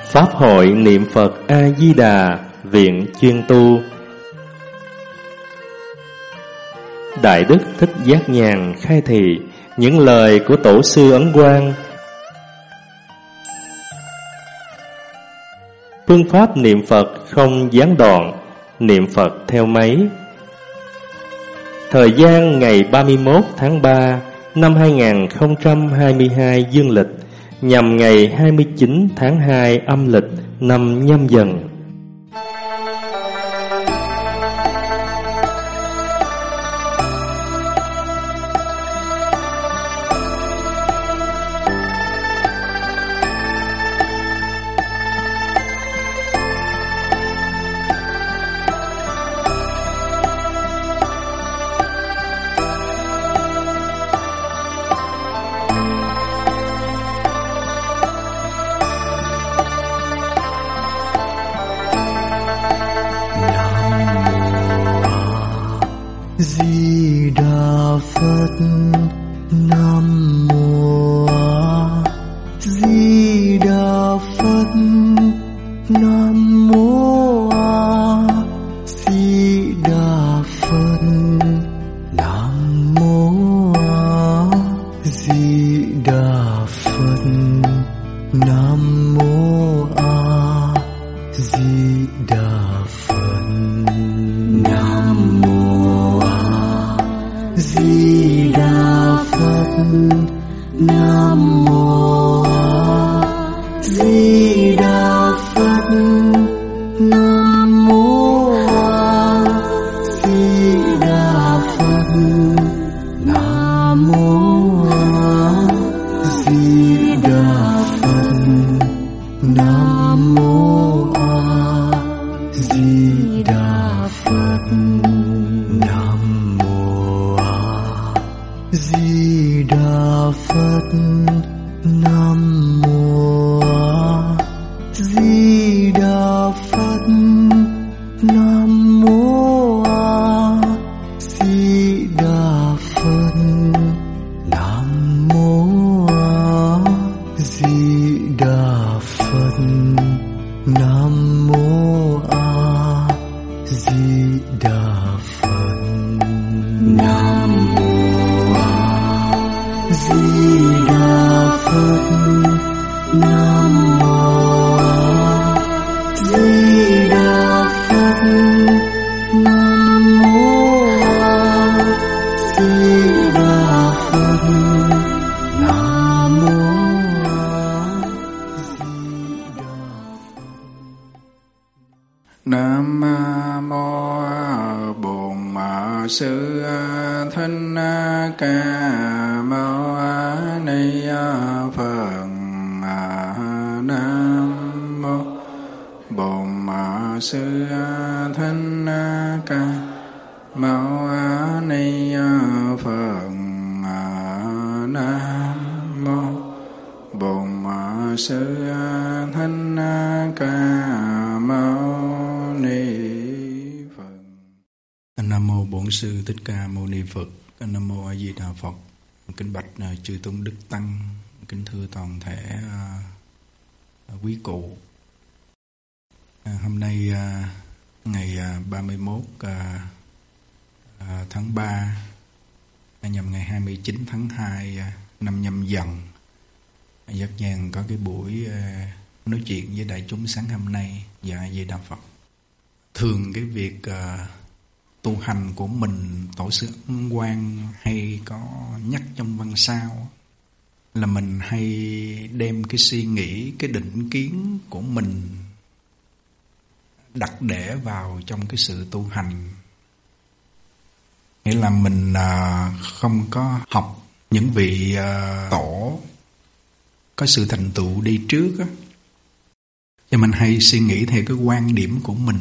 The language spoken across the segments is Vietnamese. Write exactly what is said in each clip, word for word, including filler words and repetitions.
Pháp hội niệm Phật A-di-đà, viện chuyên tu. Đại Đức Thích Giác Nhàn khai thị những lời của Tổ sư Ấn Quang. Phương pháp niệm Phật không gián đoạn, niệm Phật theo máy. Thời gian ngày ba mươi mốt tháng ba năm hai nghìn không trăm hai mươi hai dương lịch, nhằm ngày hai mươi chín tháng hai âm lịch năm Nhâm Dần. Di Đà Phật, Nam Mô A Di Đà Phật, Nam Mô A Di Đà Phật, Nam Mô A Di Đà Phật, Nam Mô A Di Đà Phật, Nam Mô Di Đà Phật, Nam Mô A Di Đà Phật, Nam Mô A Di Đà Phật, Nam Mô A Di Đà Phật, Nam Mô A Di Đà Phật, Nam Mô A Di Đà Phật, Nam Mô A Di Đà Phật, Nam Mô A Di Đà Phật, Nam Mô A Di Đà Phật, Nam Mô A Di Đà Phật, Nam Mô A Di Đà Phật, Nam Mô A Di Đà Phật, Nam Mô A Di Đà Phật, Nam Mô A Di Đà Phật. Nam Mô Bổn Sư Thích Ca Mâu Ni Phật. Nam Mô Bổn Sư Thích Ca Mâu Ni Phật. Nam Mô Bổn Sư Thích Ca Mâu Ni Phật. Nam Mô Bổn Sư Thích Ca Mâu Ni Phật. Nam Mô A Di Đà Phật. Kính bạch chư tôn đức tăng, kính thưa toàn thể uh, quý cụ. À, hôm nay uh, ngày uh, ba mươi mốt uh, uh, tháng ba, nhằm ngày hai mươi chín tháng hai uh, năm Nhâm Dần, Giác Nhàn có cái buổi uh, nói chuyện với đại chúng sáng hôm nay. Dạ A Di Đà Phật. Thường cái việc uh, tu hành của mình, Tổ sư Ấn Quang hay có nhắc trong văn sao là mình hay đem cái suy nghĩ, cái định kiến của mình đặt để vào trong cái sự tu hành. Nghĩa là mình uh, không có học những vị uh, tổ có sự thành tựu đi trước á, cho mình hay suy nghĩ theo cái quan điểm của mình.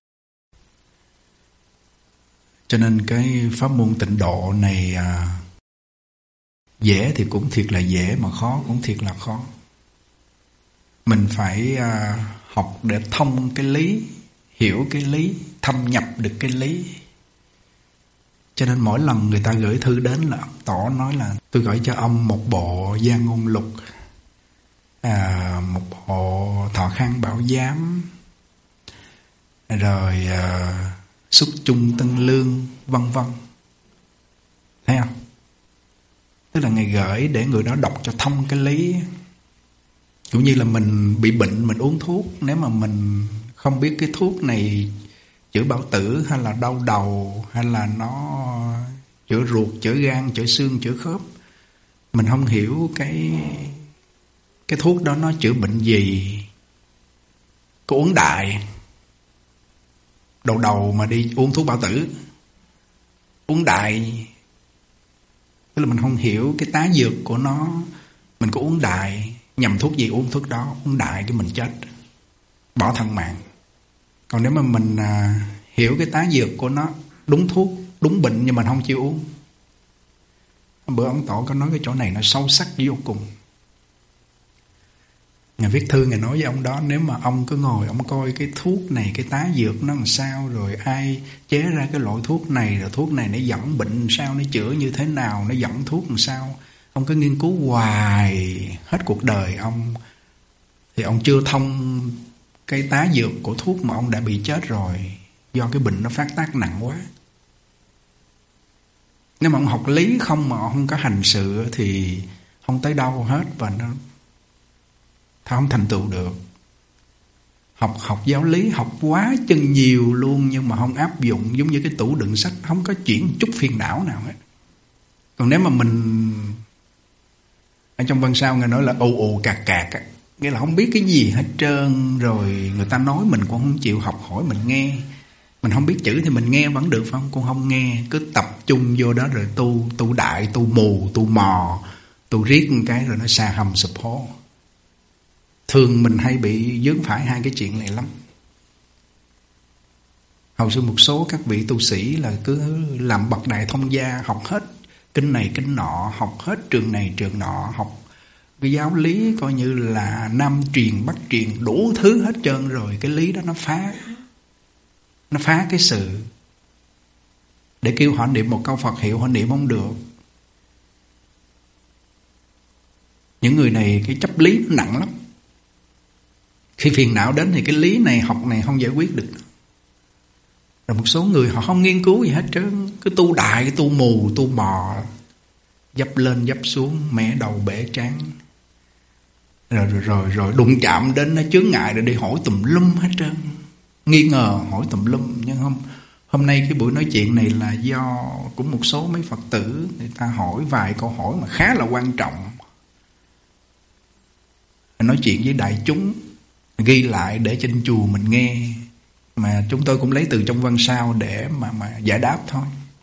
Cho nên cái pháp môn tịnh độ này à, dễ thì cũng thiệt là dễ, mà khó cũng thiệt là khó. Mình phải à, học để thông cái lý, hiểu cái lý, thâm nhập được cái lý. Cho nên mỗi lần người ta gửi thư đến là tổ nói là tôi gửi cho ông một bộ Gia Ngôn Lục. à, một hộ thọ khang bảo giám, rồi à, xuất chung tân lương, vân vân. Thấy không? Tức là Ngài gửi để người đó đọc cho thông cái lý. Cũng như là mình bị bệnh, mình uống thuốc, nếu mà mình không biết cái thuốc này chữa bao tử hay là đau đầu, hay là nó chữa ruột, chữa gan, chữa xương, chữa khớp, mình không hiểu cái cái thuốc đó nó chữa bệnh gì, có uống đại đầu đầu mà đi uống thuốc bao tử, uống đại, tức là mình không hiểu cái tá dược của nó, mình có uống đại nhầm thuốc gì uống thuốc đó, uống đại cái mình chết, bỏ thân mạng. Còn nếu mà mình à, hiểu cái tá dược của nó, đúng thuốc, đúng bệnh nhưng mình không chịu uống. Bữa ông Tổ có nói cái chỗ này nó sâu sắc vô cùng. Ngài viết thư, Ngài nói với ông đó, nếu mà ông cứ ngồi ông coi cái thuốc này, cái tá dược nó làm sao, rồi ai chế ra cái loại thuốc này, rồi thuốc này nó dẫn bệnh sao, nó chữa như thế nào, nó dẫn thuốc làm sao, ông cứ nghiên cứu hoài hết cuộc đời ông, thì ông chưa thông cái tá dược của thuốc mà ông đã bị chết rồi, do cái bệnh nó phát tác nặng quá. Nếu mà ông học lý không mà ông không có hành sự thì không tới đâu hết, và nó không thành tựu được. Học học giáo lý học quá chừng nhiều luôn, nhưng mà không áp dụng, giống như cái tủ đựng sách không có chuyển chút phiền não nào hết. Còn nếu mà mình ở trong văn sao Ngài nói là ù ù cạc cạc á, nghĩa là không biết cái gì hết trơn, rồi người ta nói mình cũng không chịu học hỏi, mình nghe. Mình không biết chữ thì mình nghe vẫn được phải không? Cũng không nghe, cứ tập trung vô đó rồi tu, tu đại, tu mù, tu mò, tu riết một cái rồi nó xa hầm sụp hố. Thường mình hay bị vướng phải hai cái chuyện này lắm. Hầu như một số các vị tu sĩ là cứ làm bậc đại thông gia, học hết kinh này kinh nọ, học hết trường này trường nọ, học cái giáo lý coi như là nam truyền bắc truyền đủ thứ hết trơn, rồi cái lý đó nó phá nó phá cái sự. Để kêu họ niệm một câu Phật hiệu họ niệm không được. Những người này cái chấp lý nó nặng lắm. Khi phiền não đến thì cái lý này học này không giải quyết được. Rồi một số người họ không nghiên cứu gì hết trơn, cứ tu đại, tu mù, tu mò, dấp lên dấp xuống, mẻ đầu bể trán. Rồi rồi rồi, rồi đụng chạm đến nó chướng ngại rồi đi hỏi tùm lum hết trơn. Nghi ngờ hỏi tùm lum. Nhưng không, hôm nay cái buổi nói chuyện này là do cũng một số mấy Phật tử người ta hỏi vài câu hỏi mà khá là quan trọng. Nói chuyện với đại chúng, ghi lại để trên chùa mình nghe, mà chúng tôi cũng lấy từ trong văn sao để mà mà giải đáp thôi.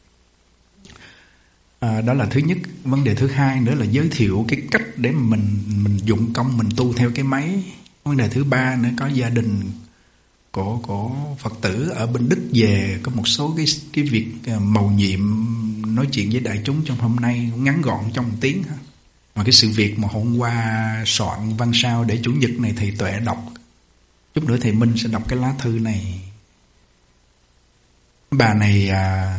À, đó là thứ nhất. Vấn đề thứ hai nữa là giới thiệu cái cách để mình mình dụng công mình tu theo cái máy. Vấn đề thứ ba nữa, có gia đình của của Phật tử ở bên Đức về, có một số cái cái việc mầu nhiệm nói chuyện với đại chúng trong hôm nay ngắn gọn trong một tiếng. Mà cái sự việc mà hôm qua soạn văn sao để chủ nhật này thầy Tuệ đọc, chút nữa thầy Minh sẽ đọc cái lá thư này. Bà này à,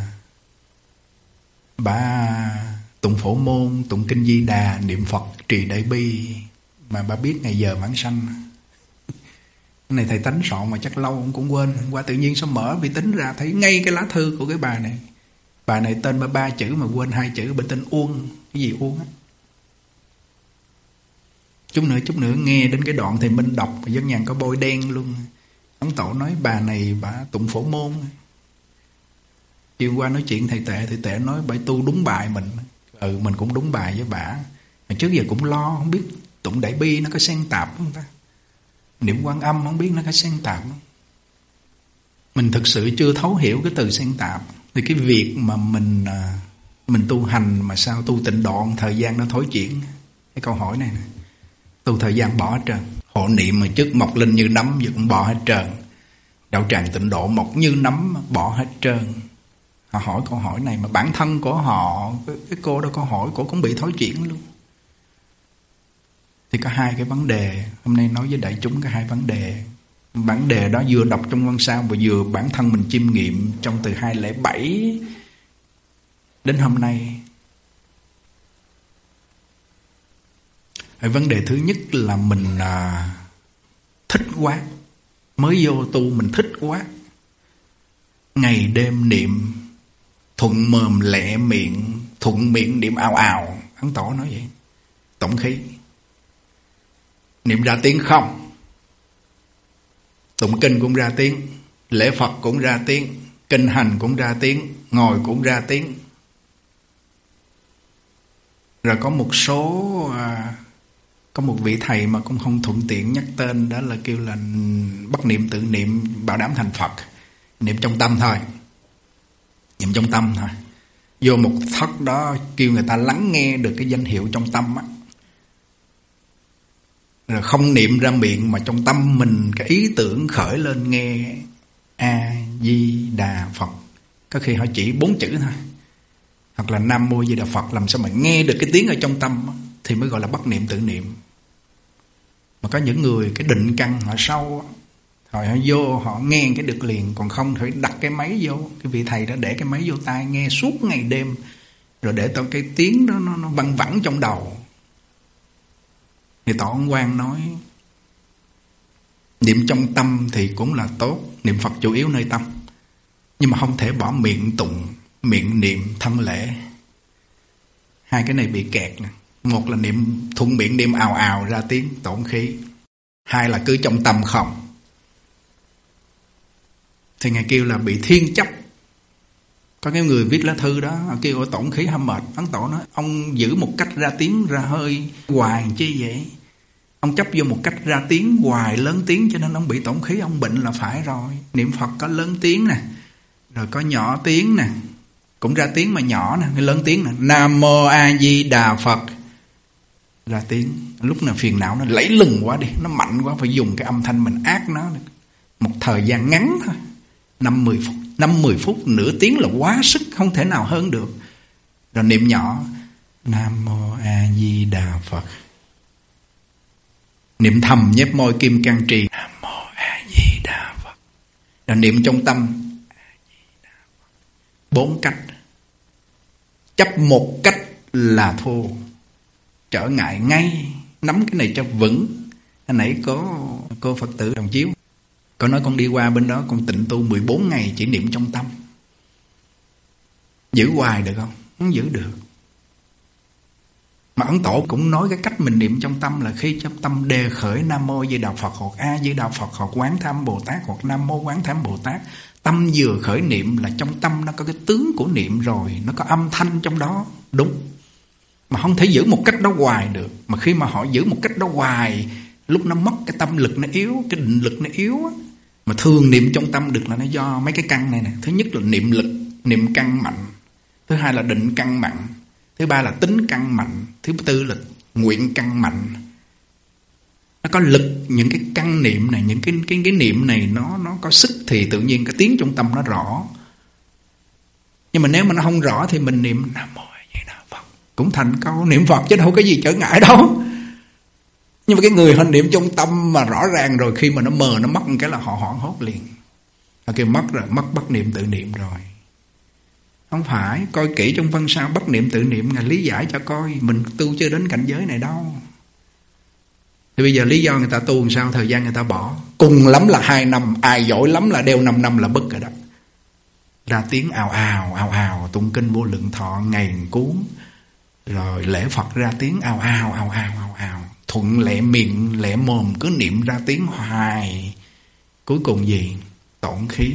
bà tụng phổ môn, tụng kinh Di Đà, niệm Phật, trì đại bi, mà bà biết ngày giờ vãng sanh. Cái này thầy tánh soạn mà chắc lâu ông cũng quên. Hôm qua tự nhiên sao mở bị tính ra thấy ngay cái lá thư của cái bà này. Bà này tên bà ba chữ mà quên hai chữ, bà tên Uông. Cái gì Uông á? Chút nữa chút nữa nghe đến cái đoạn thầy Minh đọc dân nhàn có bôi đen luôn. Ông Tổ nói bà này bà tụng phổ môn. Chiều qua nói chuyện thầy Tệ, thầy Tệ nói bà tu đúng bài mình. Ừ, mình cũng đúng bài với bà. Mà trước giờ cũng lo, không biết tụng đại bi nó có xen tạp không ta? Niệm Quan Âm không biết nó có xen tạp không? Mình thực sự chưa thấu hiểu cái từ xen tạp. Thì cái việc mà mình mình tu hành mà sao tu tịnh độ thời gian nó thối chuyển. Cái câu hỏi này nè, tu thời gian bỏ hết trơn. Hộ niệm mà chức mọc lên như nấm giờ cũng bỏ hết trơn. Đạo tràng tịnh độ mọc như nấm bỏ hết trơn. Họ hỏi câu hỏi này mà bản thân của họ, cái, cái cô đó có hỏi, cô cũng bị thối chuyển luôn. Thì có hai cái vấn đề. Hôm nay nói với đại chúng có hai vấn đề. Vấn đề đó vừa đọc trong văn sao và vừa bản thân mình chiêm nghiệm trong từ hai không không bảy đến hôm nay. Vấn đề thứ nhất là mình à, thích quá. Mới vô tu mình thích quá, ngày đêm niệm, thuận mồm lẹ miệng, thuận miệng niệm ào ào. Ấn Tổ nói vậy. Tổng khí. Niệm ra tiếng không, tụng kinh cũng ra tiếng, lễ Phật cũng ra tiếng, kinh hành cũng ra tiếng, ngồi cũng ra tiếng. Rồi có một số à, có một vị thầy mà cũng không thuận tiện nhắc tên, đó là kêu là bắt niệm tự niệm bảo đảm thành Phật. Niệm trong tâm thôi, niệm trong tâm thôi. Vô một thất đó kêu người ta lắng nghe được cái danh hiệu trong tâm á. Rồi không niệm ra miệng mà trong tâm mình cái ý tưởng khởi lên nghe A Di Đà Phật. Có khi họ chỉ bốn chữ thôi, hoặc là Nam Mô Di Đà Phật. Làm sao mà nghe được cái tiếng ở trong tâm á, thì mới gọi là bắt niệm tự niệm. Mà có những người cái định căn họ sâu á, họ vô họ nghe cái được liền. Còn không phải đặt cái máy vô. Cái vị thầy đó để cái máy vô tai nghe suốt ngày đêm, rồi để tao cái tiếng đó nó, nó văng vẳng trong đầu. Thì Tổ Ấn Quang nói niệm trong tâm thì cũng là tốt, niệm Phật chủ yếu nơi tâm, nhưng mà không thể bỏ miệng tụng, miệng niệm, thân lễ. Hai cái này bị kẹt nè. Một là niệm thuận miệng niệm ào ào ra tiếng tổn khí, hai là cứ trong tâm không. Thì Ngài kêu là bị thiên chấp. Có cái người viết lá thư đó, kêu ở tổn khí hâm mệt. Ấn Tổ nói ông giữ một cách ra tiếng ra hơi hoài chi vậy? Ông chấp vô một cách ra tiếng hoài lớn tiếng, cho nên ông bị tổn khí, ông bệnh là phải rồi. Niệm Phật có lớn tiếng nè, rồi có nhỏ tiếng nè, cũng ra tiếng mà nhỏ nè, lớn tiếng nè. Nam Mô A Di Đà Phật ra tiếng. Lúc nào phiền não nó lẫy lừng quá đi, nó mạnh quá, phải dùng cái âm thanh mình át nó. Một thời gian ngắn thôi, năm mười phút, năm mười phút, nửa tiếng là quá sức, không thể nào hơn được. Rồi niệm nhỏ Nam Mô A Di Đà Phật. Niệm thầm nhép môi kim can trì Nam Mô A Di Đà Phật. Rồi niệm trong tâm A Di Đà Phật. Bốn cách. Chấp một cách là thua, trở ngại ngay. Nắm cái này cho vững. Hồi nãy có cô Phật tử Đồng Chiếu, cô nói con đi qua bên đó con tịnh tu mười bốn ngày chỉ niệm trong tâm. Giữ hoài được không? Không giữ được. Mà Ấn Tổ cũng nói cái cách mình niệm trong tâm là khi trong tâm đề khởi Nam Mô Di Đà Phật hoặc A Di Đà Phật hoặc Quán Tham Bồ Tát hoặc Nam Mô Quán Tham Bồ Tát. Tâm vừa khởi niệm là trong tâm nó có cái tướng của niệm rồi, nó có âm thanh trong đó. Đúng. Mà không thể giữ một cách đó hoài được. Mà khi mà họ giữ một cách đó hoài, lúc nó mất cái tâm lực nó yếu, cái định lực nó yếu á. Mà thường niệm trong tâm được là nó do mấy cái căn này nè. Thứ nhất là niệm lực, niệm căn mạnh. Thứ hai là định căn mạnh. Thứ ba là tính căn mạnh. Thứ tư là nguyện căn mạnh. Nó có lực, những cái căn niệm này, những cái cái cái niệm này nó nó có sức thì tự nhiên cái tiếng trong tâm nó rõ. Nhưng mà nếu mà nó không rõ thì mình niệm Nam Mô A Di Đà Phật cũng thành câu niệm Phật chứ đâu có gì trở ngại đâu. Nhưng mà cái người họ niệm trong tâm mà rõ ràng rồi, khi mà nó mờ nó mất một cái là họ hoảng hốt liền. Họ kêu mất rồi, mất bắt niệm tự niệm rồi. Không phải, coi kỹ trong văn sao bắt niệm tự niệm là lý giải cho coi. Mình tu chưa đến cảnh giới này đâu. Thì bây giờ lý do người ta tu làm sao? Thời gian người ta bỏ. Cùng lắm là hai năm, ai giỏi lắm là đeo năm năm là bứt rồi đó. Ra tiếng ào ào, ào ào, tụng kinh Vô Lượng Thọ ngày cuốn. Rồi lễ Phật ra tiếng ào ào, ào ào, ào ào. Thuận lẹ miệng, lẹ mồm cứ niệm ra tiếng hoài. Cuối cùng gì? Tổn khí.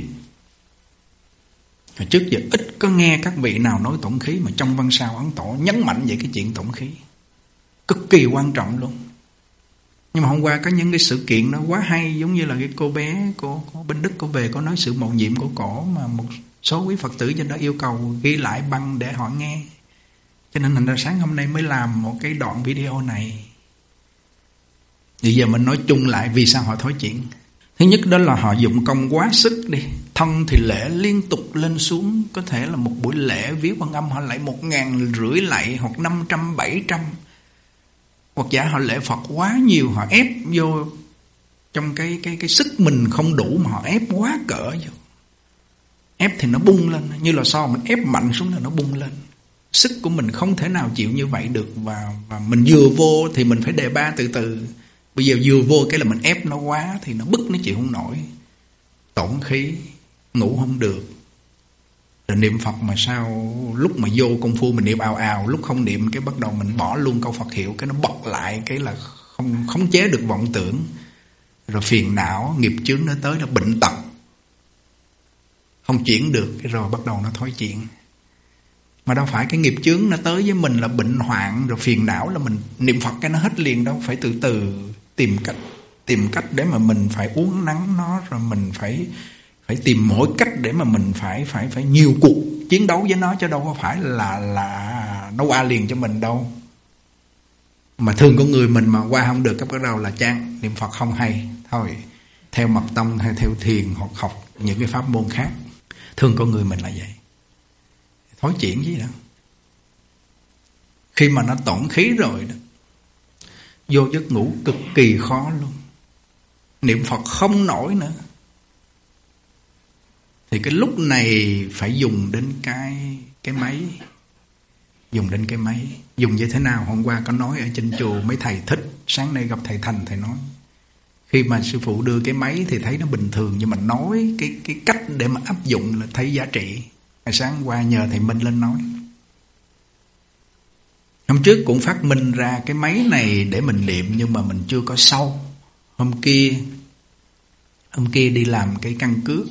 Hồi trước giờ ít có nghe các vị nào nói tổn khí, mà trong văn sao Ấn Tổ nhấn mạnh về cái chuyện tổn khí. Cực kỳ quan trọng luôn. Nhưng mà hôm qua có những cái sự kiện nó quá hay, giống như là cái cô bé, cô, cô bên Đức cô về có nói sự mầu nhiệm của cổ, mà một số quý Phật tử trên đó yêu cầu ghi lại băng để họ nghe. Cho nên thành ra sáng hôm nay mới làm một cái đoạn video này. Bây giờ mình nói chung lại vì sao họ thối chuyển. Thứ nhất đó là họ dụng công quá sức đi. Thân thì lễ liên tục lên xuống. Có thể là một buổi lễ viết Quan Âm họ lại một ngàn rưỡi lạy, hoặc năm trăm, bảy trăm. Hoặc giả họ lễ Phật quá nhiều, họ ép vô trong cái cái cái sức mình không đủ mà họ ép quá cỡ vô. Ép thì nó bung lên, như là so mình ép mạnh xuống là nó bung lên. Sức của mình không thể nào chịu như vậy được. Và, và mình vừa vô thì mình phải đề ba từ từ. Bây giờ vừa vô cái là mình ép nó quá thì nó bức, nó chịu không nổi, tổn khí, ngủ không được. Rồi niệm Phật mà sao lúc mà vô công phu mình niệm ào ào, lúc không niệm cái bắt đầu mình bỏ luôn câu Phật hiệu, cái nó bật lại, cái là không khống chế được vọng tưởng. Rồi phiền não, nghiệp chướng nó tới là bệnh tật, không chuyển được, cái rồi bắt đầu nó thối chuyển. Mà đâu phải cái nghiệp chướng nó tới với mình là bệnh hoạn, rồi phiền não là mình niệm Phật cái nó hết liền đâu. Phải từ từ tìm cách, tìm cách để mà mình phải uốn nắn nó, rồi mình phải phải tìm mỗi cách để mà mình phải phải phải nhiều cuộc chiến đấu với nó, chứ đâu có phải là là nó qua liền cho mình đâu. Mà thường con người mình mà qua không được cái bắt đầu là chán, niệm Phật không hay, thôi theo mật tông hay theo thiền hoặc học những cái pháp môn khác. Thường con người mình là vậy, thối chuyển chứ đó. Khi mà nó tổn khí rồi đó, vô giấc ngủ cực kỳ khó luôn, niệm Phật không nổi nữa. Thì cái lúc này phải dùng đến cái cái máy. Dùng đến cái máy. Dùng như thế nào hôm qua có nói ở trên chùa mấy thầy thích. Sáng nay gặp thầy Thành thầy nói, khi mà sư phụ đưa cái máy thì thấy nó bình thường, nhưng mà nói cái cái cách để mà áp dụng là thấy giá trị. Sáng qua nhờ thầy Minh lên nói. Hôm trước cũng phát minh ra cái máy này để mình niệm, nhưng mà mình chưa có sâu. Hôm kia Hôm kia đi làm cái căn cước,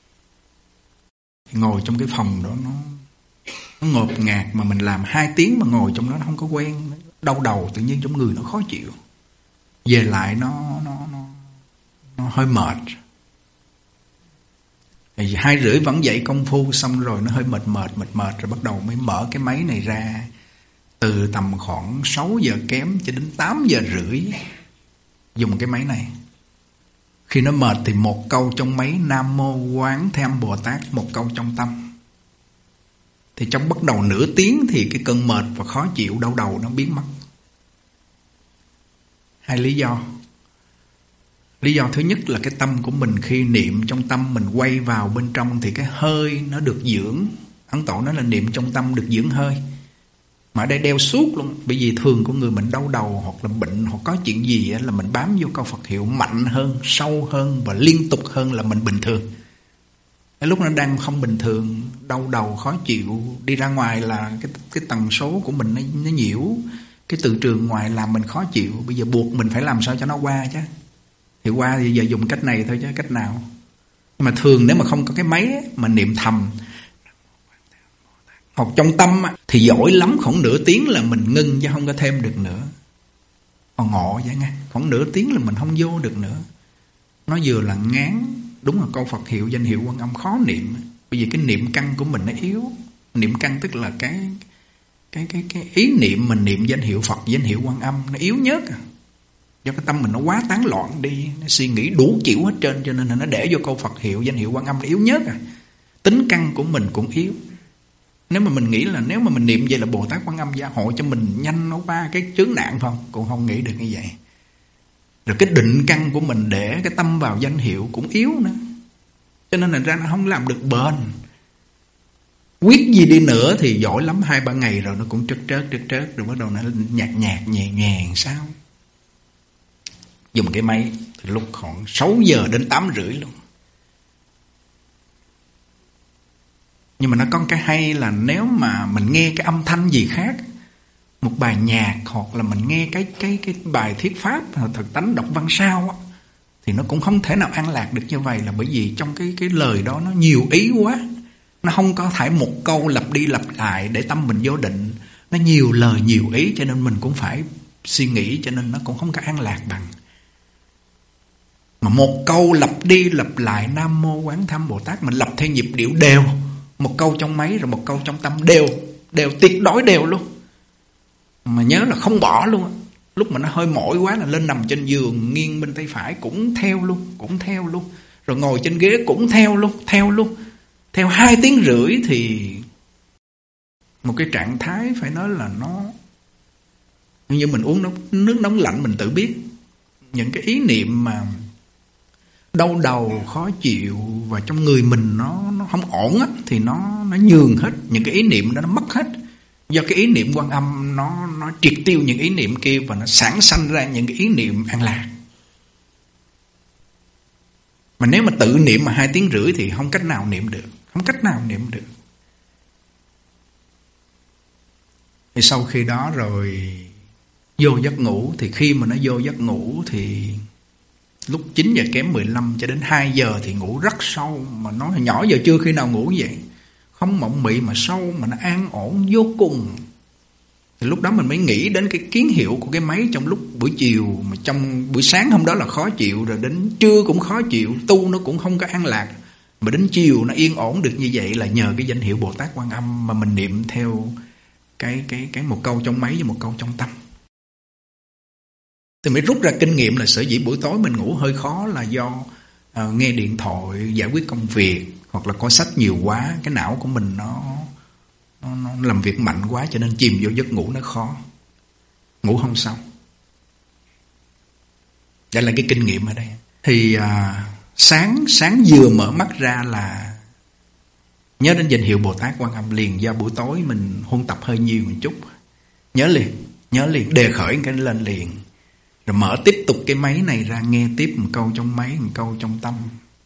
ngồi trong cái phòng đó nó, nó ngột ngạt, mà mình làm hai tiếng mà ngồi trong đó nó không có quen, đau đầu, tự nhiên trong người nó khó chịu. Về lại nó nó nó, nó hơi mệt. Thì hai rưỡi vẫn dậy công phu, xong rồi nó hơi mệt mệt mệt mệt rồi bắt đầu mới mở cái máy này ra. Từ tầm khoảng sáu giờ kém cho đến tám giờ rưỡi dùng cái máy này. Khi nó mệt thì một câu trong máy Nam Mô Quán Thế Âm Bồ Tát, một câu trong tâm. Thì trong bắt đầu nửa tiếng thì cái cơn mệt và khó chịu đau đầu nó biến mất. Hai lý do. Lý do thứ nhất là cái tâm của mình khi niệm trong tâm mình quay vào bên trong thì cái hơi nó được dưỡng. Ấn Tổ nói là niệm trong tâm được dưỡng hơi. Mà ở đây đeo suốt luôn. Bởi vì thường của người mình đau đầu hoặc là bệnh hoặc có chuyện gì là mình bám vô câu Phật hiệu mạnh hơn, sâu hơn và liên tục hơn là mình bình thường. Cái lúc nó đang không bình thường, đau đầu, khó chịu, đi ra ngoài là cái, cái tần số của mình nó, nó nhiễu. Cái từ trường ngoài làm mình khó chịu. Bây giờ buộc mình phải làm sao cho nó qua chứ. Thì qua thì giờ dùng cách này thôi chứ cách nào. Nhưng mà thường nếu mà không có cái máy ấy, mà niệm thầm hoặc trong tâm thì giỏi lắm khoảng nửa tiếng là mình ngưng chứ không có thêm được nữa. Còn ngộ vậy nghe, khoảng nửa tiếng là mình không vô được nữa. Nó vừa là ngán. Đúng là câu Phật hiệu danh hiệu Quan Âm khó niệm. Bởi vì cái niệm căn của mình nó yếu. Niệm căn tức là cái cái cái cái ý niệm mình niệm danh hiệu Phật, danh hiệu Quan Âm nó yếu nhất à. Do cái tâm mình nó quá tán loạn đi, nó suy nghĩ đủ kiểu hết trơn, cho nên là nó để vô câu Phật hiệu danh hiệu Quan Âm nó yếu nhất à. Tính căn của mình cũng yếu. Nếu mà mình nghĩ là nếu mà mình niệm vậy là Bồ Tát Quan Âm gia hộ cho mình nhanh nó qua cái chướng nạn không, cũng không nghĩ được như vậy. Rồi cái định căn của mình để cái tâm vào danh hiệu cũng yếu nữa. Cho nên là ra nó không làm được bền. Quyết gì đi nữa thì giỏi lắm, hai ba ngày rồi nó cũng trớt trớt trớt trớt, rồi bắt đầu nó nhạt nhạt nhẹ nhàng sao. Dùng cái máy từ lúc khoảng sáu giờ đến tám rưỡi luôn. Nhưng mà nó có cái hay là nếu mà mình nghe cái âm thanh gì khác, một bài nhạc hoặc là mình nghe cái cái cái bài thuyết pháp hoặc thực tánh đọc văn sao á, thì nó cũng không thể nào an lạc được như vậy, là bởi vì trong cái cái lời đó nó nhiều ý quá. Nó không có thể một câu lặp đi lặp lại để tâm mình vô định. Nó nhiều lời nhiều ý cho nên mình cũng phải suy nghĩ, cho nên nó cũng không có an lạc bằng. Mà một câu lặp đi lặp lại Nam Mô Quán Thế Âm Bồ Tát, mình lặp theo nhịp điệu đều. Một câu trong máy rồi một câu trong tâm đều, đều tuyệt đối đều luôn. Mà nhớ là không bỏ luôn á. Lúc mà nó hơi mỏi quá là lên nằm trên giường nghiêng bên tay phải cũng theo luôn, cũng theo luôn. Rồi ngồi trên ghế cũng theo luôn, theo luôn. Theo hai tiếng rưỡi thì một cái trạng thái phải nói là nó như mình uống nước nóng lạnh, mình tự biết. Những cái ý niệm mà đau đầu, khó chịu và trong người mình nó, nó không ổn á, thì nó, nó nhường hết. Những cái ý niệm đó nó mất hết. Do cái ý niệm Quan Âm nó nó triệt tiêu những ý niệm kia và nó sản sanh ra những cái ý niệm an lạc. Mà nếu mà tự niệm mà hai tiếng rưỡi thì không cách nào niệm được, không cách nào niệm được. Thì sau khi đó rồi vô giấc ngủ, thì khi mà nó vô giấc ngủ thì lúc chín giờ kém mười lăm cho đến hai giờ thì ngủ rất sâu. Mà nói nhỏ giờ chưa khi nào ngủ vậy. Không mộng mị mà sâu, mà nó an ổn vô cùng. Thì lúc đó mình mới nghĩ đến cái ký hiệu của cái máy trong lúc buổi chiều. Mà trong buổi sáng hôm đó là khó chịu, rồi đến trưa cũng khó chịu, tu nó cũng không có an lạc. Mà đến chiều nó yên ổn được như vậy là nhờ cái danh hiệu Bồ Tát Quan Âm mà mình niệm theo cái, cái, cái một câu trong máy với một câu trong tâm. Thì mới rút ra kinh nghiệm là sở dĩ buổi tối mình ngủ hơi khó là do uh, nghe điện thoại, giải quyết công việc, hoặc là có sách nhiều quá. Cái não của mình nó, nó, nó làm việc mạnh quá, cho nên chìm vô giấc ngủ nó khó, ngủ không xong. Đây là cái kinh nghiệm ở đây. Thì uh, sáng sáng vừa mở mắt ra là nhớ đến danh hiệu Bồ Tát Quan Âm liền. Do buổi tối mình huân tập hơi nhiều một chút, nhớ liền, nhớ liền, đề khởi cái lên liền. Rồi mở tiếp tục cái máy này ra, nghe tiếp một câu trong máy, một câu trong tâm.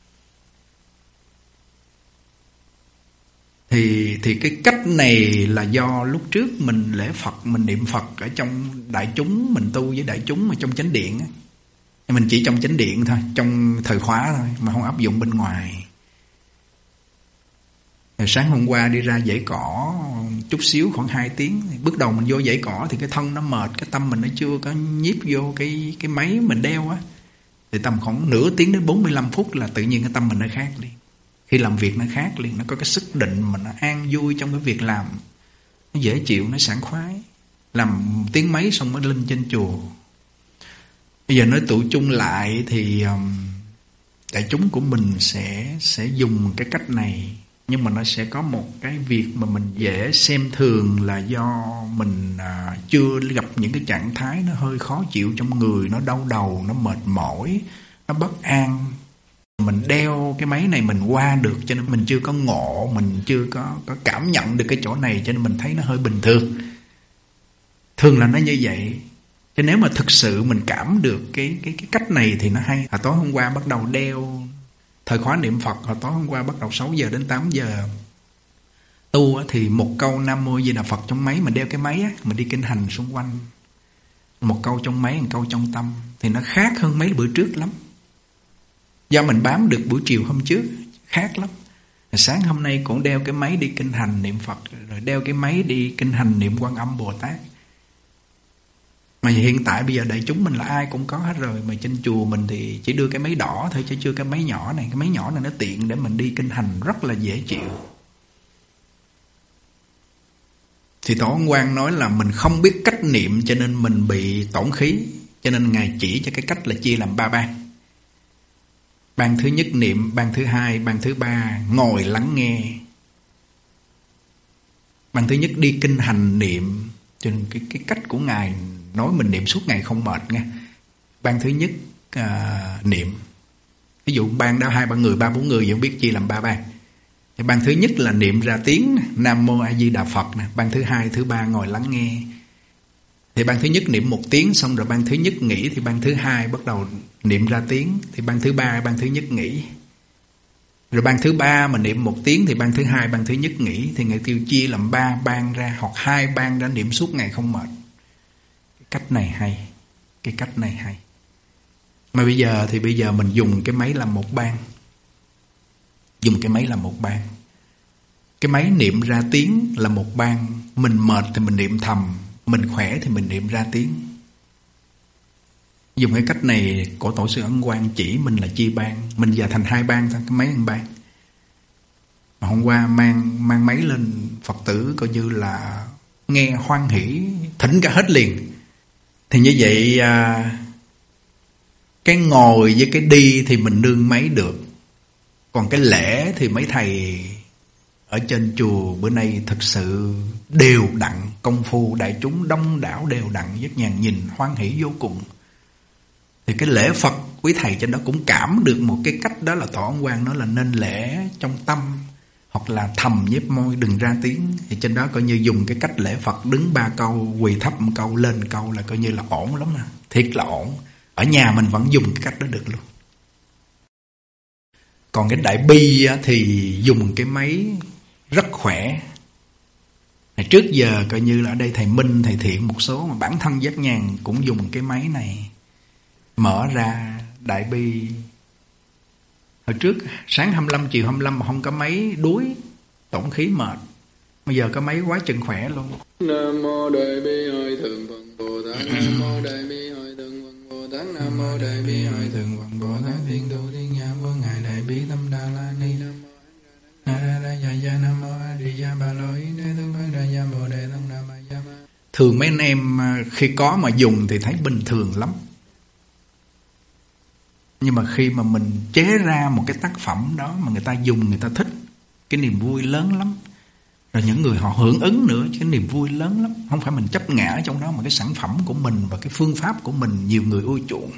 Thì, thì cái cách này là do lúc trước mình lễ Phật, mình niệm Phật ở trong đại chúng, mình tu với đại chúng ở trong chánh điện. Mình chỉ trong chánh điện thôi, trong thời khóa thôi, mà không áp dụng bên ngoài. Rồi sáng hôm qua đi ra dãy cỏ chút xíu khoảng hai tiếng. Bước đầu mình vô dãy cỏ thì cái thân nó mệt, cái tâm mình nó chưa có nhiếp vô cái, cái máy mình đeo á. Thì tầm khoảng nửa tiếng đến bốn mươi lăm phút là tự nhiên cái tâm mình nó khác liền. Khi làm việc nó khác liền, nó có cái sức định mà nó an vui trong cái việc làm. Nó dễ chịu, nó sảng khoái. Làm tiếng máy xong mới lên trên chùa. Bây giờ nói tụ chung lại thì um, đại chúng của mình sẽ, sẽ dùng cái cách này. Nhưng mà nó sẽ có một cái việc mà mình dễ xem thường là do mình à, chưa gặp những cái trạng thái nó hơi khó chịu trong người, nó đau đầu, nó mệt mỏi, nó bất an. Mình đeo cái máy này mình qua được, cho nên mình chưa có ngộ, mình chưa có, có cảm nhận được cái chỗ này, cho nên mình thấy nó hơi bình thường. Thường là nó như vậy. Chứ nếu mà thực sự mình cảm được cái, cái, cái cách này thì nó hay. À, tối hôm qua bắt đầu đeo thời khóa niệm Phật, hồi tối hôm qua bắt đầu sáu giờ đến tám giờ tu thì một câu Nam Mô Di Đà Phật trong máy, mình đeo cái máy á, mình đi kinh hành xung quanh, một câu trong máy, một câu trong tâm, thì nó khác hơn mấy bữa trước lắm. Do mình bám được buổi chiều hôm trước, khác lắm. Sáng hôm nay cũng đeo cái máy đi kinh hành niệm Phật, rồi đeo cái máy đi kinh hành niệm Quan Âm Bồ Tát. Mà hiện tại bây giờ đại chúng mình là ai cũng có hết rồi. Mà trên chùa mình thì chỉ đưa cái máy đỏ thôi, chứ chưa cái máy nhỏ này. Cái máy nhỏ này nó tiện để mình đi kinh hành rất là dễ chịu. Thì Tổ Ấn Quang nói là mình không biết cách niệm cho nên mình bị tổn khí. Cho nên Ngài chỉ cho cái cách là chia làm ba ban. Ban thứ nhất niệm, ban thứ hai, ban thứ ba ngồi lắng nghe. Ban thứ nhất đi kinh hành niệm. Cho nên cái, cái cách của Ngài nói mình niệm suốt ngày không mệt nha. Ban thứ nhất à, niệm. Ví dụ ban đó hai ba người, ba bốn người vẫn biết chia làm ba ban. Thì ban thứ nhất là niệm ra tiếng Nam Mô A Di Đà Phật nè. Ban thứ hai, thứ ba ngồi lắng nghe. Thì ban thứ nhất niệm một tiếng xong rồi ban thứ nhất nghỉ, thì ban thứ hai bắt đầu niệm ra tiếng, thì ban thứ ba, ban thứ nhất nghỉ. Rồi ban thứ ba mà niệm một tiếng thì ban thứ hai, ban thứ nhất nghỉ. Thì Ngài tiêu chia làm ba ban ra, hoặc hai ban ra niệm suốt ngày không mệt. Cái cách này hay, cái cách này hay. Mà bây giờ thì bây giờ mình dùng cái máy làm một ban. Dùng cái máy làm một ban. Cái máy niệm ra tiếng là một ban. Mình mệt thì mình niệm thầm, mình khỏe thì mình niệm ra tiếng. Dùng cái cách này của Tổ sư Ấn Quang chỉ mình là chia ban. Mình giờ thành hai ban thôi, cái máy một ban. Mà hôm qua mang mang máy lên, Phật tử coi như là nghe hoan hỷ, thỉnh cả hết liền. Thì như vậy à, cái ngồi với cái đi thì mình nương máy được. Còn cái lễ thì mấy thầy ở trên chùa bữa nay thật sự đều đặn, công phu đại chúng đông đảo đều đặn, rất nhàn nhìn, hoan hỷ vô cùng. Thì cái lễ Phật quý thầy trên đó cũng cảm được một cái cách đó là Tổ Ấn Quang nói là nên lễ trong tâm, hoặc là thầm nhếch môi đừng ra tiếng, thì trên đó coi như dùng cái cách lễ Phật, đứng ba câu, quỳ thấp một câu, lên một câu là coi như là ổn lắm nè, thiệt là ổn. Ở nhà mình vẫn dùng cái cách đó được luôn. Còn cái Đại Bi thì dùng cái máy rất khỏe. Trước giờ coi như là ở đây thầy Minh, thầy Thiện, một số mà bản thân Giác Nhàn cũng dùng cái máy này. Mở ra Đại Bi. Hồi trước sáng hai mươi lăm, chiều hai mươi lăm mà không có máy đuối, tổn khí mệt. Bây giờ có máy quá chừng khỏe luôn. Nam mô Đại Bi Hội Thượng Phật Bồ Tát. Nam mô Đại Bi Hội Thượng Phật Bồ Tát. Nam mô Đại Bi Hội Thượng Phật Bồ Tát. Thiên tu thiên nhãn vô ngài Đại Bi Tâm Đà La Ni. Nam mô A Ra Dạ Dạ. Nam mô A Di Đà Bà Lô Yến Thế Tương Phật Đà Gia Bồ Đề Tâm Đà Bà Gia Ma. Thường mấy anh em khi có mà dùng thì thấy bình thường lắm. Nhưng mà khi mà mình chế ra một cái tác phẩm đó mà người ta dùng, người ta thích, cái niềm vui lớn lắm. Rồi những người họ hưởng ứng nữa, cái niềm vui lớn lắm. Không phải mình chấp ngã trong đó, mà cái sản phẩm của mình và cái phương pháp của mình nhiều người ưa chuộng.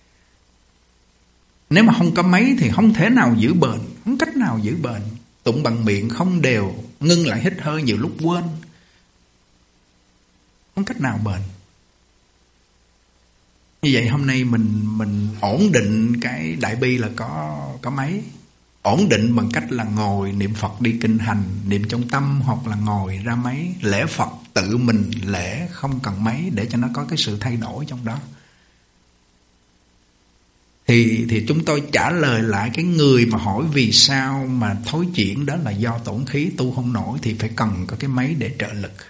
Nếu mà không có máy thì không thể nào giữ bền, không cách nào giữ bền. Tụng bằng miệng không đều, ngưng lại hít hơi nhiều lúc quên, không cách nào bền. Như vậy hôm nay mình mình ổn định cái Đại Bi là có có máy. Ổn định bằng cách là ngồi niệm Phật đi kinh hành, niệm trong tâm, hoặc là ngồi ra máy lễ Phật tự mình lễ không cần máy, để cho nó có cái sự thay đổi trong đó. Thì thì chúng tôi trả lời lại cái người mà hỏi vì sao mà thối chuyển, đó là do tổn khí tu không nổi thì phải cần có cái máy để trợ lực.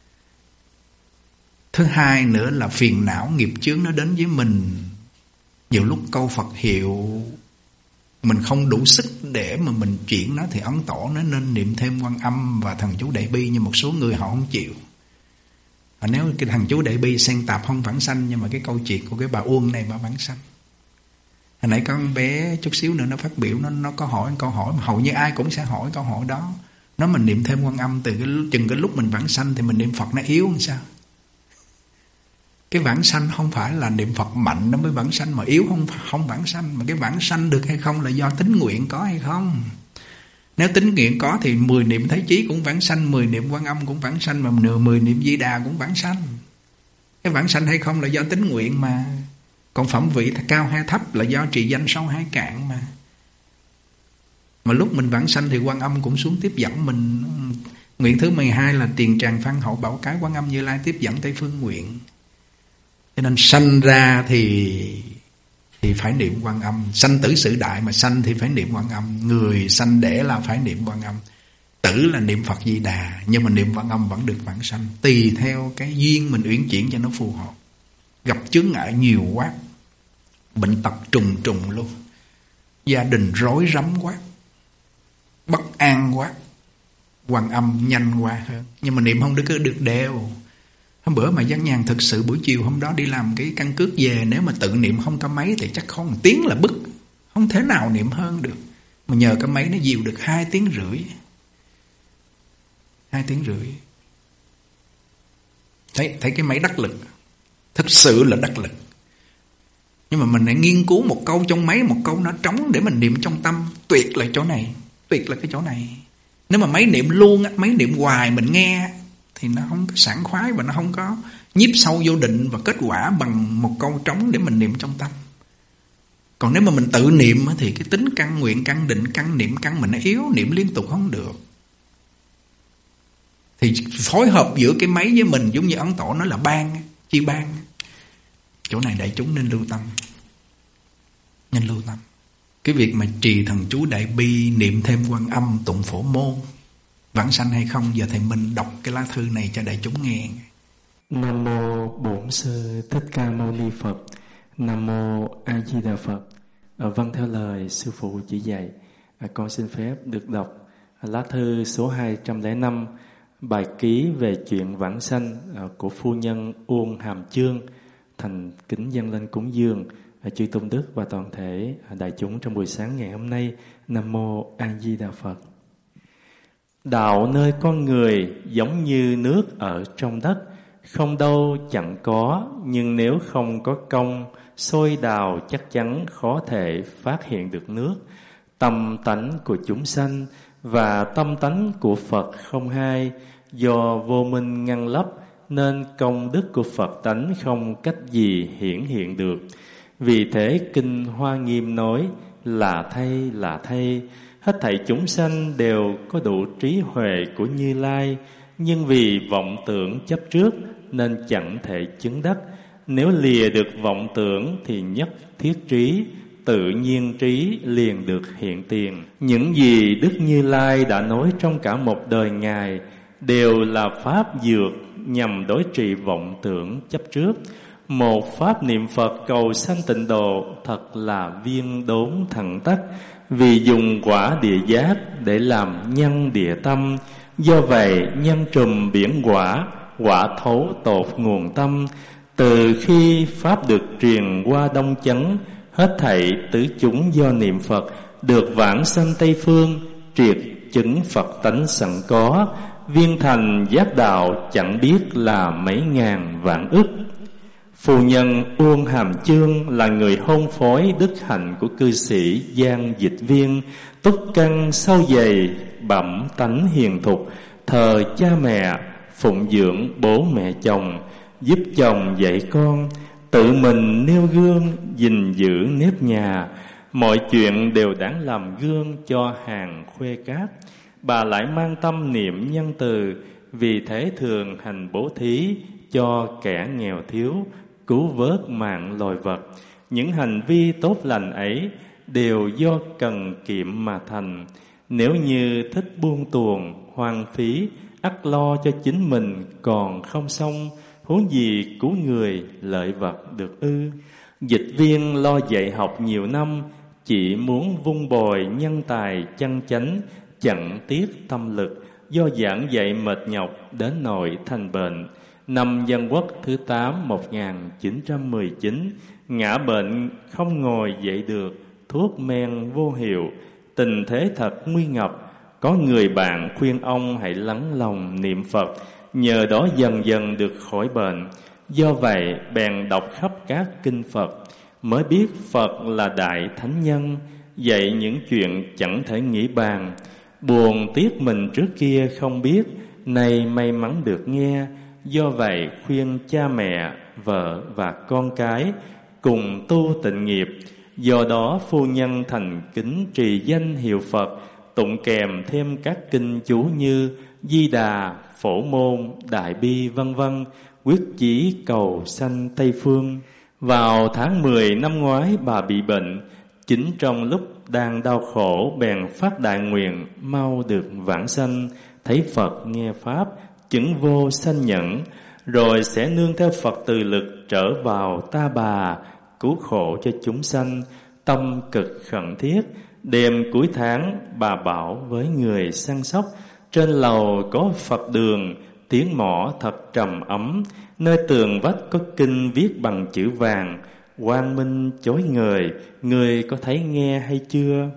Thứ hai nữa là phiền não nghiệp chướng nó đến với mình. Nhiều lúc câu Phật hiệu mình không đủ sức để mà mình chuyển nó, thì Ấn Tổ nó nên niệm thêm Quan Âm và thần chú Đại Bi, nhưng một số người họ không chịu. Và nếu cái thần chú Đại Bi xen tạp không vãng sanh, nhưng mà cái câu chuyện của cái bà Uông này bà vãng sanh. Hồi nãy có con bé chút xíu nữa nó phát biểu, nó nó có hỏi câu hỏi mà hầu như ai cũng sẽ hỏi câu hỏi đó. Nó mình niệm thêm Quan Âm từ cái chừng cái lúc mình vãng sanh thì mình niệm Phật nó yếu làm sao? Cái vãng sanh không phải là niệm Phật mạnh nó mới vãng sanh, mà yếu không không vãng sanh. Mà cái vãng sanh được hay không là do tín nguyện có hay không. Nếu tín nguyện có thì mười niệm Thế Chí cũng vãng sanh, mười niệm Quan Âm cũng vãng sanh, mà nửa mười niệm Di Đà cũng vãng sanh. Cái vãng sanh hay không là do tín nguyện mà. Còn phẩm vị cao hay thấp là do trì danh sâu hay cạn mà. Mà lúc mình vãng sanh thì Quan Âm cũng xuống tiếp dẫn mình. Nguyện thứ mười hai là tiền tràng phan hậu bảo cái Quan Âm Như Lai tiếp dẫn Tây Phương nguyện. Cho nên sanh ra thì thì phải niệm Quan Âm. Sanh tử sự đại mà sanh thì phải niệm Quan Âm. Người sanh đẻ là phải niệm Quan Âm. Tử là niệm Phật Di Đà, nhưng mà niệm Quan Âm vẫn được vãng sanh, tùy theo cái duyên mình uyển chuyển cho nó phù hợp. Gặp chướng ngại nhiều quá, bệnh tật trùng trùng luôn, gia đình rối rắm quá, bất an quá, Quan Âm nhanh qua hơn. Nhưng mà niệm không được cứ được đều. Hôm bữa mà Giác Nhàn thực sự buổi chiều hôm đó đi làm cái căn cước về, nếu mà tự niệm không có máy thì chắc không một tiếng là bức, không thể nào niệm hơn được. Mà nhờ cái máy nó dìu được hai tiếng rưỡi, hai tiếng rưỡi. Thấy thấy cái máy đắc lực, thực sự là đắc lực. Nhưng mà mình lại nghiên cứu một câu trong máy, một câu nó trống để mình niệm trong tâm. Tuyệt là chỗ này, tuyệt là cái chỗ này. Nếu mà máy niệm luôn, máy niệm hoài mình nghe thì nó không có sảng khoái và nó không có nhiếp sâu vô định và kết quả bằng một câu trống để mình niệm trong tâm. Còn nếu mà mình tự niệm thì cái tính căn nguyện, căn định, căn niệm, căn mình nó yếu, niệm liên tục không được. Thì phối hợp giữa cái máy với mình, giống như Ấn Tổ nói là ban, chi ban. Chỗ này đại chúng nên lưu tâm, nên lưu tâm. Cái việc mà trì thần chú Đại Bi, niệm thêm Quan Âm, tụng Phổ Môn vãng sanh hay không, giờ thầy Minh đọc cái lá thư này cho đại chúng nghe. Nam mô Bổn Sư Thích Ca Mâu Ni Phật. Nam mô A Di Đà Phật. À, vâng, theo lời sư phụ chỉ dạy, à, con xin phép được đọc à, lá thư số hai trăm lẻ năm, bài ký về chuyện vãng sanh à, của phu nhân Uông Hàm Chương, thành kính dâng lên cúng dường à, chư tôn đức và toàn thể à, đại chúng trong buổi sáng ngày hôm nay. Nam mô A Di Đà Phật. Đạo nơi con người giống như nước ở trong đất, không đâu chẳng có, nhưng nếu không có công xôi đào chắc chắn khó thể phát hiện được nước. Tâm tánh của chúng sanh và tâm tánh của Phật không hai, do vô minh ngăn lấp nên công đức của Phật tánh không cách gì hiển hiện được. Vì thế Kinh Hoa Nghiêm nói: là thay, là thay, hết thảy chúng sanh đều có đủ trí huệ của Như Lai, nhưng vì vọng tưởng chấp trước nên chẳng thể chứng đắc. Nếu lìa được vọng tưởng thì nhất thiết trí, tự nhiên trí liền được hiện tiền. Những gì Đức Như Lai đã nói trong cả một đời Ngài đều là pháp dược nhằm đối trị vọng tưởng chấp trước. Một pháp niệm Phật cầu sanh tịnh độ thật là viên đốn thẳng tắc, vì dùng quả địa giác để làm nhân địa tâm. Do vậy nhân trùm biển quả, quả thấu tột nguồn tâm. Từ khi pháp được truyền qua Đông Chấn, hết thảy tứ chúng do niệm Phật được vãng sanh Tây Phương, triệt chứng Phật tánh sẵn có, viên thành giác đạo chẳng biết là mấy ngàn vạn ức. Phu nhân Uông Hàm Chương là người hôn phối đức hạnh của cư sĩ Giang Dịch Viên, túc căn sâu dày, bẩm tánh hiền thục, thờ cha mẹ, phụng dưỡng bố mẹ chồng, giúp chồng dạy con, tự mình nêu gương, gìn giữ nếp nhà, mọi chuyện đều đáng làm gương cho hàng khuê cát. Bà lại mang tâm niệm nhân từ, vì thế thường hành bố thí cho kẻ nghèo thiếu, cứu vớt mạng loài vật. Những hành vi tốt lành ấy đều do cần kiệm mà thành. Nếu như thích buông tuồng, hoang phí, ắt lo cho chính mình còn không xong, huống gì cứu người lợi vật được ư. Dịch Viên lo dạy học nhiều năm, chỉ muốn vun bồi nhân tài chân chánh, chẳng tiếc tâm lực, do giảng dạy mệt nhọc đến nỗi thành bệnh. Năm Dân Quốc thứ tám một nghìn chín trăm mười chín, ngã bệnh không ngồi dậy được, thuốc men vô hiệu, tình thế thật nguy ngập. Có người bạn khuyên ông hãy lắng lòng niệm Phật, nhờ đó dần dần được khỏi bệnh. Do vậy bèn đọc khắp các kinh Phật, mới biết Phật là đại thánh nhân, dạy những chuyện chẳng thể nghĩ bàn. Buồn tiếc mình trước kia không biết, nay may mắn được nghe. Do vậy khuyên cha mẹ, vợ và con cái cùng tu tịnh nghiệp. Do đó phu nhân thành kính trì danh hiệu Phật, tụng kèm thêm các kinh chú như Di Đà, Phổ Môn, Đại Bi vân vân, quyết chí cầu sanh Tây Phương. Vào tháng mười năm ngoái bà bị bệnh, chính trong lúc đang đau khổ bèn phát đại nguyện mau được vãng sanh, thấy Phật nghe pháp chứng vô sanh nhẫn, rồi sẽ nương theo Phật từ lực trở vào Ta Bà, cứu khổ cho chúng sanh. Tâm cực khẩn thiết, đêm cuối tháng bà bảo với người săn sóc, trên lầu có Phật đường, tiếng mõ thật trầm ấm, nơi tường vách có kinh viết bằng chữ vàng, quang minh chói ngời, người có thấy nghe hay chưa?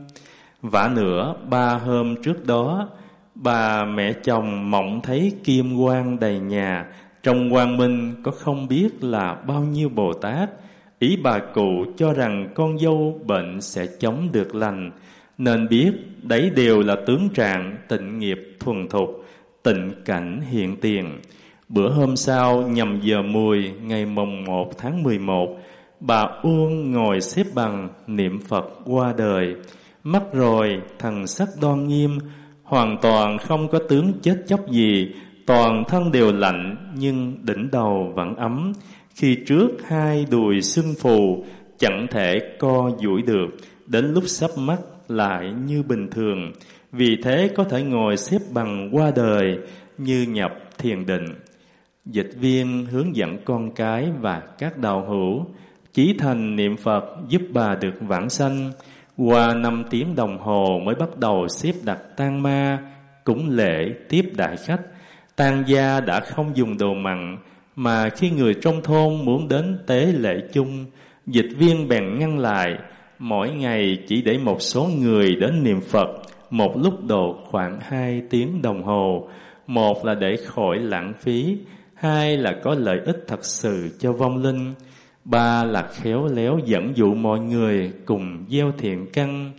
Vả nữa, ba hôm trước đó, bà mẹ chồng mộng thấy kim quang đầy nhà, trong quang minh có không biết là bao nhiêu Bồ Tát. Ý bà cụ cho rằng con dâu bệnh sẽ chống được lành, nên biết đấy đều là tướng trạng tịnh nghiệp thuần thục, tịnh cảnh hiện tiền. Bữa hôm sau nhằm giờ mùi ngày mồng một tháng mười một, bà Uông ngồi xếp bằng niệm Phật qua đời. Mất rồi, thần sắc đoan nghiêm, hoàn toàn không có tướng chết chóc gì, toàn thân đều lạnh nhưng đỉnh đầu vẫn ấm. Khi trước hai đùi sưng phù, chẳng thể co duỗi được, đến lúc sắp mất lại như bình thường. Vì thế có thể ngồi xếp bằng qua đời như nhập thiền định. Dịch Viên hướng dẫn con cái và các đạo hữu chí thành niệm Phật giúp bà được vãng sanh. Qua năm tiếng đồng hồ mới bắt đầu xếp đặt tang ma, cúng lễ tiếp đại khách. Tang gia đã không dùng đồ mặn, mà khi người trong thôn muốn đến tế lễ chung, Dịch Viên bèn ngăn lại. Mỗi ngày chỉ để một số người đến niệm Phật, một lúc độ khoảng hai tiếng đồng hồ. Một là để khỏi lãng phí, hai là có lợi ích thật sự cho vong linh, ba là khéo léo dẫn dụ mọi người cùng gieo thiện căn.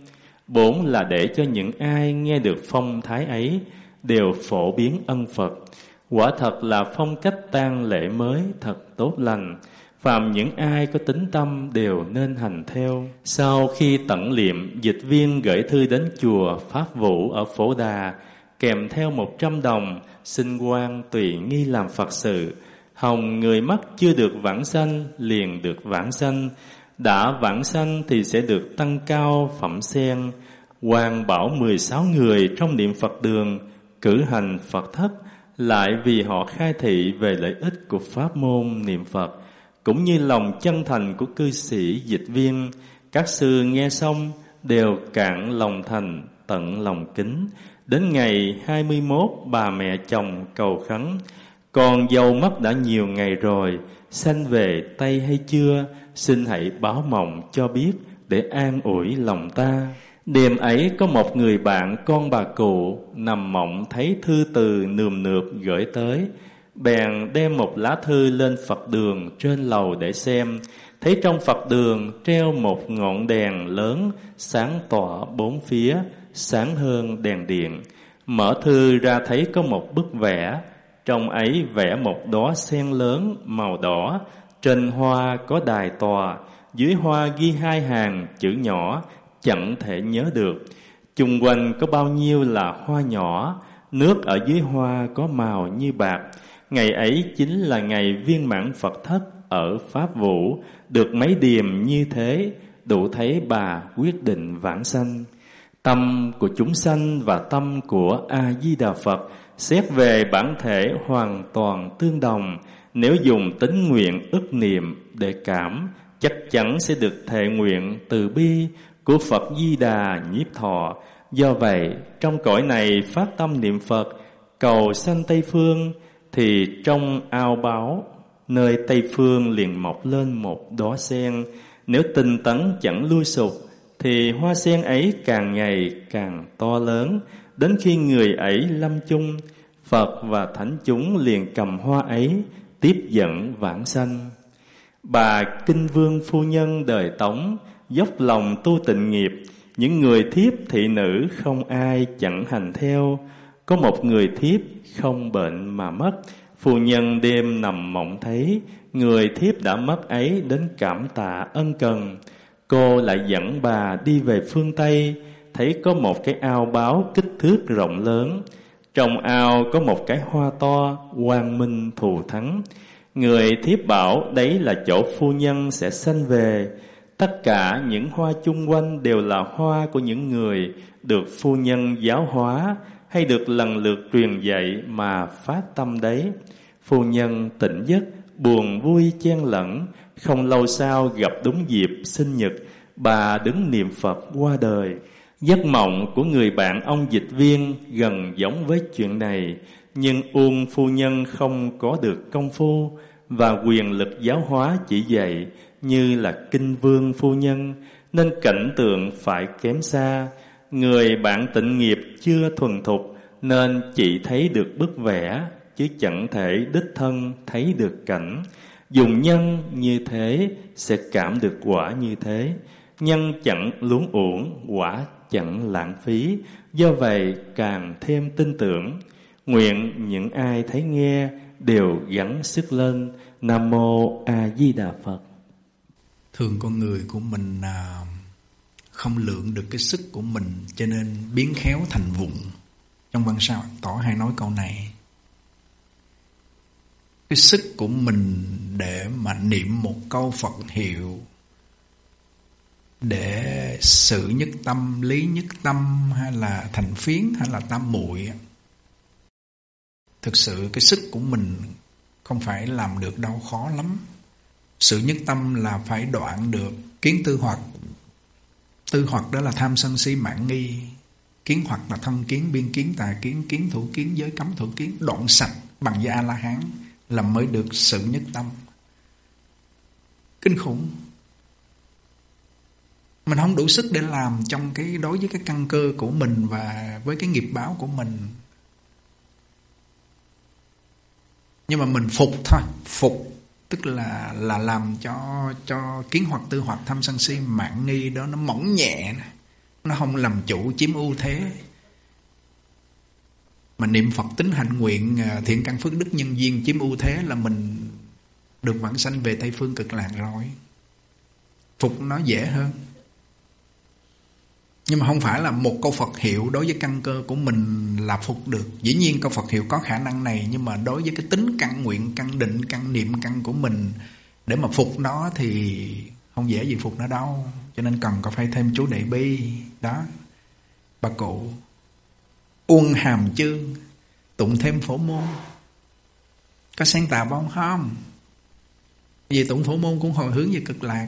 Bổn là để cho những ai nghe được phong thái ấy đều phổ biến ân Phật. Quả thật là phong cách tang lễ mới thật tốt lành, phàm những ai có tín tâm đều nên hành theo. Sau khi tận liệm, dịch viên gửi thư đến chùa Pháp Vũ ở Phổ Đà, kèm theo một trăm đồng, xin quan tùy nghi làm Phật sự. Hồng người mất chưa được vãng sanh liền được vãng sanh, đã vãng sanh thì sẽ được tăng cao phẩm sen. Quan bảo mười sáu người trong niệm Phật đường cử hành Phật thất, lại vì họ khai thị về lợi ích của pháp môn niệm Phật, cũng như lòng chân thành của cư sĩ dịch viên. Các sư nghe xong đều cạn lòng thành, tận lòng kính. Đến ngày hai mươi mốt, bà mẹ chồng cầu khấn: con dâu mất đã nhiều ngày rồi, sanh về Tây hay chưa? Xin hãy báo mộng cho biết để an ủi lòng ta. Đêm ấy có một người bạn con bà cụ nằm mộng thấy thư từ nườm nượp gửi tới, bèn đem một lá thư lên Phật đường trên lầu để xem. Thấy trong Phật đường treo một ngọn đèn lớn sáng tỏa bốn phía, sáng hơn đèn điện. Mở thư ra thấy có một bức vẽ, trong ấy vẽ một đóa sen lớn màu đỏ, trên hoa có đài tòa, dưới hoa ghi hai hàng chữ nhỏ chẳng thể nhớ được. Chung quanh có bao nhiêu là hoa nhỏ, nước ở dưới hoa có màu như bạc. Ngày ấy chính là ngày viên mãn Phật thất ở Pháp Vũ, được mấy điềm như thế, đủ thấy bà quyết định vãng sanh. Tâm của chúng sanh và tâm của A-di-đà Phật xét về bản thể hoàn toàn tương đồng. Nếu dùng tín nguyện ức niệm để cảm, chắc chắn sẽ được thệ nguyện từ bi của Phật Di Đà nhiếp thọ. Do vậy, trong cõi này phát tâm niệm Phật, cầu sanh Tây Phương, thì trong ao báo nơi Tây Phương liền mọc lên một đóa sen. Nếu tinh tấn chẳng lui sụp, thì hoa sen ấy càng ngày càng to lớn. Đến khi người ấy lâm chung, Phật và thánh chúng liền cầm hoa ấy tiếp dẫn vãng sanh. Bà Kinh Vương phu nhân đời Tống dốc lòng tu tịnh nghiệp, những người thiếp thị nữ không ai chẳng hành theo. Có một người thiếp không bệnh mà mất, phu nhân đêm nằm mộng thấy người thiếp đã mất ấy đến cảm tạ ân cần. Cô lại dẫn bà đi về phương Tây, thấy có một cái ao báo kích thước rộng lớn. Trong ao có một cái hoa to, quang minh thù thắng. Người thiếp bảo đấy là chỗ phu nhân sẽ sanh về. Tất cả những hoa chung quanh đều là hoa của những người được phu nhân giáo hóa hay được lần lượt truyền dạy mà phát tâm đấy. Phu nhân tỉnh giấc, buồn vui chen lẫn. Không lâu sau gặp đúng dịp sinh nhật, bà đứng niệm Phật qua đời. Giấc mộng của người bạn ông dịch viên gần giống với chuyện này, nhưng Uông phu nhân không có được công phu và quyền lực giáo hóa chỉ dạy như là Kinh Vương phu nhân, nên cảnh tượng phải kém xa. Người bạn tịnh nghiệp chưa thuần thục nên chỉ thấy được bức vẽ, chứ chẳng thể đích thân thấy được cảnh. Dùng nhân như thế sẽ cảm được quả như thế. Nhân chẳng luống uổng, quả chẳng lãng phí. Do vậy càng thêm tin tưởng. Nguyện những ai thấy nghe đều gắng sức lên. Nam Mô A Di Đà Phật. Thường con người của mình à, không lượng được cái sức của mình, cho nên biến khéo thành vụng. Trong văn sao tỏ hay nói câu này. Cái sức của mình để mà niệm một câu Phật hiệu, để sự nhất tâm, lý nhất tâm, hay là thành phiến, hay là tam muội, thực sự cái sức của mình không phải làm được đâu, khó lắm. Sự nhất tâm là phải đoạn được kiến tư hoặc. Tư hoặc đó là tham sân si mạn nghi. Kiến hoặc là thân kiến, biên kiến, tà kiến, kiến thủ kiến, giới cấm thủ kiến. Đoạn sạch bằng với A-la-hán là mới được sự nhất tâm. Kinh khủng. Mình không đủ sức để làm trong cái đối với cái căn cơ của mình và với cái nghiệp báo của mình. Nhưng mà mình phục thôi, phục tức là là làm cho cho kiến hoặc tư hoặc tham sân si mạn nghi đó nó mỏng nhẹ, nó không làm chủ chiếm ưu thế. Mà niệm Phật tính hạnh nguyện thiện căn phước đức nhân duyên chiếm ưu thế là mình được vãng sanh về Tây Phương Cực Lạc rồi. Phục nó dễ hơn. Nhưng mà không phải là một câu Phật hiệu đối với căn cơ của mình là phục được. Dĩ nhiên câu Phật hiệu có khả năng này, nhưng mà đối với cái tính căn nguyện, căn định, căn niệm, căn của mình, để mà phục nó thì không dễ gì phục nó đâu. Cho nên cần có phải thêm chú Đại Bi. Đó, bà cụ Uông Hàm Chương tụng thêm Phổ Môn. Có sáng tạo bông không? Vì tụng Phổ Môn cũng hồi hướng về Cực Lạc.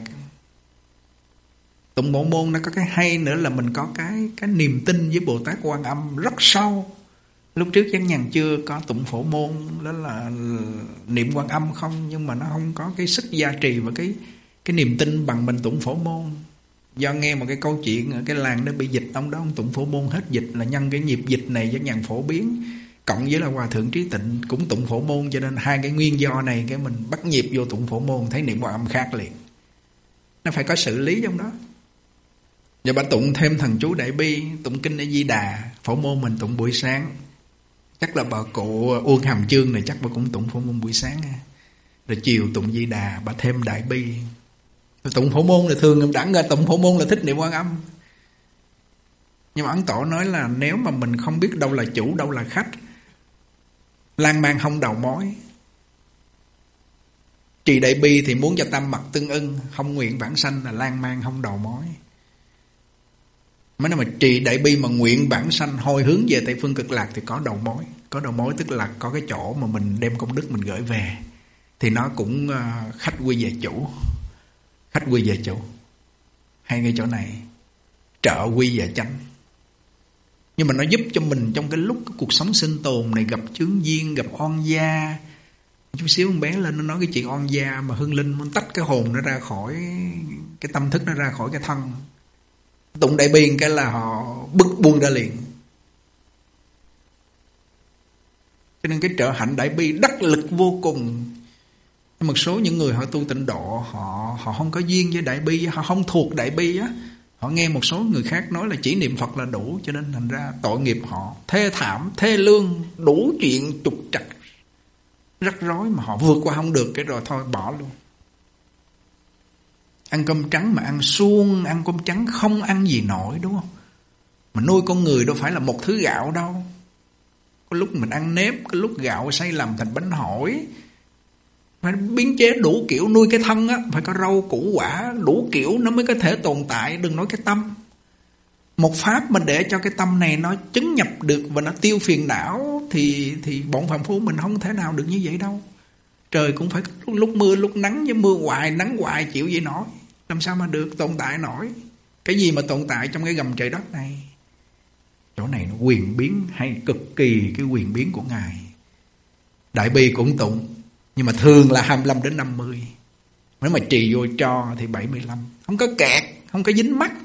Tụng Phổ Môn nó có cái hay nữa là mình có cái cái niềm tin với Bồ Tát Quan Âm rất sâu. Lúc trước Chánh Nhàn chưa có tụng Phổ Môn, đó là niệm Quan Âm không, nhưng mà nó không có cái sức gia trì và cái cái niềm tin bằng mình tụng Phổ Môn. Do nghe một cái câu chuyện ở cái làng đó bị dịch, ông đó ông tụng Phổ Môn hết dịch, là nhân cái nhịp dịch này Chánh Nhàn phổ biến, cộng với là Hòa Thượng Trí Tịnh cũng tụng Phổ Môn, cho nên hai cái nguyên do này cái mình bắt nhịp vô tụng Phổ Môn, thấy niệm Quan Âm khác liền. Nó phải có xử lý trong đó. Và bà tụng thêm thần chú Đại Bi, tụng kinh A Di Đà. Phổ Môn mình tụng buổi sáng. Chắc là bà cụ Uông Hàm Chương này chắc bà cũng tụng Phổ Môn buổi sáng ha. Rồi chiều tụng Di Đà, bà thêm Đại Bi. Rồi tụng Phổ Môn là thường đã nghe tụng Phổ Môn là thích niệm Quan Âm. Nhưng mà Ấn Tổ nói là nếu mà mình không biết đâu là chủ, đâu là khách, lan man không đầu mối. Trì Đại Bi thì muốn cho tam mật tương ưng, không nguyện vãng sanh là lan man không đầu mối. Mấy nếu mà trì Đại Bi mà nguyện vãng sanh hồi hướng về Tây Phương Cực Lạc thì có đầu mối. Có đầu mối tức là có cái chỗ mà mình đem công đức mình gửi về, thì nó cũng uh, khách quy về chủ. Khách quy về chủ. Hay cái chỗ này trợ quy về chánh. Nhưng mà nó giúp cho mình trong cái lúc cái cuộc sống sinh tồn này gặp chướng duyên, gặp oan gia. Chút xíu con bé lên nó nói cái chuyện oan gia mà Hương Linh muốn tách cái hồn nó ra khỏi, cái tâm thức nó ra khỏi cái thân. Tụng Đại Bi cái là họ bứt buông ra liền. Cho nên cái trợ hạnh Đại Bi đắc lực vô cùng. Một số những người họ tu tịnh độ, họ họ không có duyên với Đại Bi, họ không thuộc Đại Bi á, họ nghe một số người khác nói là chỉ niệm Phật là đủ, cho nên thành ra tội nghiệp họ thê thảm, thê lương, đủ chuyện trục trặc, rắc rối mà họ vượt qua không được, cái rồi thôi bỏ luôn. Ăn cơm trắng mà ăn suông, ăn cơm trắng không ăn gì nổi, đúng không? Mà nuôi con người đâu phải là một thứ gạo đâu. Có lúc mình ăn nếp, có lúc gạo xay làm thành bánh hỏi. Phải biến chế đủ kiểu nuôi cái thân á, phải có rau củ quả đủ kiểu nó mới có thể tồn tại, đừng nói cái tâm. Một pháp mà để cho cái tâm này nó chứng nhập được và nó tiêu phiền não thì thì bọn phàm phu mình không thể nào được như vậy đâu. Trời cũng phải lúc, lúc mưa lúc nắng, với mưa hoài nắng hoài chịu vậy nổi, làm sao mà được tồn tại nổi. Cái gì mà tồn tại trong cái gầm trời đất này? Chỗ này nó quyền biến hay cực kỳ cái quyền biến của Ngài. Đại Bi cũng tụng, nhưng mà thường là hai mươi lăm đến năm mươi. Nếu mà trì vô cho thì bảy mươi lăm. Không có kẹt, không có dính mắt.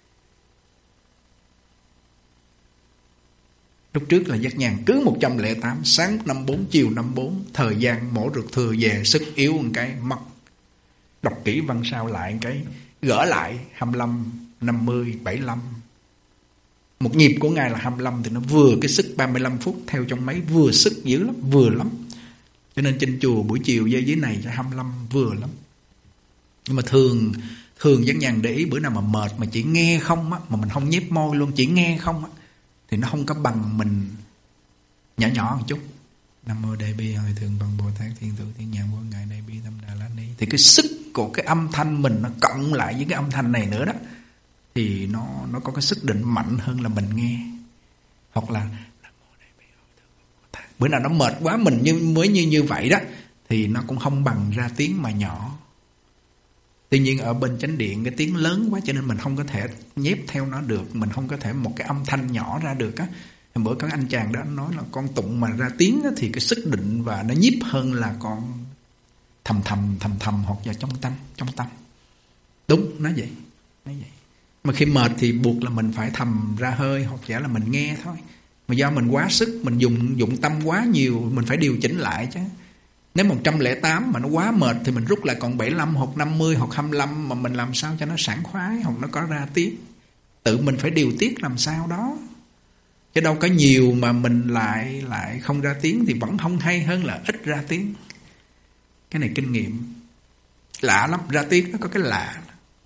Lúc trước là Giác Nhàn cứ một trăm lẻ tám, sáng năm bốn, chiều năm bốn, thời gian mỗi rượt thừa về, sức yếu một cái mất. Đọc kỹ văn sao lại một cái, gỡ lại hai mươi lăm, năm mươi, bảy mươi lăm. Một nhịp của Ngài là hai mươi lăm thì nó vừa cái sức ba mươi lăm phút theo trong máy, vừa sức dữ lắm, vừa lắm. Cho nên trên chùa buổi chiều dây dưới này cho hai mươi lăm vừa lắm. Nhưng mà thường thường Giác Nhàn để ý bữa nào mà mệt mà chỉ nghe không á, mà mình không nhếch môi luôn, chỉ nghe không á, thì nó không có bằng mình nhỏ nhỏ một chút. Nam mô Đại Bi Hội Thượng Bằng Bồ Tát Thiên Thủ Thiên Nhãn Vô Ngại Đại Bi Tâm Đà La Ni. Thì cái sức của cái âm thanh mình nó cộng lại với cái âm thanh này nữa đó, thì nó nó có cái sức định mạnh hơn là mình nghe. Hoặc là bữa nào nó mệt quá mình như mới như như vậy đó, thì nó cũng không bằng ra tiếng mà nhỏ. Tuy nhiên ở bên chánh điện cái tiếng lớn quá cho nên mình không có thể nhép theo nó được, mình không có thể một cái âm thanh nhỏ ra được á. Bữa có anh chàng đó anh nói là con tụng mà ra tiếng á, thì cái sức định và nó nhiếp hơn là con thầm thầm thầm thầm hoặc là trong tâm trong tâm. Đúng, nói vậy, nói vậy. Mà khi mệt thì buộc là mình phải thầm ra hơi hoặc giả là mình nghe thôi. Mà do mình quá sức, mình dùng dụng tâm quá nhiều, mình phải điều chỉnh lại chứ. Nếu một trăm lẻ tám mà nó quá mệt thì mình rút lại còn bảy mươi lăm hoặc năm mươi hoặc hai mươi lăm, mà mình làm sao cho nó sảng khoái hoặc nó có ra tiếng. tự mình phải điều tiết làm sao đó. Chứ đâu có nhiều mà mình lại lại không ra tiếng thì vẫn không hay hơn là ít ra tiếng. Cái này kinh nghiệm. Lạ lắm, ra tiếng nó có cái lạ.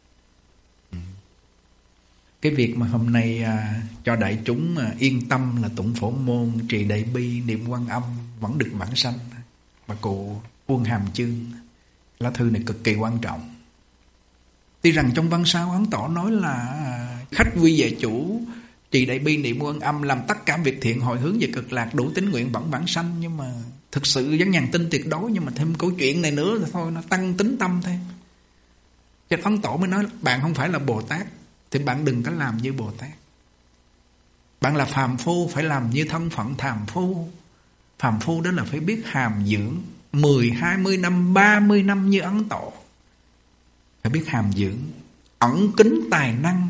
Cái việc mà hôm nay à, cho đại chúng à, yên tâm là tụng phổ môn, trì đại bi, niệm Quan Âm vẫn được vãng sanh. Bà cụ Uông Hàm Chương, lá thư này cực kỳ quan trọng. Tuy rằng trong văn sao Ấn Tổ nói là à, khách quy về chủ, trì đại bi niệm Quan Âm, làm tất cả việc thiện hồi hướng về cực lạc, đủ tín nguyện vẫn vãng sanh. Nhưng mà thực sự vẫn nhàn tin tuyệt đối. Nhưng mà thêm câu chuyện này nữa thì thôi, nó tăng tính tâm thêm. Cho Ấn Tổ mới nói bạn không phải là Bồ Tát thì bạn đừng có làm như Bồ Tát. Bạn là phàm phu, phải làm như thân phận phàm phu. Phàm phu đó là phải biết hàm dưỡng mười, hai mươi năm, ba mươi năm như Ấn Tổ. Phải biết hàm dưỡng, ẩn kính tài năng.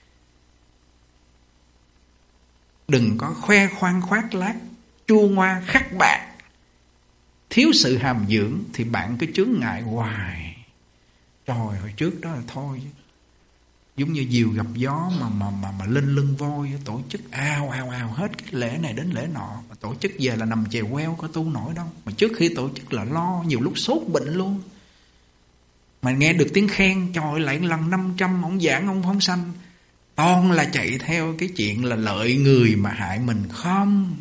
Đừng có khoe khoang khoác lác, chua ngoa khắc bạc. Thiếu sự hàm dưỡng thì bạn cứ chướng ngại hoài. Trời, hồi trước đó là thôi. Giống như diều gặp gió mà mà mà mà lên lưng voi, tổ chức ào ào ào hết cái lễ này đến lễ nọ, mà tổ chức về là nằm chèo queo có tu nổi đâu. Mà trước khi tổ chức là lo, nhiều lúc sốt bệnh luôn. Mà nghe được tiếng khen, trời lại lần năm trăm ông giảng ông phóng sanh, toàn là chạy theo cái chuyện là lợi người mà hại mình không.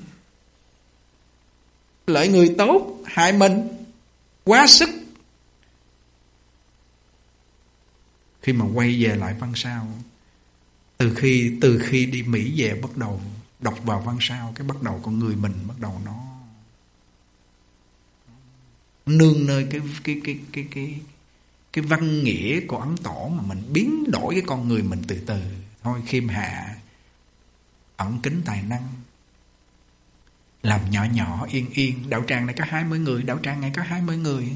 Lợi người tốt, hại mình quá sức. Khi mà quay về lại văn sao, từ khi từ khi đi Mỹ về bắt đầu đọc vào văn sao, cái bắt đầu con người mình bắt đầu nó nương nơi cái cái cái cái cái cái văn nghĩa của Ấn Tổ mà mình biến đổi cái con người mình từ từ. Thôi khiêm hạ, ẩn kính tài năng, làm nhỏ nhỏ yên yên. Đạo tràng này có hai mươi người, đạo tràng này có hai mươi người.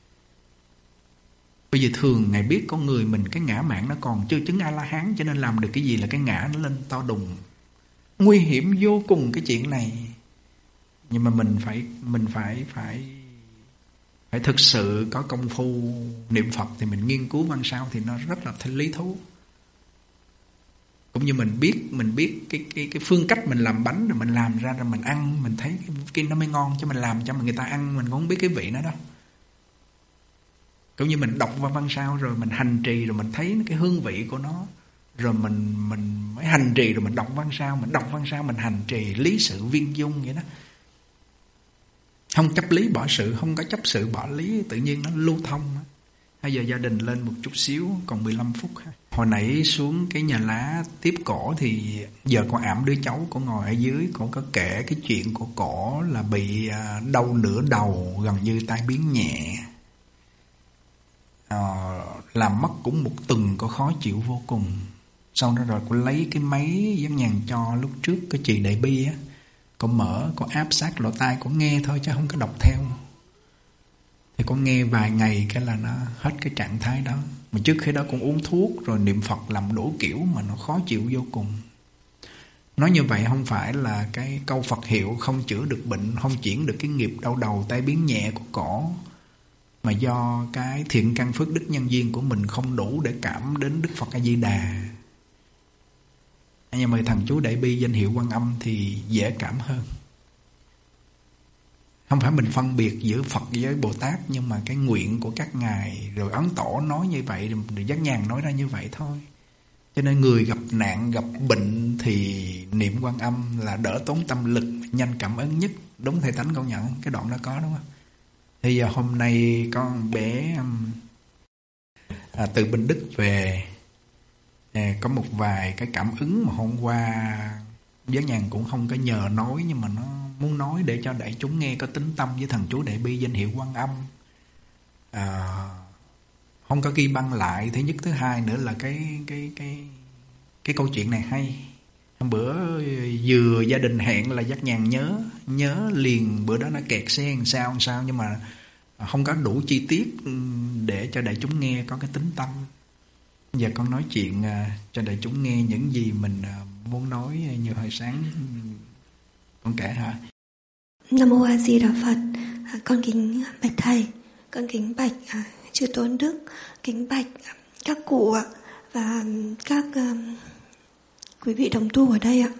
Bây giờ thường Ngài biết con người mình cái ngã mạn nó còn chưa chứng A-la-hán, cho nên làm được cái gì là cái ngã nó lên to đùng. Nguy hiểm vô cùng cái chuyện này. Nhưng mà mình phải mình phải phải phải thực sự có công phu niệm Phật thì mình nghiên cứu văn sao thì nó rất là lý thú. Cũng như mình biết mình biết cái cái cái phương cách mình làm bánh rồi mình làm ra rồi mình ăn, mình thấy cái, cái nó mới ngon, chứ mình làm cho người ta ăn mình cũng không biết cái vị nó đâu. Cũng như mình đọc vào văn sao rồi mình hành trì rồi mình thấy cái hương vị của nó, rồi mình mình mới hành trì rồi mình đọc văn sao, mình đọc văn sao mình hành trì lý sự viên dung vậy đó. Không chấp lý bỏ sự, không có chấp sự bỏ lý, tự nhiên nó lưu thông. Bây giờ gia đình lên một chút xíu, còn mười lăm phút. Hồi nãy xuống cái nhà lá tiếp cổ thì giờ con ẵm đứa cháu, con ngồi ở dưới, con có kể cái chuyện của cổ là bị đau nửa đầu, gần như tai biến nhẹ. À, làm mất cũng một tuần, có khó chịu vô cùng. Sau đó rồi cô lấy cái máy giống nhàn cho lúc trước cái chị đại bi á, cô mở, cô áp sát lỗ tai, cô nghe thôi chứ không có đọc theo. Thì cô nghe vài ngày cái là nó hết cái trạng thái đó. Mà trước khi đó cũng uống thuốc rồi niệm Phật làm đủ kiểu mà nó khó chịu vô cùng. Nói như vậy không phải là cái câu Phật hiệu không chữa được bệnh, không chuyển được cái nghiệp đau đầu tai biến nhẹ của cổ, mà do cái thiện căn phước đức nhân duyên của mình không đủ để cảm đến Đức Phật A Di Đà. Nhưng mà thằng chú đại bi danh hiệu Quan Âm thì dễ cảm hơn. Không phải mình phân biệt giữa Phật với Bồ Tát, nhưng mà cái nguyện của các ngài rồi Ấn Tổ nói như vậy, rồi Giác Nhàn nói ra như vậy thôi. Cho nên người gặp nạn, gặp bệnh thì niệm Quan Âm là đỡ tốn tâm lực, nhanh cảm ứng nhất. Đúng thầy Tánh công nhận cái đoạn đó có đúng không? Thì giờ hôm nay con bé à, từ Bình Đức về, à, có một vài cái cảm ứng mà hôm qua Giác Nhàn cũng không có nhờ nói, nhưng mà nó muốn nói để cho đại chúng nghe có tính tâm với thần chú đại bi danh hiệu Quan Âm. À, không có ghi băng lại. Thứ nhất, thứ hai nữa là cái cái cái cái câu chuyện này hay. Hôm bữa vừa gia đình hẹn là Giác Nhàn nhớ nhớ liền, bữa đó nó kẹt xe làm sao làm sao, nhưng mà không có đủ chi tiết để cho đại chúng nghe có cái tính tâm. Giờ con nói chuyện cho đại chúng nghe những gì mình muốn nói như hồi sáng con kể hả? Nam mô A Di Đà Phật. À, con kính bạch thầy, con kính bạch à, chư tôn đức, kính bạch các cụ và các uh, quý vị đồng tu ở đây ạ.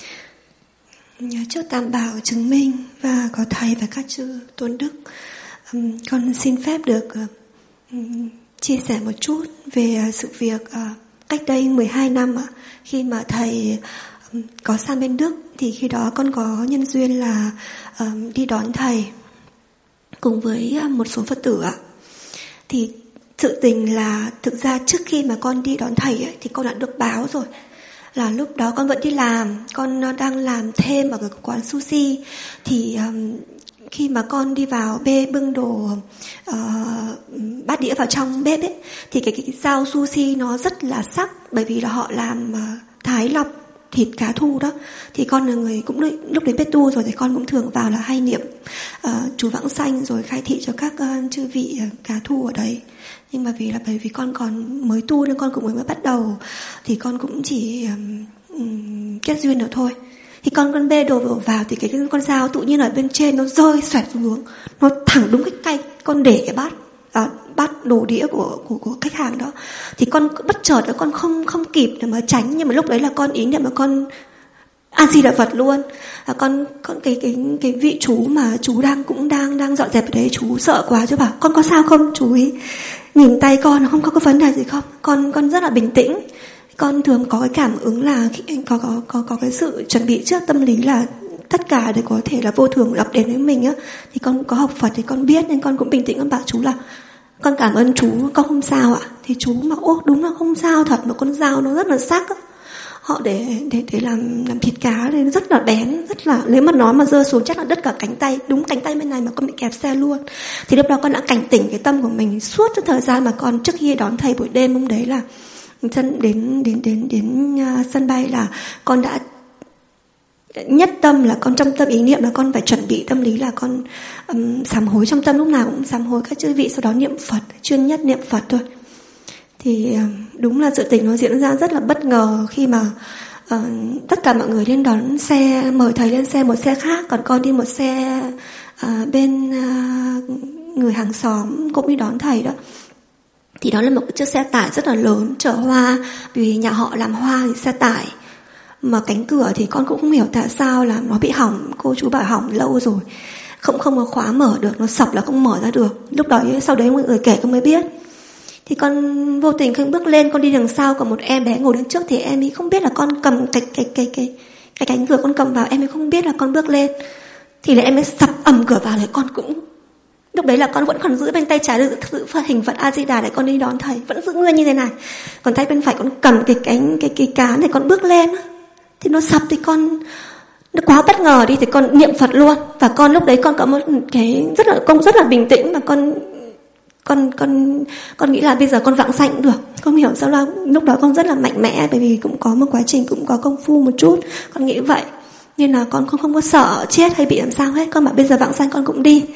Trước Tam Bảo chứng minh và có thầy và các chư tôn đức, um, con xin phép được um, chia sẻ một chút về uh, sự việc uh, cách đây mười hai năm ạ. Khi mà thầy um, có sang bên Đức thì khi đó con có nhân duyên là um, đi đón thầy cùng với uh, một số Phật tử ạ. Thì sự tình là thực ra trước khi mà con đi đón thầy ấy, thì con đã được báo rồi. Là lúc đó con vẫn đi làm, con đang làm thêm ở cái quán sushi. Thì um, khi mà con đi vào bê bưng đồ uh, bát đĩa vào trong bếp ấy, thì cái, cái, cái dao sushi nó rất là sắc, bởi vì là họ làm uh, thái lọc thịt cá thu đó. Thì con là người cũng lúc đến bếp tu rồi thì con cũng thường vào là hay niệm uh, chú Vãng Sanh rồi khai thị cho các uh, chư vị uh, cá thu ở đấy. Nhưng mà vì là bởi vì con còn mới tu nên con cũng mới bắt đầu, thì con cũng chỉ um, um, kết duyên được thôi. Thì con con bê đồ vào thì cái con dao tự nhiên ở bên trên nó rơi xoẹt xuống, nó thẳng đúng cái tay con để cái bát à, bát đồ đĩa của của của khách hàng đó. Thì con bất chợt đó con không không kịp để mà tránh, nhưng mà lúc đấy là con ý niệm mà con A Di Đà Phật luôn. À, con con cái cái cái vị chú mà chú đang cũng đang đang dọn dẹp ở đấy, chú sợ quá chú bảo con có sao không, chú ý nhìn tay con không có cái vấn đề gì không. Con con rất là bình tĩnh. Con thường có cái cảm ứng là có có có có cái sự chuẩn bị trước tâm lý là tất cả đều có thể là vô thường ập đến với mình á. Thì con có học Phật thì con biết, nên con cũng bình tĩnh, con bảo chú là con cảm ơn chú, con không sao ạ. Thì chú mà ô đúng là không sao thật, mà con dao nó rất là sắc á. Họ để để để làm làm thịt cá nên rất là bén, rất là, nếu mà nó mà rơi xuống chắc là đứt cả cánh tay, đúng cánh tay bên này mà con bị kẹp xe luôn. Thì lúc đó con đã cảnh tỉnh cái tâm của mình suốt cái thời gian mà con trước khi đón thầy buổi đêm hôm đấy là chân đến đến đến đến uh, sân bay là con đã nhất tâm là con trong tâm ý niệm là con phải chuẩn bị tâm lý là con um, sám hối trong tâm, lúc nào cũng sám hối các chư vị, sau đó niệm Phật, chuyên nhất niệm Phật thôi. Thì đúng là sự tình nó diễn ra rất là bất ngờ khi mà uh, tất cả mọi người lên đón xe, mời thầy lên xe một xe khác, còn con đi một xe uh, bên uh, người hàng xóm cũng đi đón thầy đó. Thì đó là một chiếc xe tải rất là lớn chở hoa, vì nhà họ làm hoa thì xe tải. Mà cánh cửa thì con cũng không hiểu tại sao là nó bị hỏng, cô chú bảo hỏng lâu rồi, không không có khóa mở được, nó sập là không mở ra được. Lúc đó sau đấy mọi người kể con mới biết. Thì con vô tình không bước lên, con đi đằng sau còn một em bé ngồi đứng trước, thì em ấy không biết là con cầm cái cái cái cái cái cánh cửa con cầm vào, em ấy không biết là con bước lên. Thì là em ấy sập ầm cửa vào, thì con cũng lúc đấy là con vẫn còn giữ bên tay trái được giữ hình Phật A Di Đà để con đi đón thầy, vẫn giữ nguyên như thế này. Còn tay bên phải con cầm cái cánh cái cái cán để con bước lên, thì nó sập, thì con nó quá bất ngờ đi, thì con niệm Phật luôn. Và con lúc đấy con có một cái rất là con rất là bình tĩnh, mà con con con con nghĩ là bây giờ con vãng sanh cũng được. Không hiểu sao là lúc đó con rất là mạnh mẽ, bởi vì cũng có một quá trình, cũng có công phu một chút, con nghĩ vậy nên là con không không có sợ chết hay bị làm sao hết. Con bảo bây giờ vãng sanh con cũng đi.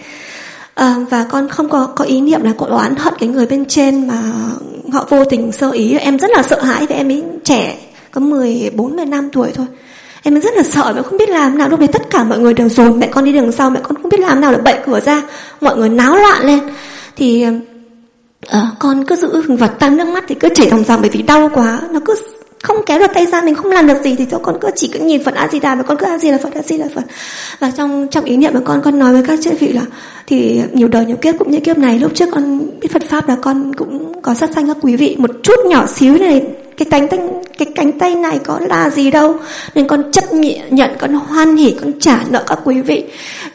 À, và con không có có ý niệm là có oán hận cái người bên trên mà họ vô tình sơ ý. Em rất là sợ hãi, vì em ấy trẻ, có mười bốn mười năm tuổi thôi. Em ấy rất là sợ, mà không biết làm nào. Lúc đấy tất cả mọi người đều dồn mẹ con đi đằng sau, mẹ con không biết làm nào để bậy cửa ra, mọi người náo loạn lên. Thì uh, con cứ giữ hình vật, tan nước mắt thì cứ chảy ròng ròng, bởi vì đau quá, nó cứ không kéo được tay ra, mình không làm được gì, thì con cứ chỉ cứ nhìn Phật A Di Đà, và con cứ A Di Đà Phật, A Di Đà Phật. Và trong trong ý niệm của con con nói với các chư vị là thì nhiều đời nhiều kiếp cũng như kiếp này, lúc trước con biết Phật pháp là con cũng có sát sanh các quý vị một chút nhỏ xíu này, cái cánh tay cái cánh tay này có là gì đâu, nên con chấp nhận, con hoan hỉ, con trả nợ các quý vị.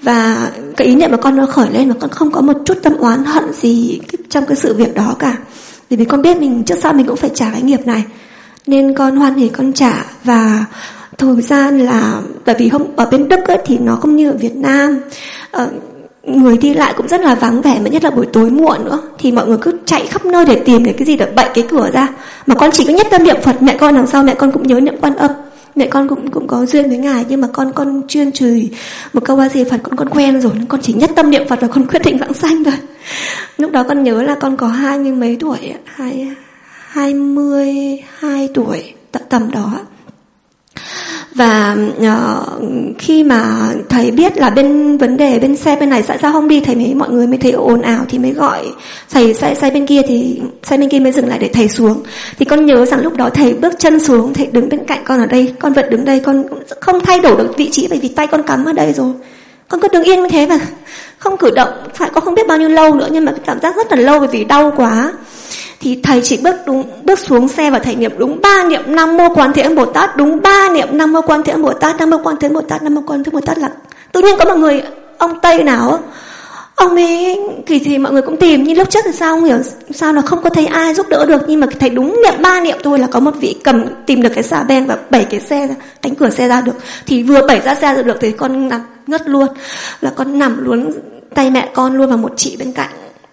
Và cái ý niệm của con nó khởi lên, mà con không có một chút tâm oán hận gì trong cái sự việc đó cả, vì con biết mình trước sau mình cũng phải trả cái nghiệp này, nên con hoan hỉ con trả. Và thời gian là bởi vì không ở bên Đức ấy, thì nó không như ở Việt Nam, ờ, người đi lại cũng rất là vắng vẻ, mà nhất là buổi tối muộn nữa, thì mọi người cứ chạy khắp nơi để tìm để cái gì để bậy cái cửa ra. Mà con chỉ có nhất tâm niệm Phật, mẹ con đằng sau mẹ con cũng nhớ niệm Quan Âm, mẹ con cũng cũng có duyên với ngài, nhưng mà con con chuyên chửi một câu A Di Đà Phật, con con quen rồi, con chỉ nhất tâm niệm Phật và con quyết định vãng sanh thôi. Lúc đó con nhớ là con có hai mươi mấy tuổi, hai hai mươi hai tuổi tầm đó. Và uh, khi mà thầy biết là bên vấn đề bên xe bên này tại sao không đi, thầy mới mọi người mới thấy ồn ào thì mới gọi thầy xe, xe bên kia, thì xe bên kia mới dừng lại để thầy xuống. Thì con nhớ rằng lúc đó thầy bước chân xuống, thầy đứng bên cạnh con ở đây, con vẫn đứng đây, con không thay đổi được vị trí bởi vì tay con cắm ở đây rồi. Con cứ đứng yên như thế và không cử động, phải con không biết bao nhiêu lâu nữa, nhưng mà cái cảm giác rất là lâu bởi vì đau quá. Thì thầy chỉ bước đúng bước xuống xe và thầy niệm đúng ba niệm Nam Mô Quán Thế Âm Bồ Tát, đúng ba niệm Nam Mô Quán Thế Âm Bồ Tát, Nam Mô Quán Thế Âm Bồ Tát, Nam Mô Quán Thế Âm Bồ Tát, là tự nhiên có một người ông Tây nào ông ấy thì thì mọi người cũng tìm, nhưng lúc trước thì sao không hiểu sao là không có thấy ai giúp đỡ được, nhưng mà thầy đúng niệm ba niệm thôi là có một vị cầm tìm được cái xà beng và đẩy cái xe ra, cánh cửa xe ra được. Thì vừa đẩy ra xe được thì con nằm ngất luôn, là con nằm luôn tay mẹ con luôn và một chị bên cạnh.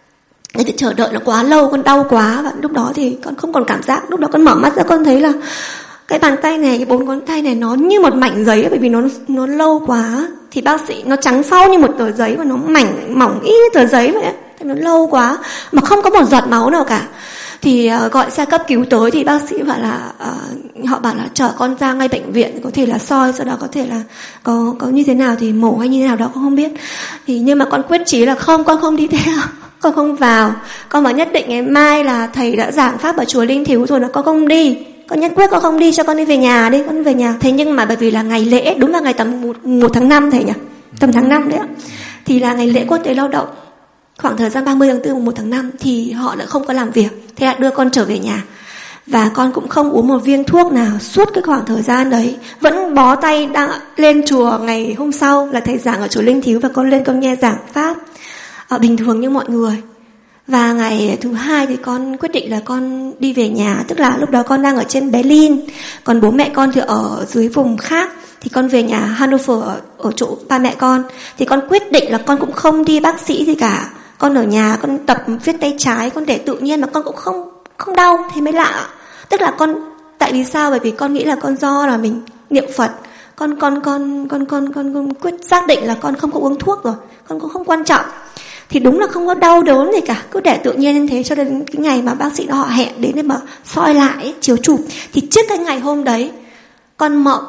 Thì chờ đợi nó quá lâu, con đau quá, và lúc đó thì con không còn cảm giác. Lúc đó con mở mắt ra con thấy là cái bàn tay này, cái bốn ngón tay này nó như một mảnh giấy, bởi vì nó nó lâu quá. Thì bác sĩ nó trắng phau như một tờ giấy và nó mảnh mỏng y như tờ giấy vậy ấy. Nó lâu quá mà không có một giọt máu nào cả. Thì uh, gọi xe cấp cứu tới thì bác sĩ bảo là uh, họ bảo là chở con ra ngay bệnh viện, có thể là soi, sau đó có thể là có có như thế nào thì mổ hay như thế nào đó con không biết. Thì nhưng mà con quyết chí là không, con không đi theo. Con không vào. Con bảo nhất định ngày mai là thầy đã giảng pháp ở chùa Linh Thiếu rồi, là con không đi. Con nhất quyết con không đi, cho con đi về nhà đi, con về nhà. Thế nhưng mà bởi vì là ngày lễ, đúng là ngày tầm một tháng năm thầy nhỉ? Tầm tháng năm đấy ạ. Thì là ngày lễ quốc tế lao động, khoảng thời gian ba mươi tháng tư, một tháng năm, thì họ đã không có làm việc. Thế là đưa con trở về nhà. Và con cũng không uống một viên thuốc nào suốt cái khoảng thời gian đấy. Vẫn bó tay đang lên chùa ngày hôm sau là thầy giảng ở chùa Linh Thiếu, và con lên con nghe giảng pháp ở bình thường như mọi người. Và ngày thứ hai thì con quyết định là con đi về nhà. Tức là lúc đó con đang ở trên Berlin, còn bố mẹ con thì ở dưới vùng khác. Thì con về nhà Hanover ở, ở chỗ ba mẹ con. Thì con quyết định là con cũng không đi bác sĩ gì cả. Con ở nhà con tập viết tay trái, con để tự nhiên mà con cũng không không đau, thế mới lạ. Tức là con, tại vì sao? Bởi vì con nghĩ là con do là mình niệm Phật, con con con con con con, con quyết xác định là con không có uống thuốc rồi, con cũng không quan trọng. Thì đúng là không có đau đớn gì cả, cứ để tự nhiên như thế cho đến cái ngày mà bác sĩ họ hẹn đến để mà soi lại chiếu chụp. Thì trước cái ngày hôm đấy con mộng,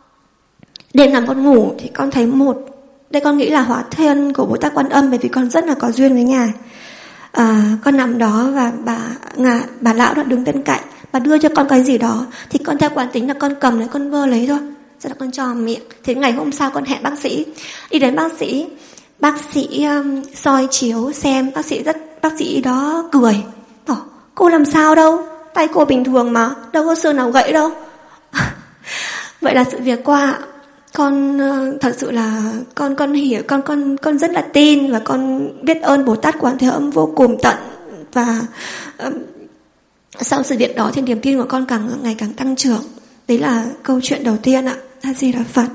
đêm nằm con ngủ thì con thấy một, đây con nghĩ là hóa thân của Bồ Tát Quan Âm, bởi vì con rất là có duyên với ngài. À, con nằm đó và bà ngà, bà lão đã đứng bên cạnh, bà đưa cho con cái gì đó. Thì con theo quán tính là con cầm lấy, con vơ lấy thôi, sau đó con cho miệng. Thế ngày hôm sau con hẹn bác sĩ, đi đến bác sĩ. Bác sĩ um, soi chiếu xem, bác sĩ rất bác sĩ đó cười. Ồ, cô làm sao đâu, tay cô bình thường mà, đâu có xương nào gãy đâu. Vậy là sự việc qua. Con uh, thật sự là con con hiểu, con con con rất là tin và con biết ơn Bồ Tát Quán Thế Âm vô cùng tận. Và uh, sau sự việc đó thì niềm tin của con càng ngày càng tăng trưởng. Đấy là câu chuyện đầu tiên ạ. A Di Đà Phật.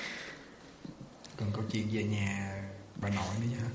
Còn câu chuyện về nhà bà nội nữa nha.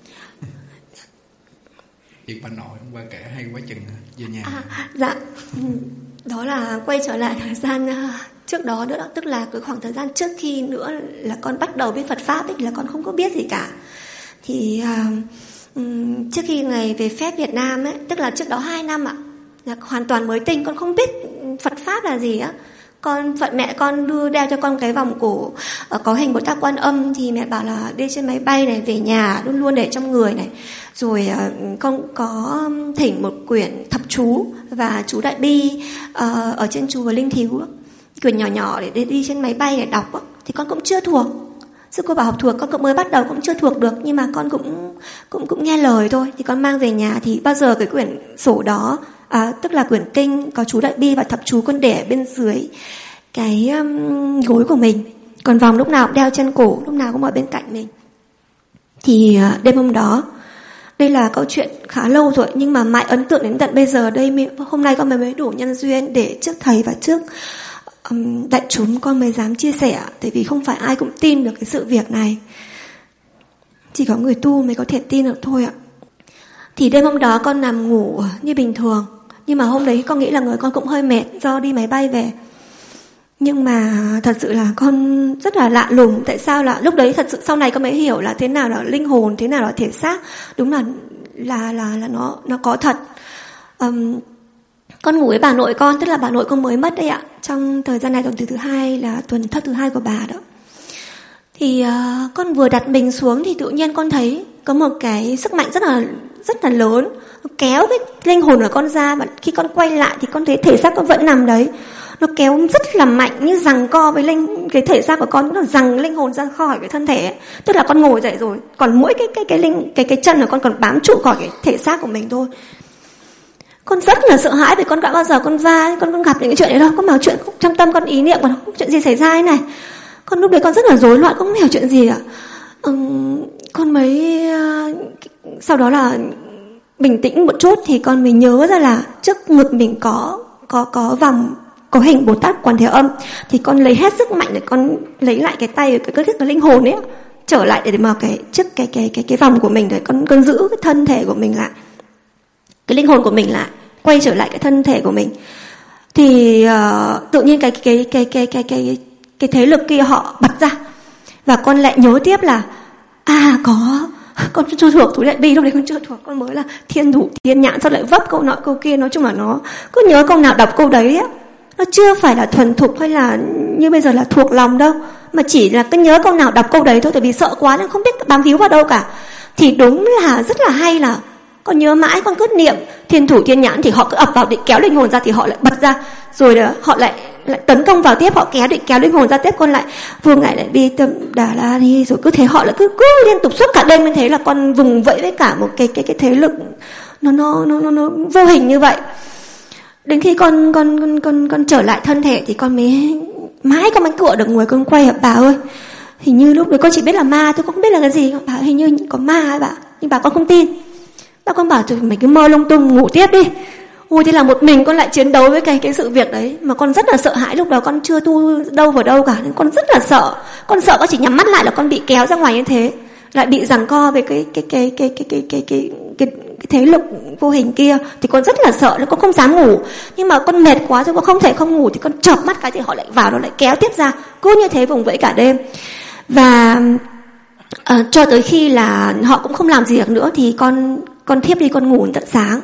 Việc bà nội hôm qua kể hay quá chừng về nhà. À, dạ. Đó là quay trở lại thời gian uh, trước đó nữa, tức là cái khoảng thời gian trước khi nữa là con bắt đầu biết Phật pháp ấy, là con không có biết gì cả. Thì uh, um, trước khi ngày về phép Việt Nam ấy, tức là trước đó hai năm ạ, là hoàn toàn mới tinh, con không biết Phật pháp là gì á. Con Phật mẹ con đưa đeo cho con cái vòng cổ uh, có hình Bồ Tát Quan Âm, thì mẹ bảo là đi trên máy bay này về nhà luôn luôn để trong người này. Rồi uh, con có thỉnh một quyển thập chú và chú Đại Bi uh, ở trên chùa Linh Thiếu, quyển nhỏ nhỏ để đi trên máy bay để đọc. Thì con cũng chưa thuộc. Sư cô bảo học thuộc, con cũng mới bắt đầu cũng chưa thuộc được, nhưng mà con cũng cũng cũng nghe lời thôi. Thì con mang về nhà, thì bao giờ cái quyển sổ đó, à, tức là quyển kinh có chú Đại Bi và thập chú, con để bên dưới cái um, gối của mình. Còn vòng lúc nào cũng đeo trên cổ, lúc nào cũng ở bên cạnh mình. Thì uh, đêm hôm đó, đây là câu chuyện khá lâu rồi, nhưng mà mãi ấn tượng đến tận bây giờ. Đây hôm nay con mới đủ nhân duyên để trước thầy và trước um, đại chúng con mới dám chia sẻ. Tại vì không phải ai cũng tin được cái sự việc này, chỉ có người tu mới có thể tin được thôi ạ. Thì đêm hôm đó con nằm ngủ như bình thường, nhưng mà hôm đấy con nghĩ là người con cũng hơi mệt do đi máy bay về. Nhưng mà thật sự là con rất là lạ lùng. Tại sao là lúc đấy thật sự sau này con mới hiểu là thế nào là linh hồn, thế nào là thể xác. Đúng là là là là nó nó có thật. Um, con ngủ với bà nội con, tức là bà nội con mới mất đấy ạ. Trong thời gian này tuần thứ hai là tuần thất thứ hai của bà đó. Thì uh, con vừa đặt mình xuống thì tự nhiên con thấy có một cái sức mạnh rất là rất là lớn kéo cái linh hồn của con ra, và khi con quay lại thì con thấy thể xác con vẫn nằm đấy. Nó kéo rất là mạnh, như giằng co với linh cái thể xác của con, nó giằng linh hồn ra khỏi cái thân thể ấy. Tức là con ngồi dậy rồi, còn mỗi cái cái cái linh cái cái chân của con còn bám trụ khỏi cái thể xác của mình thôi. Con rất là sợ hãi vì con đã bao giờ con va con không gặp những cái chuyện đấy đâu. Con bảo chuyện trong tâm con ý niệm còn không chuyện gì xảy ra thế này. Con lúc đấy con rất là rối loạn, con không hiểu chuyện gì ạ. Ừm, con mới uh, sau đó là bình tĩnh một chút thì con mới nhớ ra là trước ngực mình có có có vòng có hình Bồ Tát Quan Thế Âm, thì con lấy hết sức mạnh để con lấy lại cái tay cái cái, cái, cái linh hồn ấy trở lại để mà cái trước cái cái cái cái vòng của mình để con con giữ cái thân thể của mình lại, cái linh hồn của mình lại quay trở lại cái thân thể của mình. Thì uh, tự nhiên cái cái cái cái cái cái cái thế lực kia họ bật ra, và con lại nhớ tiếp là à có con chưa thuộc Thủ Đại Bi, lúc đấy con chưa thuộc, con mới là thiên thủ thiên nhãn, sao lại vấp câu nọ câu kia. Nói chung là nó cứ nhớ câu nào đọc câu đấy á, nó chưa phải là thuần thục hay là như bây giờ là thuộc lòng đâu, mà chỉ là cứ nhớ câu nào đọc câu đấy thôi, tại vì sợ quá nên không biết bám víu vào đâu cả. Thì đúng là rất là hay là con nhớ mãi, con cứ niệm thiên thủ thiên nhãn thì họ cứ ập vào định kéo linh hồn ra, thì họ lại bật ra, rồi đó, họ lại lại tấn công vào tiếp, họ kéo định kéo linh hồn ra tiếp, con lại vương lại lại bi tâm đà la đi, rồi cứ thế họ lại cứ cứ liên tục suốt cả đêm như thế, là con vùng vẫy với cả một cái cái cái thế lực nó nó nó nó, nó vô hình như vậy. Đến khi con con con con con trở lại thân thể thì con mới mãi con mới cựa được người, con quay bà ơi, hình như lúc đấy con chỉ biết là ma, tôi không biết là cái gì. Bà hình như có ma ấy bà, nhưng bà con không tin. Bà con bảo thôi mày cứ mơ lung tung, ngủ tiếp đi. Ui, thế là một mình con lại chiến đấu với cái cái sự việc đấy, mà con rất là sợ hãi. Lúc đó con chưa tu đâu vào đâu cả nên con rất là sợ. Con sợ con chỉ nhắm mắt lại là con bị kéo ra ngoài như thế, lại bị giằng co với cái cái cái cái cái cái cái cái cái, cái thế lực vô hình kia, thì con rất là sợ nên con không dám ngủ. Nhưng mà con mệt quá rồi, con không thể không ngủ, thì con chợp mắt cái thì họ lại vào, nó lại kéo tiếp ra, cứ như thế vùng vẫy cả đêm. Và uh, cho tới khi là họ cũng không làm gì được nữa thì con con thiếp đi, con ngủ đến tận sáng.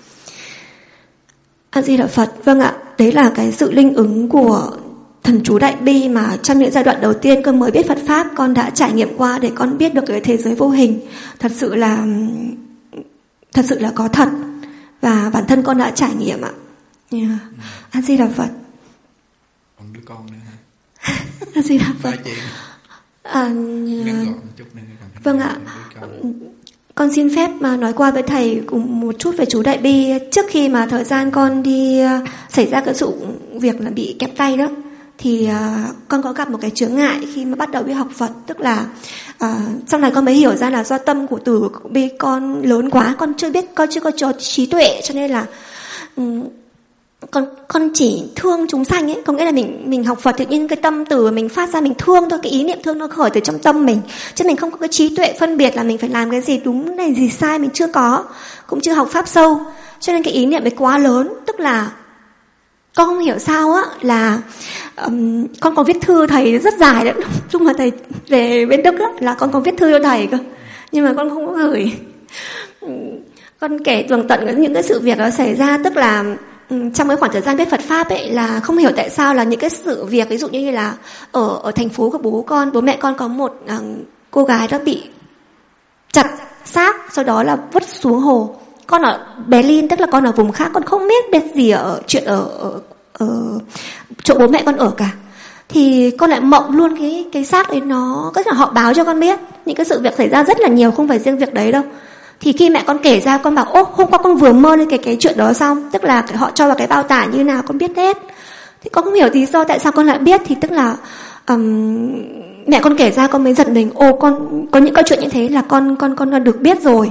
A Di Đà Phật. Vâng ạ, đấy là cái sự linh ứng của thần chú Đại Bi mà trong những giai đoạn đầu tiên con mới biết Phật Pháp, con đã trải nghiệm qua để con biết được cái thế giới vô hình. Thật sự là thật sự là có thật, và bản thân con đã trải nghiệm ạ. Yeah. A Di Đà Phật. Còn đứa con nữa hả? A Di Đà Phật. À, vâng ạ. Con xin phép mà nói qua với thầy cùng một chút về chú Đại Bi. Trước khi mà thời gian con đi uh, xảy ra cái sự việc là bị kẹp tay đó, thì uh, con có gặp một cái chướng ngại khi mà bắt đầu đi học Phật. Tức là uh, sau này con mới hiểu ra là do tâm của tử của Bi con lớn quá, con chưa biết, con chưa có cho trí tuệ, cho nên là um, con con chỉ thương chúng sanh ấy. Có nghĩa là mình mình học Phật tự nhiên cái tâm từ mình phát ra, mình thương thôi, cái ý niệm thương nó khởi từ trong tâm mình, chứ mình không có cái trí tuệ phân biệt là mình phải làm cái gì đúng này gì sai, mình chưa có, cũng chưa học pháp sâu, cho nên cái ý niệm ấy quá lớn. Tức là con không hiểu sao á là um, con còn viết thư thầy rất dài đấy, chung là thầy về bên Đức á, là con còn viết thư cho thầy cơ, nhưng mà con không có gửi. Con kể tường tận những cái sự việc đó xảy ra. Tức là trong cái khoảng thời gian biết Phật Pháp ấy, là không hiểu tại sao là những cái sự việc, ví dụ như là ở ở thành phố của bố con, bố mẹ con có một uh, cô gái đó bị chặt xác, sau đó là vứt xuống hồ. Con ở Berlin, tức là con ở vùng khác, con không biết biết gì ở chuyện ở, ở, ở chỗ bố mẹ con ở cả. Thì con lại mộng luôn cái cái xác ấy, nó tức là họ báo cho con biết những cái sự việc xảy ra rất là nhiều, không phải riêng việc đấy đâu. Thì khi mẹ con kể ra, con bảo ô, hôm qua con vừa mơ lên cái cái chuyện đó xong, tức là họ cho vào cái bao tải như nào con biết hết. Thì con không hiểu lý do tại sao con lại biết. Thì tức là um, mẹ con kể ra, con mới giật mình, ô, con có những câu chuyện như thế là con con con được biết rồi.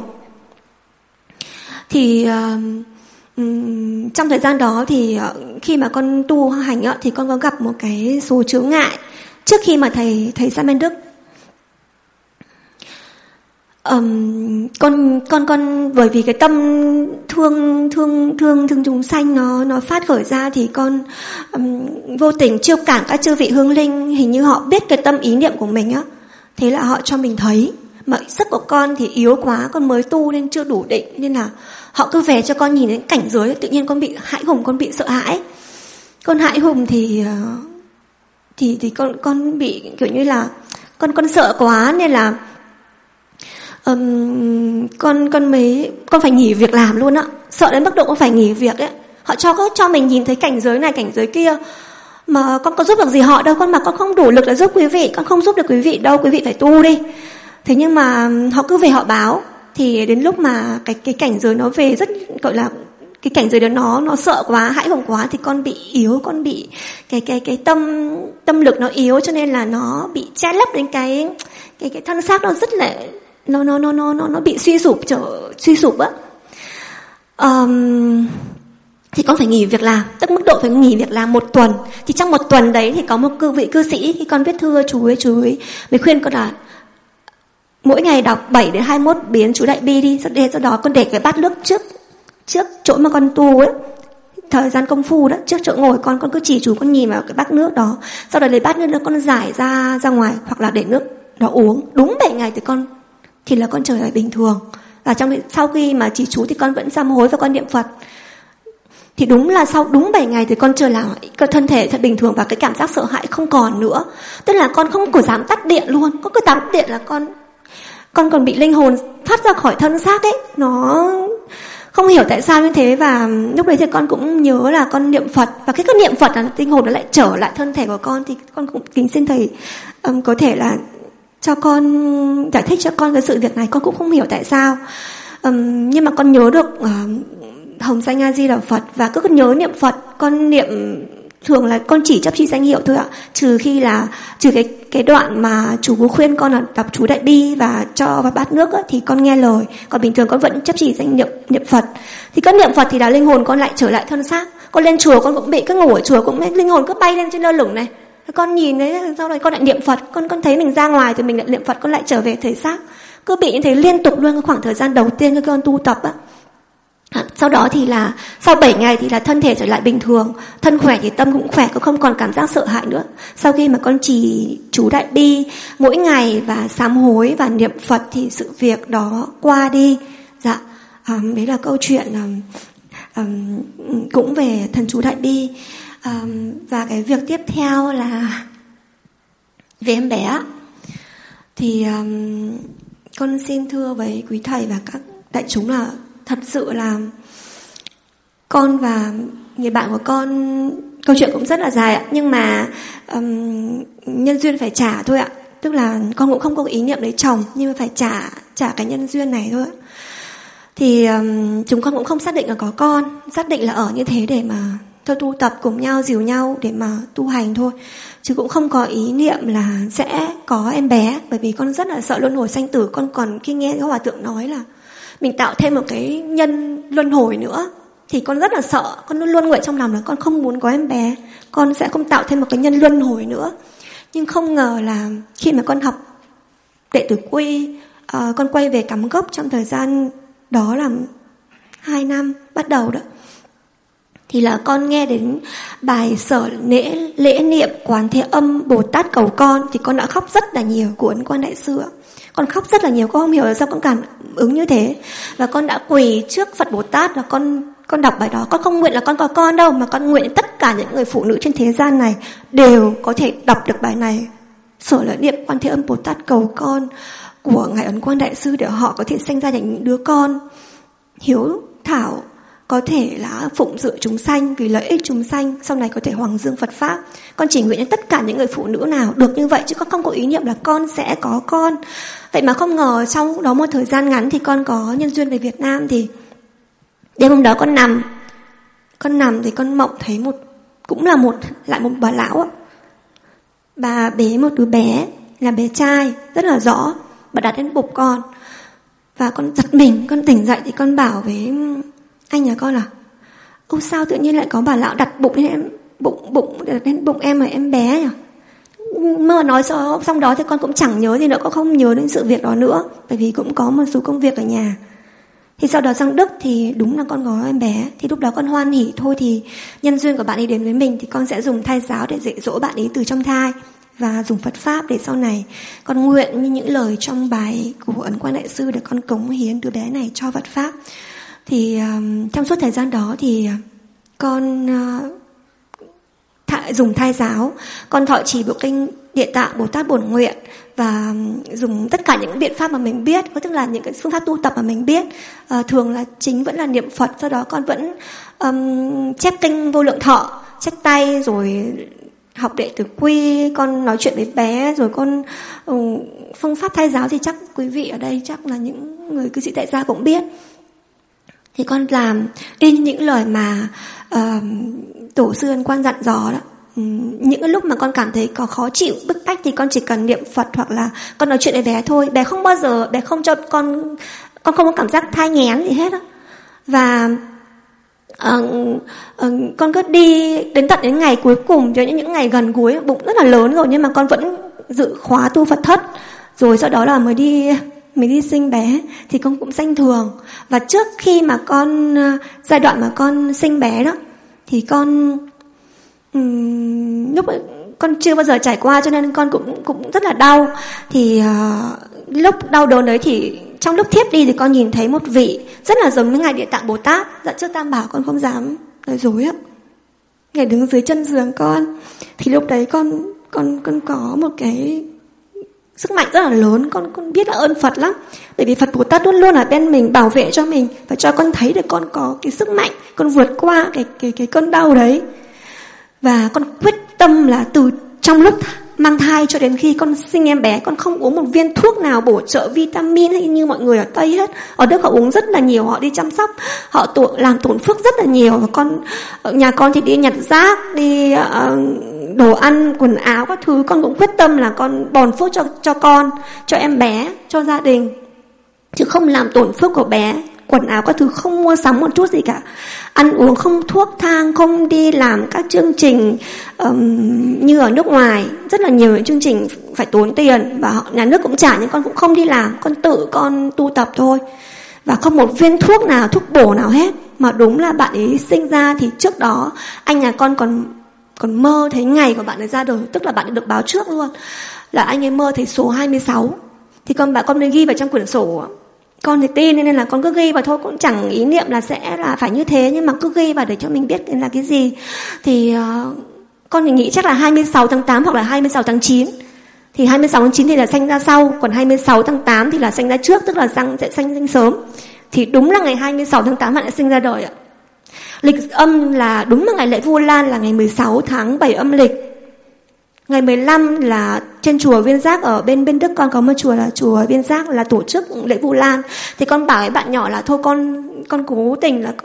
Thì um, um, trong thời gian đó thì uh, khi mà con tu hành uh, thì con có gặp một cái số chướng ngại trước khi mà thầy thầy ra bên Đức. Um, con con con bởi vì cái tâm thương thương thương thương chúng sanh nó nó phát khởi ra, thì con um, vô tình chiêu cảm các chư vị hương linh, hình như họ biết cái tâm ý niệm của mình á, thế là họ cho mình thấy, mà mà sức của con thì yếu quá, con mới tu nên chưa đủ định, nên là họ cứ về cho con nhìn đến cảnh giới, tự nhiên con bị hãi hùng, con bị sợ hãi. Con hãi hùng thì thì thì con con bị kiểu như là con con sợ quá, nên là um, con con mới con phải nghỉ việc làm luôn á, sợ đến mức độ con phải nghỉ việc ấy. Họ cho cho mình nhìn thấy cảnh giới này cảnh giới kia, mà con có giúp được gì họ đâu, con mà con không đủ lực để giúp quý vị, con không giúp được quý vị đâu, quý vị phải tu đi. Thế nhưng mà họ cứ về họ báo, thì đến lúc mà cái cái cảnh giới nó về rất gọi là cái cảnh giới đó nó nó sợ quá, hãi hùng quá, thì con bị yếu, con bị cái cái cái tâm tâm lực nó yếu, cho nên là nó bị che lấp đến cái cái cái thân xác nó rất là nó nó nó nó nó nó bị suy sụp trở suy sụp á. Um, thì con phải nghỉ việc làm, tức mức độ phải nghỉ việc làm một tuần. Thì trong một tuần đấy thì có một cư vị cư sĩ, khi con viết thư chú ấy, chú ấy mới khuyên con là mỗi ngày đọc bảy đến hai mươi mốt biến chú Đại Bi đi, sau đó con để cái bát nước trước trước chỗ mà con tu ấy, thời gian công phu đó, trước chỗ ngồi con con cứ chỉ chú, con nhìn vào cái bát nước đó, sau đó lấy bát nước đó con giải ra ra ngoài, hoặc là để nước đó uống. Đúng bảy ngày thì con thì là con trở lại bình thường. Và trong sau khi mà chỉ chú thì con vẫn sám hối và con niệm Phật. Thì đúng là sau đúng bảy ngày thì con trở lại cái thân thể thật bình thường, và cái cảm giác sợ hãi không còn nữa. Tức là con không có dám tắt điện luôn, có cứ tắt điện là con con còn bị linh hồn thoát ra khỏi thân xác ấy, nó không hiểu tại sao như thế. Và lúc đấy thì con cũng nhớ là con niệm Phật, và cái cái niệm Phật là linh hồn nó lại trở lại thân thể của con. Thì con cũng kính xin thầy um, có thể là cho con giải thích cho con cái sự việc này, con cũng không hiểu tại sao. Um, nhưng mà con nhớ được uh, hồng danh A Di Đà Phật, và cứ nhớ niệm Phật. Con niệm thường là con chỉ chấp trì danh hiệu thôi ạ, trừ khi là trừ cái cái đoạn mà chú khuyên con là đọc chú Đại Bi và cho vào bát nước á, thì con nghe lời. Còn bình thường con vẫn chấp trì danh niệm niệm Phật. Thì con niệm Phật thì là linh hồn con lại trở lại thân xác. Con lên chùa con cũng bị, cứ ngủ ở chùa cũng linh hồn cứ bay lên trên lơ lửng này. Con nhìn đấy, sau đó con lại niệm Phật, con con thấy mình ra ngoài thì mình lại niệm Phật, con lại trở về thể xác. Cứ bị như thế liên tục luôn cái khoảng thời gian đầu tiên cái con tu tập á. Sau đó thì là sau bảy ngày thì là thân thể trở lại bình thường, thân khỏe thì tâm cũng khỏe, cũng không còn cảm giác sợ hãi nữa. Sau khi mà con trì chú Đại Bi mỗi ngày và sám hối và niệm Phật thì sự việc đó qua đi. Dạ, um, đấy là câu chuyện um, um, cũng về thần chú Đại Bi. Um, và cái việc tiếp theo là về em bé. Thì um, con xin thưa với quý thầy và các đại chúng là thật sự là con và người bạn của con, câu chuyện cũng rất là dài ạ, nhưng mà um, nhân duyên phải trả thôi ạ. Tức là con cũng không có ý niệm lấy chồng, nhưng mà phải trả trả cái nhân duyên này thôi ạ. Thì um, chúng con cũng không xác định là có con, xác định là ở như thế để mà thôi tu tập cùng nhau, dìu nhau để mà tu hành thôi, chứ cũng không có ý niệm là sẽ có em bé. Bởi vì con rất là sợ luân hồi sanh tử. Con còn khi nghe cái hòa thượng nói là mình tạo thêm một cái nhân luân hồi nữa thì con rất là sợ. Con luôn luôn nguyện trong lòng là con không muốn có em bé, con sẽ không tạo thêm một cái nhân luân hồi nữa. Nhưng không ngờ là khi mà con học đệ tử quy, uh, con quay về cắm gốc trong thời gian đó là hai năm bắt đầu đó, thì là con nghe đến bài sở lễ, lễ niệm Quán Thế Âm Bồ Tát cầu con, thì con đã khóc rất là nhiều của Ấn Quang Đại Sư. Con khóc rất là nhiều, con không hiểu là sao con cảm ứng như thế. Và con đã quỳ trước Phật Bồ Tát và con con đọc bài đó. Con không nguyện là con có con đâu, mà con nguyện tất cả những người phụ nữ trên thế gian này đều có thể đọc được bài này, sở lễ niệm Quan Thế Âm Bồ Tát cầu con của ngài Ấn Quang Đại Sư, để họ có thể sinh ra những đứa con hiếu thảo, có thể là phụng sự chúng sanh vì lợi ích chúng sanh, sau này có thể hoàng dương Phật pháp. Con chỉ nguyện đến tất cả những người phụ nữ nào được như vậy, chứ con không có ý niệm là con sẽ có con. Vậy mà không ngờ trong đó một thời gian ngắn thì con có nhân duyên về Việt Nam. Thì đêm hôm đó con nằm Con nằm thì con mộng thấy một cũng là một lại một bà lão. Bà bế một đứa bé, là bé trai, rất là rõ. Bà đặt lên bụng con. Và con giật mình, con tỉnh dậy thì con bảo với anh nhà con là: ô sao tự nhiên lại có bà lão đặt bụng lên em, bụng bụng đặt lên bụng em mà em bé nhỉ? Mà nói xong đó thì con cũng chẳng nhớ gì nữa, con không nhớ đến sự việc đó nữa, bởi vì cũng có một số công việc ở nhà. Thì sau đó sang Đức thì đúng là con có em bé. Thì lúc đó con hoan hỉ thôi, thì nhân duyên của bạn ấy đến với mình thì con sẽ dùng thai giáo để dạy dỗ bạn ấy từ trong thai. và dùng Phật Pháp để sau này con nguyện như những lời trong bài của Ấn Quang Đại Sư để con cống hiến đứa bé này cho Phật Pháp. Thì uh, trong suốt thời gian đó thì con uh, th- dùng thai giáo, con thọ trì bộ kinh Địa Tạng Bồ Tát Bổn Nguyện và dùng tất cả những biện pháp mà mình biết, tức là những cái phương pháp tu tập mà mình biết. Uh, thường là chính vẫn là niệm Phật, sau đó con vẫn um, chép kinh Vô Lượng Thọ, chép tay rồi học đệ tử quy, con nói chuyện với bé, rồi con um, phương pháp thai giáo thì chắc quý vị ở đây chắc là những người cư sĩ tại gia cũng biết. Thì con làm in những lời mà uh, tổ sư Ấn Quang dặn dò đó. Um, những cái lúc mà con cảm thấy có khó chịu, bức bách thì con chỉ cần niệm Phật hoặc là con nói chuyện với bé thôi. Bé không bao giờ, bé không cho con, con không có cảm giác thai nghén gì hết á. Và uh, uh, con cứ đi đến tận đến ngày cuối cùng, cho những những ngày gần cuối, bụng rất là lớn rồi nhưng mà con vẫn dự khóa tu Phật thất. Rồi sau đó là mới đi mới đi sinh bé thì con cũng sanh thường. Và trước khi mà con giai đoạn mà con sinh bé đó thì con um, lúc con chưa bao giờ trải qua cho nên con cũng cũng rất là đau. Thì uh, lúc đau đớn đấy thì trong lúc thiếp đi thì con nhìn thấy một vị rất là giống với ngài Địa Tạng Bồ Tát. Dạ trước Tam Bảo con không dám nói dối á. Ngài đứng dưới chân giường con. Thì lúc đấy con con con có một cái sức mạnh rất là lớn, con con biết là ơn Phật lắm. Bởi vì Phật Bồ Tát luôn luôn ở bên mình, bảo vệ cho mình và cho con thấy được con có cái sức mạnh, con vượt qua cái cái cái cơn đau đấy. Và con quyết tâm là từ trong lúc mang thai cho đến khi con sinh em bé, con không uống một viên thuốc nào bổ trợ vitamin hay như mọi người ở Tây hết. Ở Đức họ uống rất là nhiều, họ đi chăm sóc, họ tổ, làm tổn phước rất là nhiều. Và con ở nhà con thì đi nhặt rác, đi uh, đồ ăn, quần áo các thứ. Con cũng quyết tâm là con bòn phước cho cho con, cho em bé, cho gia đình, chứ không làm tổn phước của bé. Quần áo các thứ không mua sắm một chút gì cả, ăn uống không thuốc thang, không đi làm các chương trình um, như ở nước ngoài, rất là nhiều những chương trình phải tốn tiền và họ, nhà nước cũng trả, nhưng con cũng không đi làm, con tự con tu tập thôi. Và không một viên thuốc nào, thuốc bổ nào hết. Mà đúng là bạn ấy sinh ra thì trước đó anh nhà con còn còn mơ thấy ngày của bạn ấy ra đời, tức là bạn ấy được báo trước luôn, là anh ấy mơ thấy số hai mươi sáu. Thì con bạn con mới ghi vào trong quyển sổ. Con thì tin nên là con cứ ghi vào thôi, cũng chẳng ý niệm là sẽ là phải như thế, nhưng mà cứ ghi vào để cho mình biết là cái gì. Thì uh, con thì nghĩ chắc là hai mươi sáu tháng tám hoặc là hai mươi sáu tháng chín. Thì hai mươi sáu tháng chín thì là sanh ra sau, còn hai mươi sáu tháng tám thì là sanh ra trước, tức là sanh, sẽ sanh sanh sớm. Thì đúng là ngày hai mươi sáu tháng tám bạn đã sinh ra đời ạ. Lịch âm là đúng là ngày lễ Vu Lan là ngày mười sáu tháng bảy âm lịch. Ngày mười lăm là trên chùa Viên Giác, ở bên bên Đức con có một chùa là chùa Viên Giác là tổ chức lễ Vu Lan. Thì con bảo với bạn nhỏ là thôi con con cố tình là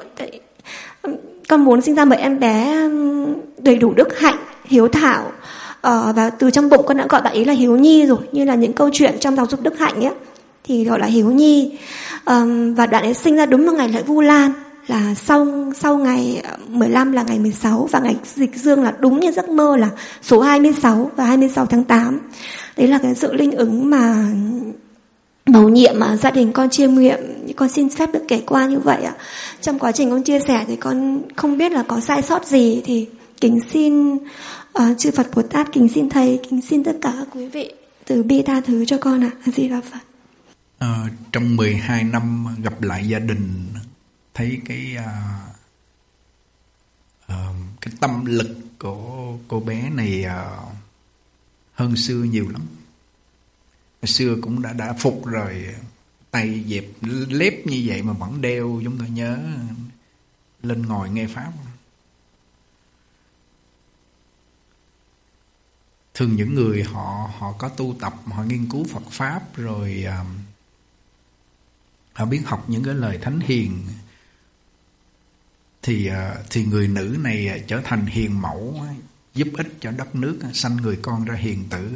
con muốn sinh ra một em bé đầy đủ đức hạnh, hiếu thảo. Ờ, và từ trong bụng con đã gọi bạn ấy là Hiếu Nhi rồi, như là những câu chuyện trong giáo dục đức hạnh ấy, thì gọi là Hiếu Nhi. Ờ, và bạn ấy sinh ra đúng vào ngày lễ Vu Lan, là sau sau ngày mười lăm là ngày mười sáu, và ngày dịch dương là đúng như giấc mơ là số hai mươi sáu và hai mươi sáu tháng tám. Đấy là cái sự linh ứng mà mầu nhiệm mà gia đình con chiêm nghiệm. Con xin phép được kể qua như vậy ạ. Trong quá trình con chia sẻ thì con không biết là có sai sót gì, thì kính xin uh, chư Phật Bồ Tát, kính xin thầy, kính xin tất cả các quý vị từ bi tha thứ cho con ạ. A Di Đà Phật. À, trong mười hai năm gặp lại gia đình, thấy cái uh, uh, cái tâm lực của cô bé này uh, hơn xưa nhiều lắm. Xưa cũng đã đã phục rồi, tay dẹp lép như vậy mà vẫn đeo, chúng tôi nhớ lên ngồi nghe pháp. Thường những người họ họ có tu tập, họ nghiên cứu Phật pháp rồi, uh, họ biết học những cái lời thánh hiền, thì thì người nữ này trở thành hiền mẫu, giúp ích cho đất nước, sanh người con ra hiền tử,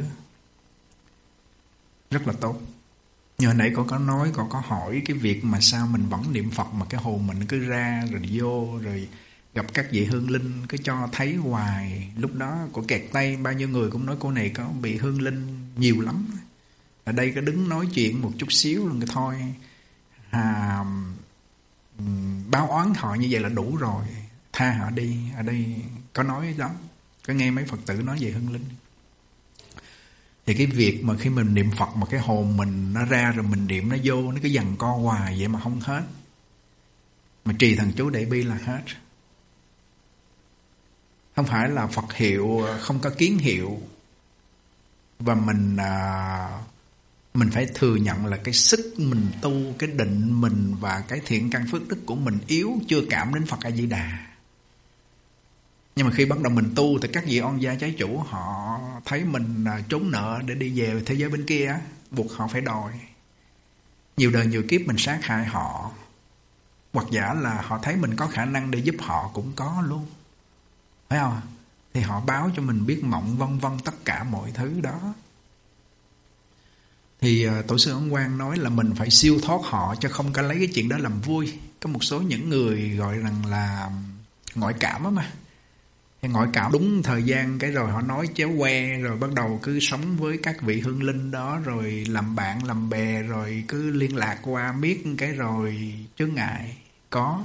rất là tốt. Như hồi nãy con có nói, con có hỏi cái việc mà sao mình vẫn niệm Phật mà cái hồn mình cứ ra rồi vô, rồi gặp các vị hương linh cứ cho thấy hoài. Lúc đó của kẹt tay, bao nhiêu người cũng nói cô này có bị hương linh nhiều lắm. Ở đây có đứng nói chuyện một chút xíu luôn cái thôi, à, báo oán họ như vậy là đủ rồi, tha họ đi. Ở đây có nói đó, có nghe mấy Phật tử nói về hương linh. Thì cái việc mà khi mình niệm Phật mà cái hồn mình nó ra rồi mình niệm nó vô, nó cứ dằn co hoài vậy mà không hết. Mà trì thần chú đại bi là hết. Không phải là Phật hiệu không có kiến hiệu. Và mình à, mình phải thừa nhận là cái sức mình tu, cái định mình và cái thiện căn phước đức của mình yếu, chưa cảm đến Phật A Di Đà. Nhưng mà khi bắt đầu mình tu thì các vị oan gia trái chủ họ thấy mình trốn nợ để đi về thế giới bên kia, buộc họ phải đòi. Nhiều đời nhiều kiếp mình sát hại họ, hoặc giả là họ thấy mình có khả năng để giúp họ cũng có luôn, phải không? Thì họ báo cho mình biết mộng vân vân tất cả mọi thứ đó. Thì uh, Tổ sư Ấn Quang nói là mình phải siêu thoát họ, chứ không có lấy cái chuyện đó làm vui. Có một số những người gọi rằng là ngoại cảm á mà. Thì ngoại cảm đúng thời gian cái rồi họ nói chéo que, rồi bắt đầu cứ sống với các vị hương linh đó, rồi làm bạn làm bè, rồi cứ liên lạc qua miết cái rồi chướng ngại. Có.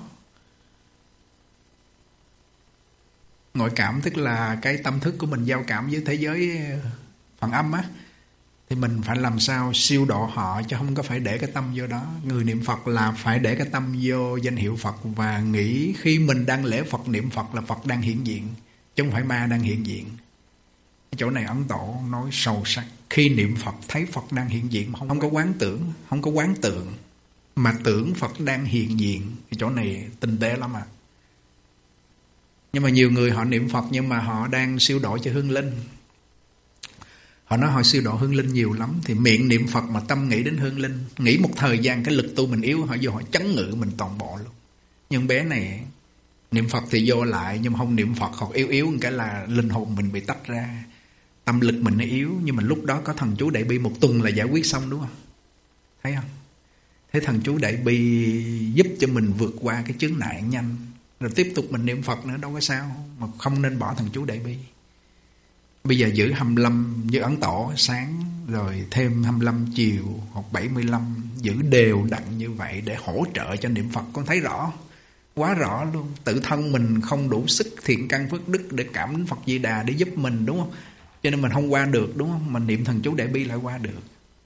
Ngoại cảm tức là cái tâm thức của mình giao cảm với thế giới phần âm á. Thì mình phải làm sao siêu độ họ, chứ không có phải để cái tâm vô đó. Người niệm Phật là phải để cái tâm vô danh hiệu Phật, và nghĩ khi mình đang lễ Phật niệm Phật là Phật đang hiện diện, chứ không phải ma đang hiện diện. Cái chỗ này Ấn Tổ nói sâu sắc. Khi niệm Phật thấy Phật đang hiện diện, không, không có quán tưởng, không có quán tượng, mà tưởng Phật đang hiện diện. Cái chỗ này tinh tế lắm à. Nhưng mà nhiều người họ niệm Phật nhưng mà họ đang siêu độ cho hương linh. Họ nói họ siêu độ hương linh nhiều lắm, thì miệng niệm Phật mà tâm nghĩ đến hương linh, nghĩ một thời gian cái lực tu mình yếu, họ vô họ chấn ngự mình toàn bộ luôn. Nhưng bé này niệm Phật thì vô lại, nhưng mà không niệm Phật hoặc yếu yếu cái là linh hồn mình bị tách ra, tâm lực mình nó yếu. Nhưng mà lúc đó có thần chú đại bi một tuần là giải quyết xong, đúng không? Thấy không? Thế thần chú đại bi giúp cho mình vượt qua cái chướng nạn nhanh, rồi tiếp tục mình niệm Phật nữa, đâu có sao. Mà không nên bỏ thần chú đại bi. Bây giờ giữ hai mươi lăm như Ấn Tổ sáng, rồi thêm hai mươi lăm chiều hoặc bảy mươi lăm, giữ đều đặn như vậy để hỗ trợ cho niệm Phật. Con thấy rõ, quá rõ luôn. Tự thân mình không đủ sức thiện căn phước đức để cảm đến Phật Di Đà để giúp mình, đúng không? Cho nên mình không qua được, đúng không? Mình niệm thần chú đại bi lại qua được.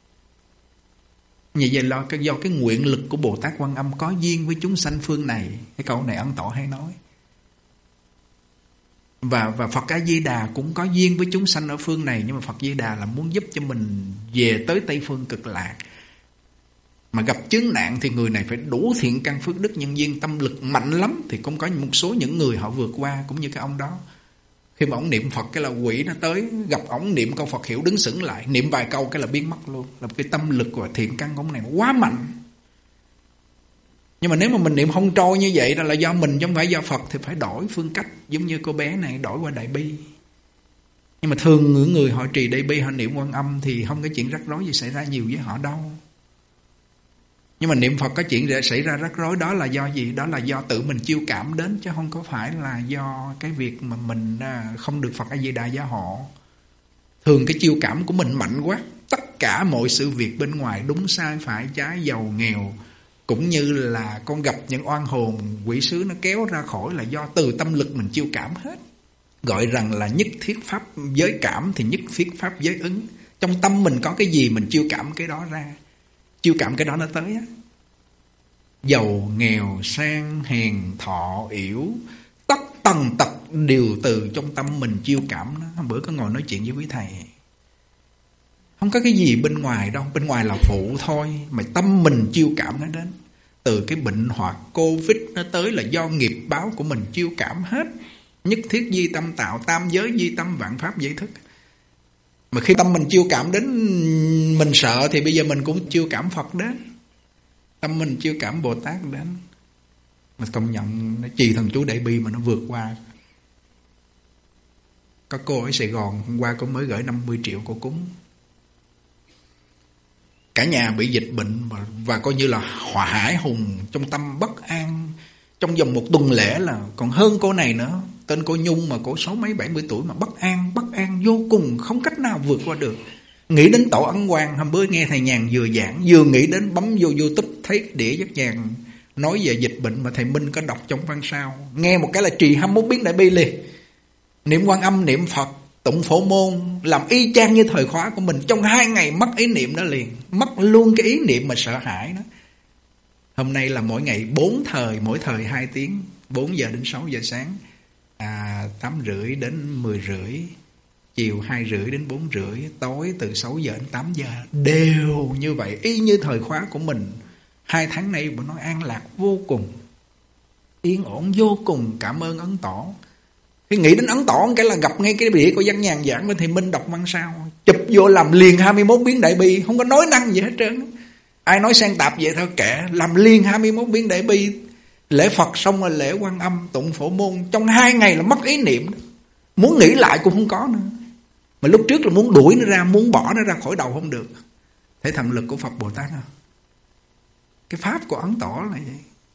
Như vậy là do cái nguyện lực của Bồ Tát Quan Âm có duyên với chúng sanh phương này. Cái câu này Ấn Tổ hay nói. Và, và Phật A Di Đà cũng có duyên với chúng sanh ở phương này. Nhưng mà Phật Di Đà là muốn giúp cho mình về tới Tây Phương Cực Lạc. Mà gặp chướng nạn thì người này phải đủ thiện căn phước đức nhân duyên, tâm lực mạnh lắm. Thì cũng có một số những người họ vượt qua, cũng như cái ông đó. Khi mà ông niệm Phật cái là quỷ nó tới, gặp ông niệm câu Phật hiệu đứng sững lại, niệm vài câu cái là biến mất luôn. Là cái tâm lực và thiện căn của ông này quá mạnh. Nhưng mà nếu mà mình niệm không trôi như vậy là do mình chứ không phải do Phật, thì phải đổi phương cách. Giống như cô bé này đổi qua đại bi. Nhưng mà thường những người họ trì đại bi, họ niệm Quan Âm thì không có chuyện rắc rối gì xảy ra nhiều với họ đâu. Nhưng mà niệm Phật có chuyện để xảy ra rắc rối, đó là do gì? Đó là do tự mình chiêu cảm đến, chứ không có phải là do cái việc mà mình không được Phật A Di Đà gia hộ. Thường cái chiêu cảm của mình mạnh quá, tất cả mọi sự việc bên ngoài đúng sai phải trái giàu nghèo, cũng như là con gặp những oan hồn quỷ sứ nó kéo ra khỏi, là do từ tâm lực mình chiêu cảm hết. Gọi rằng là nhất thiết pháp giới cảm thì nhất thiết pháp giới ứng. Trong tâm mình có cái gì mình chiêu cảm cái đó ra, chiêu cảm cái đó nó tới á. Giàu nghèo sang hèn thọ yểu, tất tần tật đều từ trong tâm mình chiêu cảm nó. Hôm bữa có ngồi nói chuyện với quý thầy, không có cái gì bên ngoài đâu, bên ngoài là phụ thôi, mà tâm mình chiêu cảm nó đến. Từ cái bệnh hoặc Covid nó tới là do nghiệp báo của mình chiêu cảm hết. Nhất thiết di tâm tạo, tam giới di tâm vạn pháp giới thức. Mà khi tâm mình chiêu cảm đến, mình sợ thì bây giờ mình cũng chiêu cảm Phật đến. Tâm mình chiêu cảm Bồ Tát đến. Mà công nhận nó trì thần chú đại bi mà nó vượt qua. Có cô ở Sài Gòn hôm qua cô mới gửi năm mươi triệu cô cúng. Cả nhà bị dịch bệnh và, và coi như là họa hải hùng, trong tâm bất an. Trong vòng một tuần lễ là còn hơn cô này nữa. Tên cô Nhung mà cô sáu mấy bảy mươi tuổi mà bất an, bất an vô cùng, không cách nào vượt qua được. Nghĩ đến Tổ Ấn Quang, hôm bữa nghe thầy Nhàn vừa giảng, vừa nghĩ đến bấm vô YouTube thấy đĩa giác Nhàn nói về dịch bệnh mà thầy Minh có đọc trong văn sao. Nghe một cái là trì hai mươi mốt biến đại bi liền. Niệm Quan Âm, niệm Phật, tụng phổ môn làm y chang như thời khóa của mình. Trong hai ngày mất ý niệm đó liền, mất luôn cái ý niệm mà sợ hãi đó. Hôm nay là mỗi ngày bốn thời, mỗi thời hai tiếng, bốn giờ đến sáu giờ sáng, à, tám rưỡi đến mười rưỡi, chiều hai rưỡi đến bốn rưỡi, tối từ sáu giờ đến tám giờ, đều như vậy, y như thời khóa của mình. Hai tháng nay bọn nó an lạc vô cùng, yên ổn vô cùng, cảm ơn Ấn Tổ. Khi nghĩ đến Ấn Tổ cái là gặp ngay cái đĩa của Văn Nhàn giảng với Thầy Minh đọc văn sao, chụp vô làm liền hai mươi mốt biến đại bi, không có nói năng gì hết trơn. Ai nói xen tạp vậy thôi kệ, làm liền hai mươi mốt biến đại bi. Lễ Phật xong rồi lễ Quan Âm, tụng phổ môn, trong hai ngày là mất ý niệm. Muốn nghĩ lại cũng không có nữa. Mà lúc trước là muốn đuổi nó ra, muốn bỏ nó ra khỏi đầu không được. Thấy thần lực của Phật Bồ Tát không? Cái pháp của Ấn Tổ là vậy.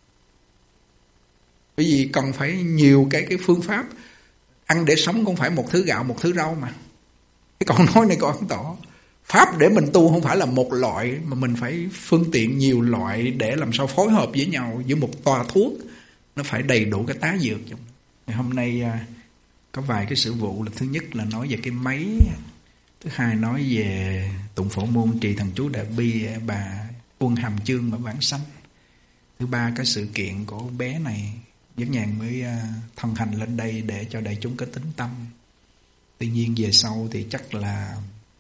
Bởi vì cần phải nhiều cái cái phương pháp. Ăn để sống không phải một thứ gạo, một thứ rau mà. Cái câu nói này của Ấn Tổ. Pháp để mình tu không phải là một loại, mà mình phải phương tiện nhiều loại để làm sao phối hợp với nhau giữa một toa thuốc. Nó phải đầy đủ cái tá dược. Hôm nay có vài cái sự vụ là thứ nhất là nói về cái máy, thứ hai nói về tụng phổ môn trì thần chú đại bi bà Quân Hàm Chương ở Vãng Sanh, thứ ba cái sự kiện của bé này. Văn Nhàn mới thân hành lên đây để cho đại chúng có tín tâm. Tuy nhiên về sau thì chắc là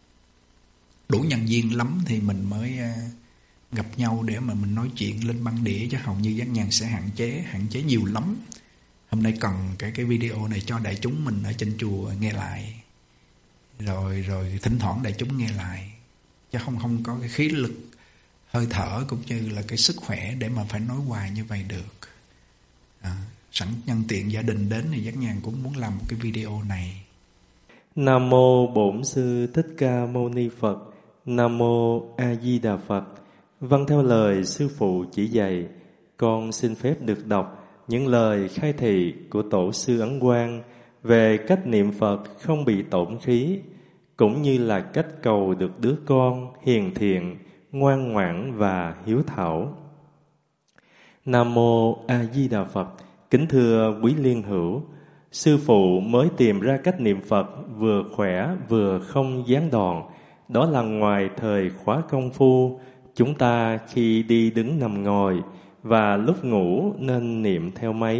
đủ nhân duyên lắm thì mình mới gặp nhau để mà mình nói chuyện lên băng đĩa, chứ hầu như Văn Nhàn sẽ hạn chế, hạn chế nhiều lắm. Hôm nay cần cái cái video này cho đại chúng mình ở trên chùa nghe lại, rồi rồi thỉnh thoảng đại chúng nghe lại, chứ không không có cái khí lực, hơi thở cũng như là cái sức khỏe để mà phải nói hoài như vậy được. À, sẵn nhân tiện gia đình đến thì Giác Nhàn cũng muốn làm một cái video này. Nam mô Bổn Sư Thích Ca Mâu Ni Phật. Nam mô A Di Đà Phật. Vâng, theo lời sư phụ chỉ dạy, con xin phép được đọc những lời khai thị của Tổ sư Ấn Quang về cách niệm Phật không bị tổn khí, cũng như là cách cầu được đứa con hiền thiện, ngoan ngoãn và hiếu thảo. Nam mô A Di Đà Phật. Kính thưa quý liên hữu, sư phụ mới tìm ra cách niệm Phật vừa khỏe vừa không gián đoạn. Đó là ngoài thời khóa công phu, chúng ta khi đi đứng nằm ngồi và lúc ngủ nên niệm theo máy.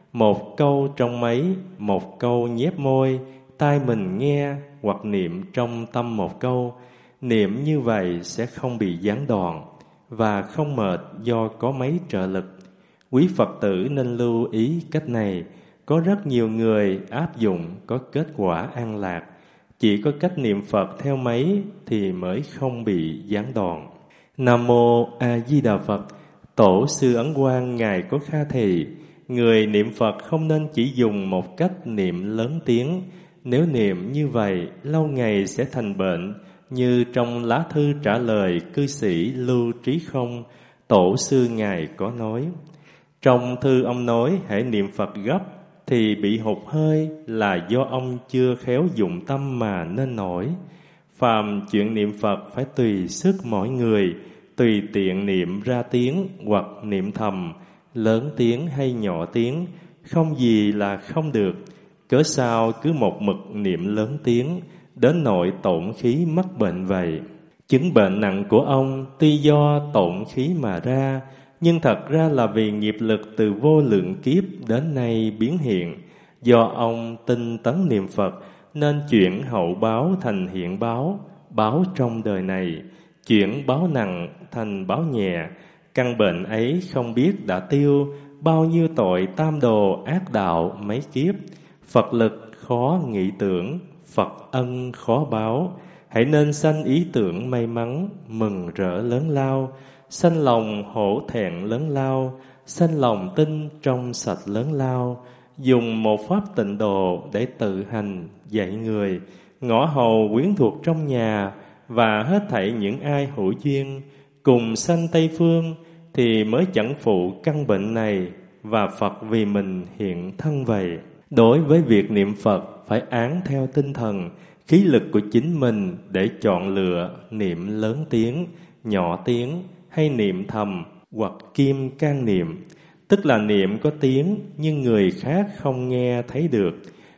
Một câu trong máy, một câu nhép môi, tai mình nghe, hoặc niệm trong tâm một câu. Niệm như vậy sẽ không bị gián đoạn và không mệt do có máy trợ lực. Quý Phật tử nên lưu ý cách này. Có rất nhiều người áp dụng có kết quả an lạc. Chỉ có cách niệm Phật theo máy thì mới không bị gián đoạn. Nam mô A Di Đà Phật. Tổ sư Ấn Quang Ngài có kha thị, người niệm Phật không nên chỉ dùng một cách niệm lớn tiếng. Nếu niệm như vậy, lâu ngày sẽ thành bệnh. Như trong lá thư trả lời cư sĩ Lưu Trí Không, Tổ sư Ngài có nói. Trong thư ông nói, hễ niệm Phật gấp thì bị hụt hơi là do ông chưa khéo dụng tâm mà nên nổi. Phàm chuyện niệm Phật phải tùy sức mỗi người, tùy tiện niệm ra tiếng hoặc niệm thầm, lớn tiếng hay nhỏ tiếng, không gì là không được. Cớ sao cứ một mực niệm lớn tiếng, đến nỗi tổn khí mắc bệnh vậy. Chứng bệnh nặng của ông tuy do tổn khí mà ra, nhưng thật ra là vì nghiệp lực từ vô lượng kiếp đến nay biến hiện. Do ông tinh tấn niệm Phật nên chuyển hậu báo thành hiện báo, báo trong đời này, chuyển báo nặng thành báo nhẹ. Căn bệnh ấy không biết đã tiêu bao nhiêu tội tam đồ ác đạo mấy kiếp. Phật lực khó nghĩ tưởng, Phật ân khó báo. Hãy nên sanh ý tưởng may mắn, mừng rỡ lớn lao, sanh lòng hổ thẹn lớn lao, sanh lòng tin trong sạch lớn lao. Dùng một pháp tịnh độ để tự hành dạy người, ngõ hầu quyến thuộc trong nhà và hết thảy những ai hữu duyên cùng sanh Tây Phương thì mới chẳng phụ căn bệnh này, và Phật vì mình hiện thân vậy. Đối với việc niệm Phật phải án theo tinh thần, khí lực của chính mình để chọn lựa niệm lớn tiếng, nhỏ tiếng hay niệm thầm hoặc kim can niệm. Tức là niệm có tiếng nhưng người khác không nghe thấy được.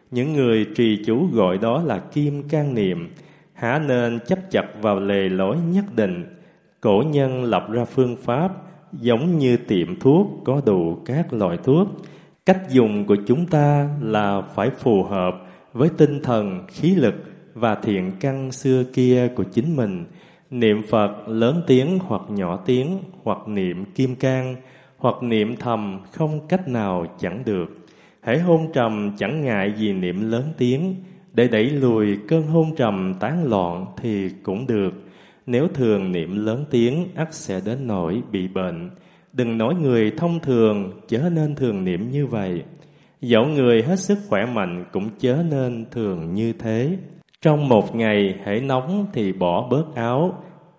Những người trì chú gọi đó là kim can niệm. Há nên chấp chặt vào lề lối nhất định. Cổ nhân lập ra phương pháp giống như tiệm thuốc có đủ các loại thuốc. Cách dùng của chúng ta là phải phù hợp với tinh thần, khí lực và thiện căn xưa kia của chính mình. Niệm Phật lớn tiếng hoặc nhỏ tiếng, hoặc niệm kim cang, hoặc niệm thầm không cách nào chẳng được. Hễ hôn trầm chẳng ngại gì niệm lớn tiếng, để đẩy lùi cơn hôn trầm tán loạn thì cũng được. Nếu thường niệm lớn tiếng, ắt sẽ đến nỗi bị bệnh. Đừng nói người thông thường, chớ nên thường niệm như vậy. Dẫu người hết sức khỏe mạnh cũng chớ nên thường như thế. Trong một ngày, hễ nóng thì bỏ bớt áo,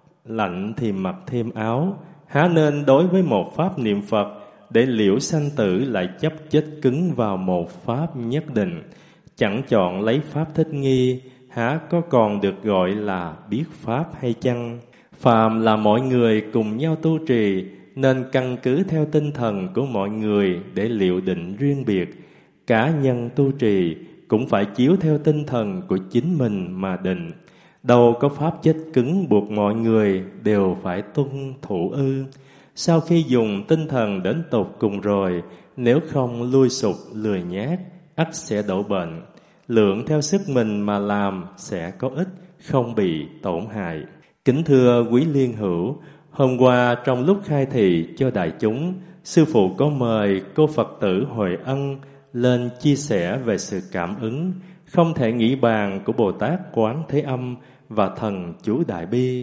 lạnh thì mặc thêm áo. Há nên đối với một pháp niệm Phật, để liễu sanh tử lại chấp chết cứng vào một pháp nhất định, chẳng chọn lấy pháp thích nghi, há có còn được gọi là biết pháp hay chăng? Phàm là mọi người cùng nhau tu trì, nên căn cứ theo tinh thần của mọi người để liệu định riêng biệt. Cá nhân tu trì cũng phải chiếu theo tinh thần của chính mình mà định. Đâu có pháp chết cứng buộc mọi người đều phải tuân thủ ư? Sau khi dùng tinh thần đến tột cùng rồi, nếu không lui sụp lười nhác, ắt sẽ đổ bệnh. Lượng theo sức mình mà làm sẽ có ích, không bị tổn hại. Kính thưa quý liên hữu, hôm qua trong lúc khai thị cho đại chúng, sư phụ có mời cô Phật tử Huệ Ân lên chia sẻ về sự cảm ứng không thể nghĩ bàn của Bồ Tát Quán Thế Âm và thần chú Đại Bi.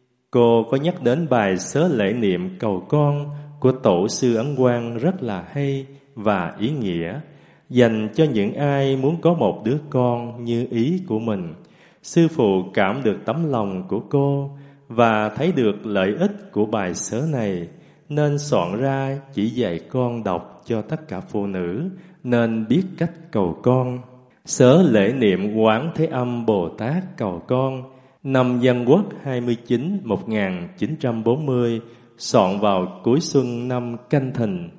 Cô có nhắc đến bài sớ lễ niệm cầu con của Tổ sư Ấn Quang rất là hay và ý nghĩa, dành cho những ai muốn có một đứa con như ý của mình. Sư phụ cảm được tấm lòng của cô và thấy được lợi ích của bài sớ này, nên soạn ra chỉ dạy con đọc cho tất cả phụ nữ nên biết cách cầu con. Sớ lễ niệm Quán Thế Âm Bồ Tát cầu con, năm Dân Quốc hai mươi chín một nghìn chín trăm bốn mươi, soạn vào cuối xuân năm Canh Thìn.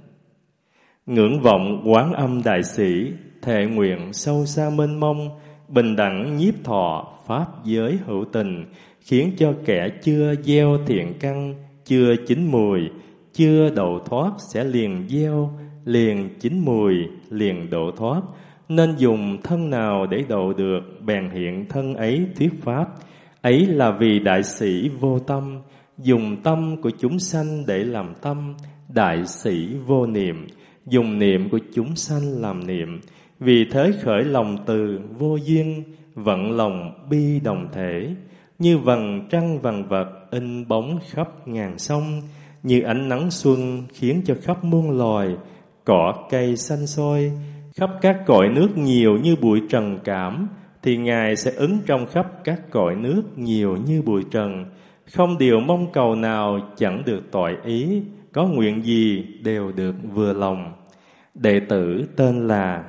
Ngưỡng vọng Quán Âm Đại Sĩ, thệ nguyện sâu xa mênh mông, bình đẳng nhiếp thọ, pháp giới hữu tình, khiến cho kẻ chưa gieo thiện căn, chưa chín mùi, chưa độ thoát sẽ liền gieo, liền chín mùi, liền độ thoát. Nên dùng thân nào để độ được, bèn hiện thân ấy thuyết pháp. Ấy là vì đại sĩ vô tâm, dùng tâm của chúng sanh để làm tâm. Đại sĩ vô niệm, dùng niệm của chúng sanh làm niệm. Vì thế khởi lòng từ vô duyên, vận lòng bi đồng thể. Như vầng trăng vầng vật in bóng khắp ngàn sông, như ánh nắng xuân khiến cho khắp muôn loài cỏ cây xanh xôi. Khắp các cõi nước nhiều như bụi trần cảm, thì Ngài sẽ ứng trong khắp các cõi nước nhiều như bụi trần. Không điều mong cầu nào chẳng được toại ý, có nguyện gì đều được vừa lòng. Đệ tử tên là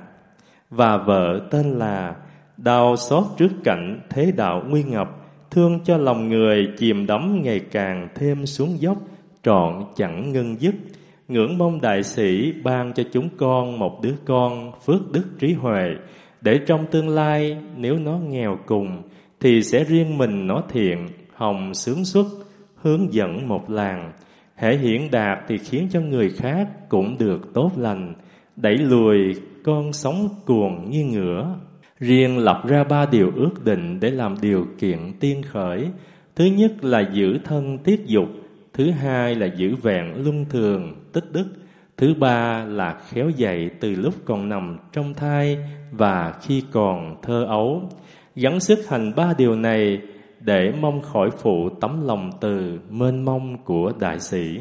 và vợ tên là, đau xót trước cảnh thế đạo nguy ngập, thương cho lòng người chìm đắm ngày càng thêm xuống dốc, trọn chẳng ngưng dứt. Ngưỡng mong đại sĩ ban cho chúng con một đứa con phước đức trí huệ, để trong tương lai nếu nó nghèo cùng thì sẽ riêng mình nó thiện, hồng sướng xuất, hướng dẫn một làng. Hễ hiển đạt thì khiến cho người khác cũng được tốt lành, đẩy lùi con sóng cuồng như ngửa. Riêng lập ra ba điều ước định để làm điều kiện tiên khởi. Thứ nhất là giữ thân tiết dục, thứ hai là giữ vẹn luân thường tích đức, thứ ba là khéo dạy từ lúc còn nằm trong thai và khi còn thơ ấu. Gắng sức hành ba điều này để mong khỏi phụ tấm lòng từ mênh mông của đại sĩ.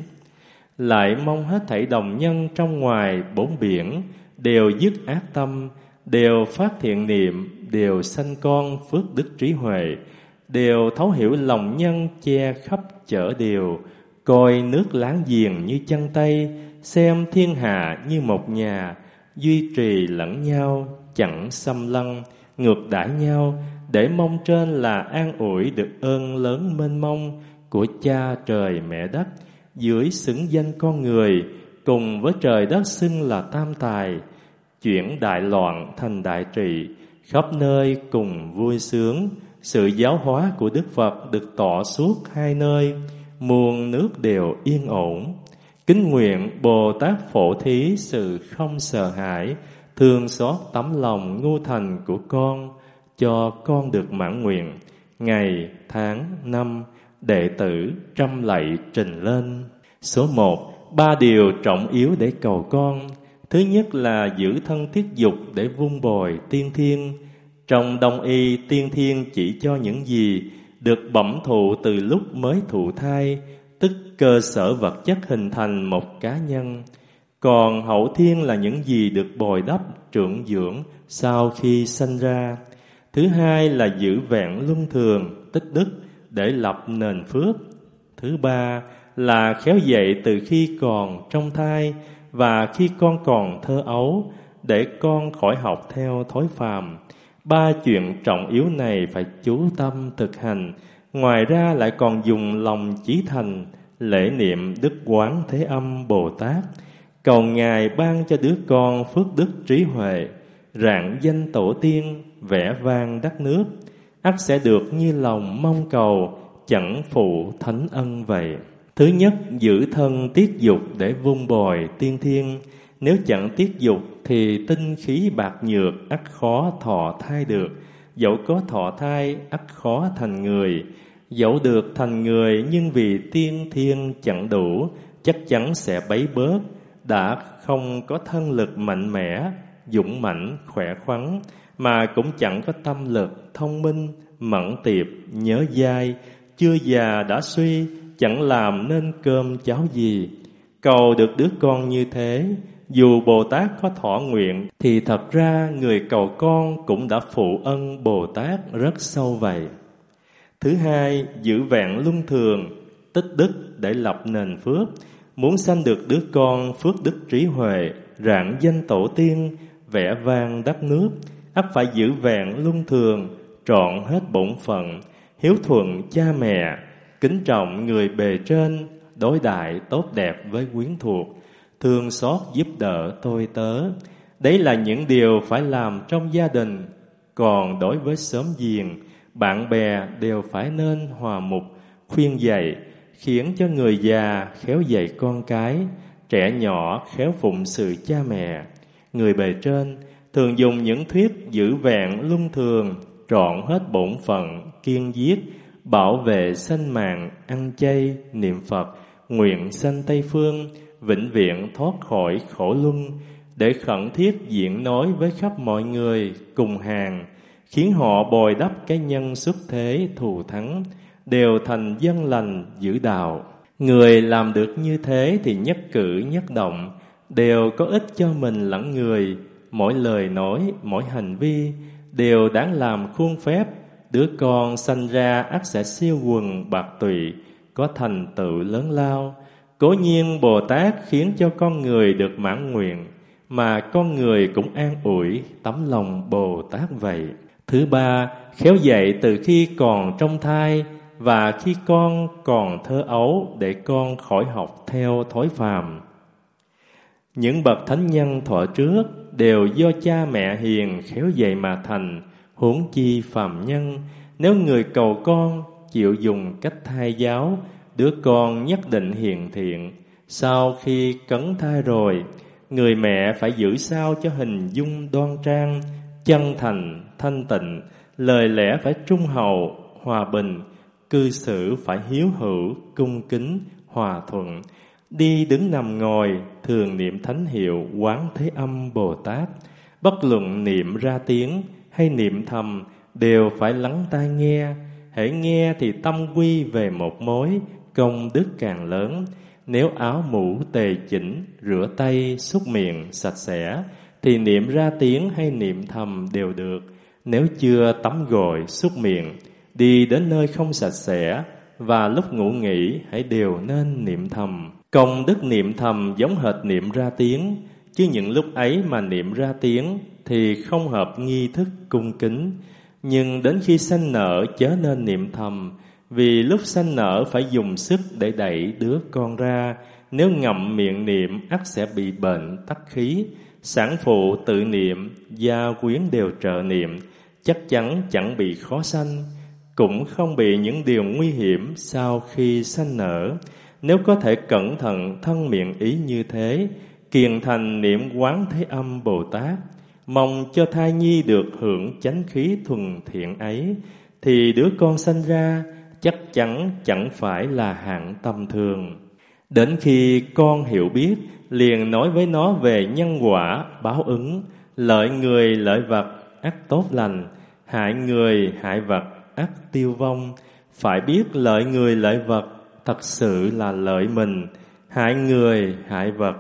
Lại mong hết thảy đồng nhân trong ngoài bốn biển đều dứt ác tâm, đều phát thiện niệm, đều sanh con phước đức trí huệ, đều thấu hiểu lòng nhân che khắp chở đều, coi nước láng giềng như chân tay, xem thiên hạ như một nhà, duy trì lẫn nhau, chẳng xâm lăng, ngược đãi nhau, để mong trên là an ủi được ơn lớn mênh mông của cha trời mẹ đất, dưới xứng danh con người, cùng với trời đất xưng là tam tài. chuyển đại loạn thành đại trị, khắp nơi cùng vui sướng. Sự giáo hóa của Đức Phật được tỏ suốt hai nơi, muôn nước đều yên ổn. Kính nguyện Bồ Tát Phổ Thí sự không sợ hãi, thương xót tấm lòng ngu thành của con, cho con được mãn nguyện. Ngày, tháng, năm, đệ tử trăm lạy trình lên. Số một, ba điều trọng yếu để cầu con. Thứ nhất là giữ thân tiết dục để vun bồi tiên thiên. Trong Đông y, tiên thiên chỉ cho những gì được bẩm thụ từ lúc mới thụ thai, tức cơ sở vật chất hình thành một cá nhân. Còn hậu thiên là những gì được bồi đắp trưởng dưỡng sau khi sanh ra. Thứ hai là giữ vẹn luân thường, tích đức để lập nền phước. Thứ ba là khéo dạy từ khi còn trong thai và khi con còn thơ ấu, để con khỏi học theo thói phàm. Ba chuyện trọng yếu này phải chú tâm thực hành. Ngoài ra lại còn dùng lòng chí thành lễ niệm Đức Quán Thế Âm Bồ Tát, cầu Ngài ban cho đứa con phước đức trí huệ, rạng danh tổ tiên, vẻ vang đất nước, ắt sẽ được như lòng mong cầu, chẳng phụ thánh ân vậy. Thứ nhất, giữ thân tiết dục để vun bồi tiên thiên. Nếu chẳng tiết dục thì tinh khí bạc nhược, ắt khó thọ thai được. Dẫu có thọ thai, ắt khó thành người. Dẫu được thành người, nhưng vì tiên thiên chẳng đủ, chắc chắn sẽ bấy bớt. Đã không có thân lực mạnh mẽ, dũng mãnh, khỏe khoắn, mà cũng chẳng có tâm lực, thông minh, mẫn tiệp, nhớ dai. Chưa già đã suy, chẳng làm nên cơm cháo gì. Cầu được đứa con như thế, dù Bồ Tát có thọ nguyện, thì thật ra người cầu con cũng đã phụ ân Bồ Tát rất sâu vậy. Thứ hai, giữ vẹn luân thường, tích đức để lập nền phước. Muốn sanh được đứa con phước đức trí huệ, rạng danh tổ tiên, vẻ vang đất nước, ắt phải giữ vẹn luân thường, trọn hết bổn phận, hiếu thuận cha mẹ, kính trọng người bề trên, đối đãi tốt đẹp với quyến thuộc, thương xót giúp đỡ tôi tớ. Đấy là những điều phải làm trong gia đình. Còn đối với xóm giềng, bạn bè đều phải nên hòa mục, khuyên dạy, khiến cho người già khéo dạy con cái, trẻ nhỏ khéo phụng sự cha mẹ. Người bề trên thường dùng những thuyết giữ vẹn luân thường, trọn hết bổn phận, kiên giết, bảo vệ sanh mạng, ăn chay, niệm Phật, nguyện sanh Tây Phương, vĩnh viễn thoát khỏi khổ luân, để khẩn thiết diễn nói với khắp mọi người cùng hàng, khiến họ bồi đắp cái nhân xuất thế thù thắng, đều thành dân lành giữ đạo. Người làm được như thế thì nhất cử nhất động đều có ích cho mình lẫn người, mỗi lời nói, mỗi hành vi đều đáng làm khuôn phép. Đứa con sanh ra ắt sẽ siêu quần bạc tụy, có thành tựu lớn lao. Cố nhiên Bồ Tát khiến cho con người được mãn nguyện, mà con người cũng an ủi tấm lòng Bồ Tát vậy. Thứ ba, khéo dạy từ khi còn trong thai và khi con còn thơ ấu, để con khỏi học theo thói phàm. Những bậc thánh nhân thuở trước đều do cha mẹ hiền khéo dạy mà thành, huống chi phàm nhân. Nếu người cầu con chịu dùng cách thai giáo, đứa con nhất định hiền thiện. Sau khi cấn thai rồi, người mẹ phải giữ sao cho hình dung đoan trang, chân thành, thanh tịnh, lời lẽ phải trung hậu, hòa bình, cư xử phải hiếu hữu, cung kính, hòa thuận. Đi đứng nằm ngồi thường niệm thánh hiệu Quán Thế Âm Bồ Tát. Bất luận niệm ra tiếng hay niệm thầm đều phải lắng tai nghe. Hễ nghe thì tâm quy về một mối, công đức càng lớn. Nếu áo mũ tề chỉnh, rửa tay, súc miệng sạch sẽ, thì niệm ra tiếng hay niệm thầm đều được. Nếu chưa tắm gội, súc miệng, đi đến nơi không sạch sẽ, và lúc ngủ nghỉ hãy đều nên niệm thầm. Công đức niệm thầm giống hệt niệm ra tiếng, chứ những lúc ấy mà niệm ra tiếng thì không hợp nghi thức cung kính. Nhưng đến khi sanh nở chớ nên niệm thầm, vì lúc sanh nở phải dùng sức để đẩy đứa con ra. Nếu ngậm miệng niệm ắt sẽ bị bệnh tắc khí, sản phụ tự niệm, gia quyến đều trợ niệm, chắc chắn chẳng bị khó sanh, cũng không bị những điều nguy hiểm sau khi sanh nở. Nếu có thể cẩn thận thân miệng ý như thế, kiền thành niệm Quán Thế Âm Bồ Tát, mong cho thai nhi được hưởng chánh khí thuần thiện ấy, thì đứa con sanh ra chắc chắn chẳng phải là hạng tầm thường. Đến khi con hiểu biết, liền nói với nó về nhân quả, báo ứng, lợi người lợi vật, ắt tốt lành, hại người hại vật, ắt tiêu vong. Phải biết lợi người lợi vật thật sự là lợi mình, hại người hại vật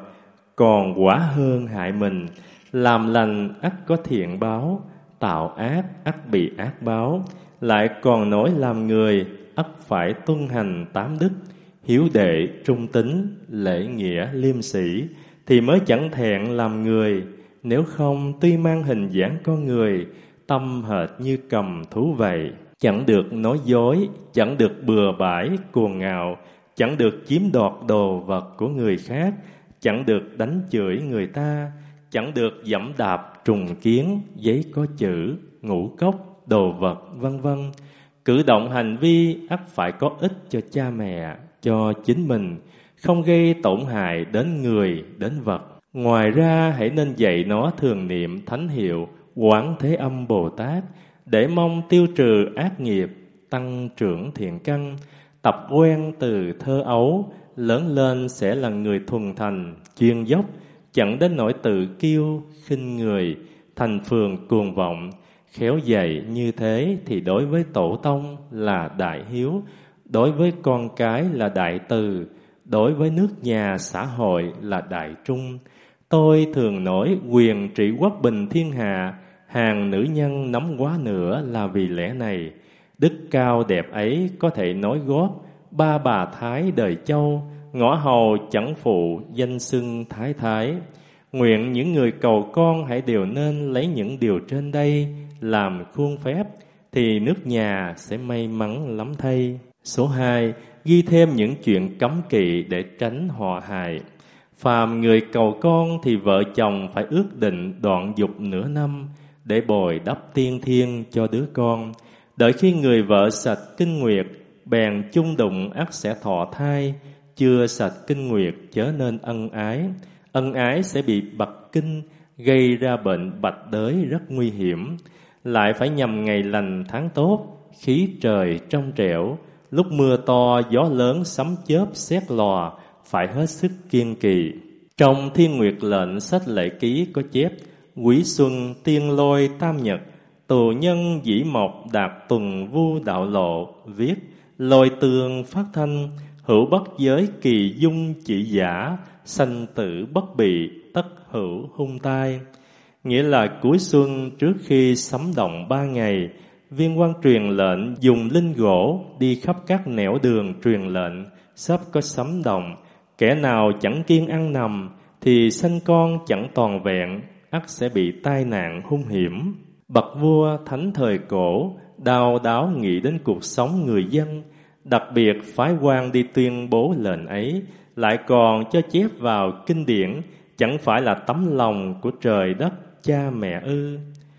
còn quả hơn hại mình. Làm lành ắt có thiện báo, tạo ác ắt bị ác báo. Lại còn nói làm người ắt phải tuân hành tám đức, hiếu đệ, trung tín, lễ nghĩa, liêm sĩ, thì mới chẳng thẹn làm người. Nếu không, tuy mang hình dáng con người, tâm hệt như cầm thú vậy. Chẳng được nói dối, chẳng được bừa bãi, cuồng ngạo, chẳng được chiếm đoạt đồ vật của người khác, chẳng được đánh chửi người ta, chẳng được giẫm đạp trùng kiến, giấy có chữ, ngũ cốc, đồ vật, vân vân. Cử động hành vi ắt phải có ích cho cha mẹ, cho chính mình, không gây tổn hại đến người, đến vật. Ngoài ra hãy nên dạy nó thường niệm thánh hiệu Quán Thế Âm Bồ Tát, để mong tiêu trừ ác nghiệp, tăng trưởng thiện căn. Tập quen từ thơ ấu, lớn lên sẽ là người thuần thành, chuyên dốc, chẳng đến nỗi tự kiêu, khinh người, thành phường cuồng vọng. Khéo dạy như thế thì đối với tổ tông là đại hiếu, đối với con cái là đại từ, đối với nước nhà xã hội là đại trung. Tôi thường nói quyền trị quốc bình thiên hạ, hàng nữ nhân nắm quá nữa là vì lẽ này. Đức cao đẹp ấy có thể nói gót ba bà thái đời Châu, ngõ hầu chẳng phụ danh xưng thái thái. Nguyện những người cầu con hãy đều nên lấy những điều trên đây làm khuôn phép, thì nước nhà sẽ may mắn lắm thay. Số hai, ghi thêm những chuyện cấm kỵ để tránh họa hại. Phàm người cầu con thì vợ chồng phải ước định đoạn dục nửa năm để bồi đắp tiên thiên cho đứa con. Đợi khi người vợ sạch kinh nguyệt, bèn chung đụng ắt sẽ thọ thai. Chưa sạch kinh nguyệt chớ nên ân ái. Ân ái sẽ bị bật kinh, gây ra bệnh bạch đới rất nguy hiểm. Lại phải nhằm ngày lành tháng tốt, khí trời trong trẻo. Lúc mưa to, gió lớn, sấm chớp, sét lò, phải hết sức kiên kỳ. Trong Thiên Nguyệt Lệnh sách Lệ Ký có chép: Quý xuân tiên lôi tam nhật, tù nhân dĩ mộc đạt tuần vu đạo lộ. Viết: lôi tương phát thanh, hữu bất giới kỳ dung chỉ giả, sanh tử bất bị, tất hữu hung tai. Nghĩa là cuối xuân trước khi sấm động ba ngày, viên quan truyền lệnh dùng linh gỗ đi khắp các nẻo đường truyền lệnh, sắp có sấm động, kẻ nào chẳng kiêng ăn nằm thì sanh con chẳng toàn vẹn, ắt sẽ bị tai nạn hung hiểm. Bậc vua thánh thời cổ đau đáu nghĩ đến cuộc sống người dân, đặc biệt phái quan đi tuyên bố lệnh ấy, lại còn cho chép vào kinh điển, chẳng phải là tấm lòng của trời đất cha mẹ ư?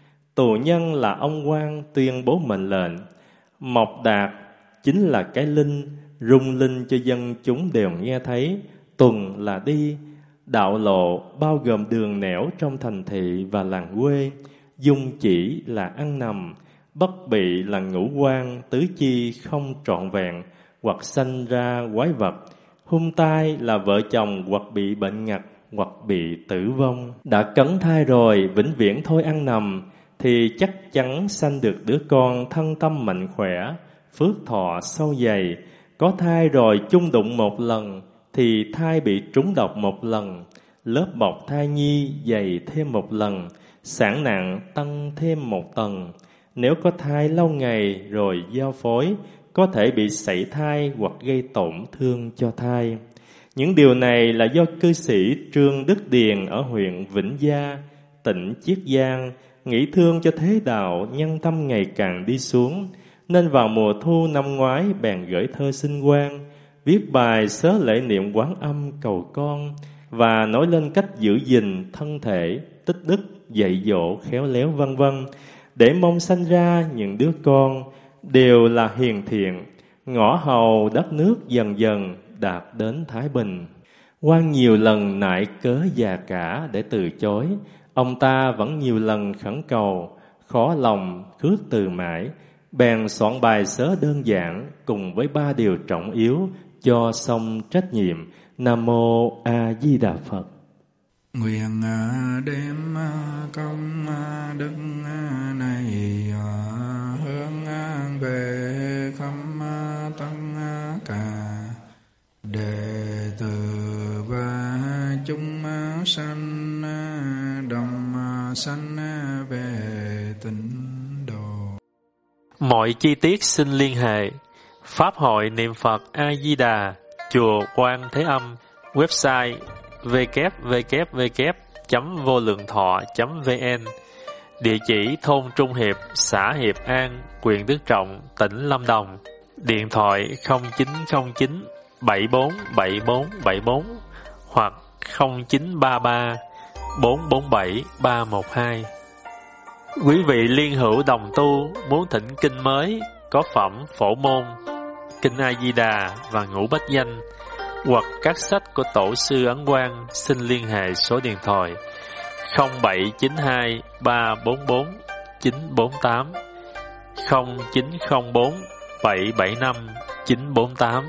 Tù nhân là ông quan tuyên bố mệnh lệnh. Mộc đạt chính là cái linh, rung linh cho dân chúng đều nghe thấy. Tuần là đi, đạo lộ bao gồm đường nẻo trong thành thị và làng quê. Dung chỉ là ăn nằm, bất bị là ngũ quan, tứ chi không trọn vẹn, hoặc sanh ra quái vật. Hung tai là vợ chồng hoặc bị bệnh ngặt, hoặc bị tử vong. Đã cấn thai rồi, vĩnh viễn thôi ăn nằm, thì chắc chắn sanh được đứa con thân tâm mạnh khỏe, phước thọ sâu dày. Có thai rồi chung đụng một lần, thì thai bị trúng độc một lần. Lớp bọc thai nhi dày thêm một lần, sản nặng tăng thêm một tầng. Nếu có thai lâu ngày rồi giao phối, có thể bị sảy thai hoặc gây tổn thương cho thai. Những điều này là do cư sĩ Trương Đức Điền ở huyện Vĩnh Gia, tỉnh Chiết Giang, nghĩ thương cho thế đạo nhân tâm ngày càng đi xuống, nên vào mùa thu năm ngoái bèn gửi thơ xin quan, viết bài sớ lễ niệm Quán Âm cầu con và nói lên cách giữ gìn thân thể, tích đức, dạy dỗ, khéo léo vân vân, để mong sanh ra những đứa con đều là hiền thiện, ngõ hầu đất nước dần dần đạt đến thái bình. Quan nhiều lần nại cớ già cả để từ chối, ông ta vẫn nhiều lần khẩn cầu, khó lòng khước từ mãi, bèn soạn bài sớ đơn giản cùng với ba điều trọng yếu cho xong trách nhiệm. Nam mô A Di Đà Phật. Nguyện đem công đức này hướng về khắp tất cả đệ tử và chúng sanh đồng sanh về tịnh độ. Mọi chi tiết xin liên hệ Pháp hội Niệm Phật A Di Đà, chùa Quan Thế Âm, website w w w chấm vô lượng thọ chấm v n, địa chỉ thôn Trung Hiệp, xã Hiệp An, huyện Đức Trọng, tỉnh Lâm Đồng, điện thoại không chín không chín bảy bốn bảy bốn bảy bốn hoặc không chín ba ba bốn bốn bảy ba một hai. Quý vị liên hữu đồng tu muốn thỉnh kinh mới có phẩm Phổ Môn, Kinh A Di Đà và Ngũ Bách Danh hoặc các sách của Tổ sư Ấn Quang, xin liên hệ số điện thoại không bảy chín hai ba bốn bốn chín bốn tám, không chín không bốn bảy bảy năm chín bốn tám.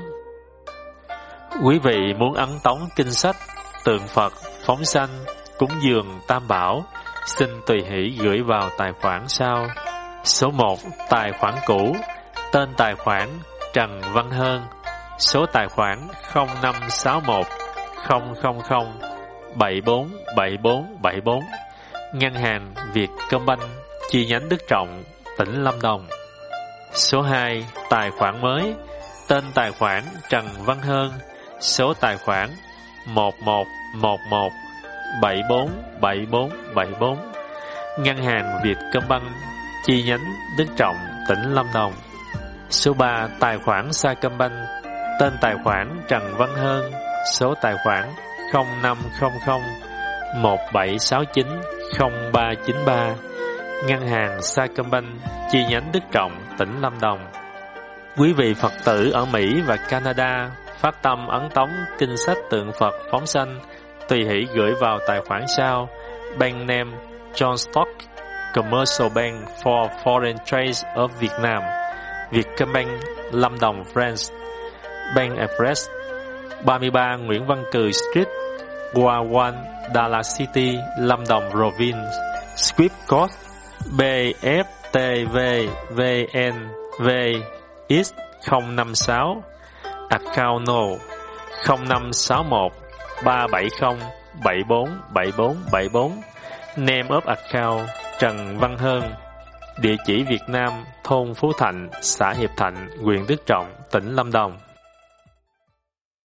Quý vị muốn ấn tống kinh sách, tượng Phật, phóng sanh, cúng dường Tam Bảo, xin tùy hỷ gửi vào tài khoản sau. Số một, tài khoản cũ, tên tài khoản Trần Văn Hơn, số tài khoản không năm sáu một không không không bảy bốn bảy bốn bảy bốn, ngân hàng Vietcombank, chi nhánh Đức Trọng, tỉnh Lâm Đồng. Số hai, tài khoản mới, tên tài khoản Trần Văn Hơn, số tài khoản một một một một bảy bốn bảy bốn bảy bốn, ngân hàng Vietcombank, chi nhánh Đức Trọng, tỉnh Lâm Đồng. Số ba, tài khoản Sacombank, tên tài khoản Trần Văn Hơn, số tài khoản không năm không không một bảy sáu chín không ba chín ba, ngân hàng Sacombank, chi nhánh Đức Trọng, tỉnh Lâm Đồng. Quý vị Phật tử ở Mỹ và Canada phát tâm ấn tống kinh sách tượng Phật phóng sanh, tùy hỷ gửi vào tài khoản sau: Bank name John Stock, Commercial Bank for Foreign Trade of Vietnam, Vietcombank, Lâm Đồng, France. Bank address ba mươi ba Nguyễn Văn Cừ Street, Gua One, Dallas City, Lâm Đồng Province. Swift code B F T V V N V X không năm sáu. Account no không năm sáu một ba bảy không bảy bốn bảy bốn bảy bốn. Name of account Trần Văn Hơn. Địa chỉ Việt Nam, thôn Phú Thạnh, xã Hiệp Thạnh, huyện Đức Trọng, tỉnh Lâm Đồng.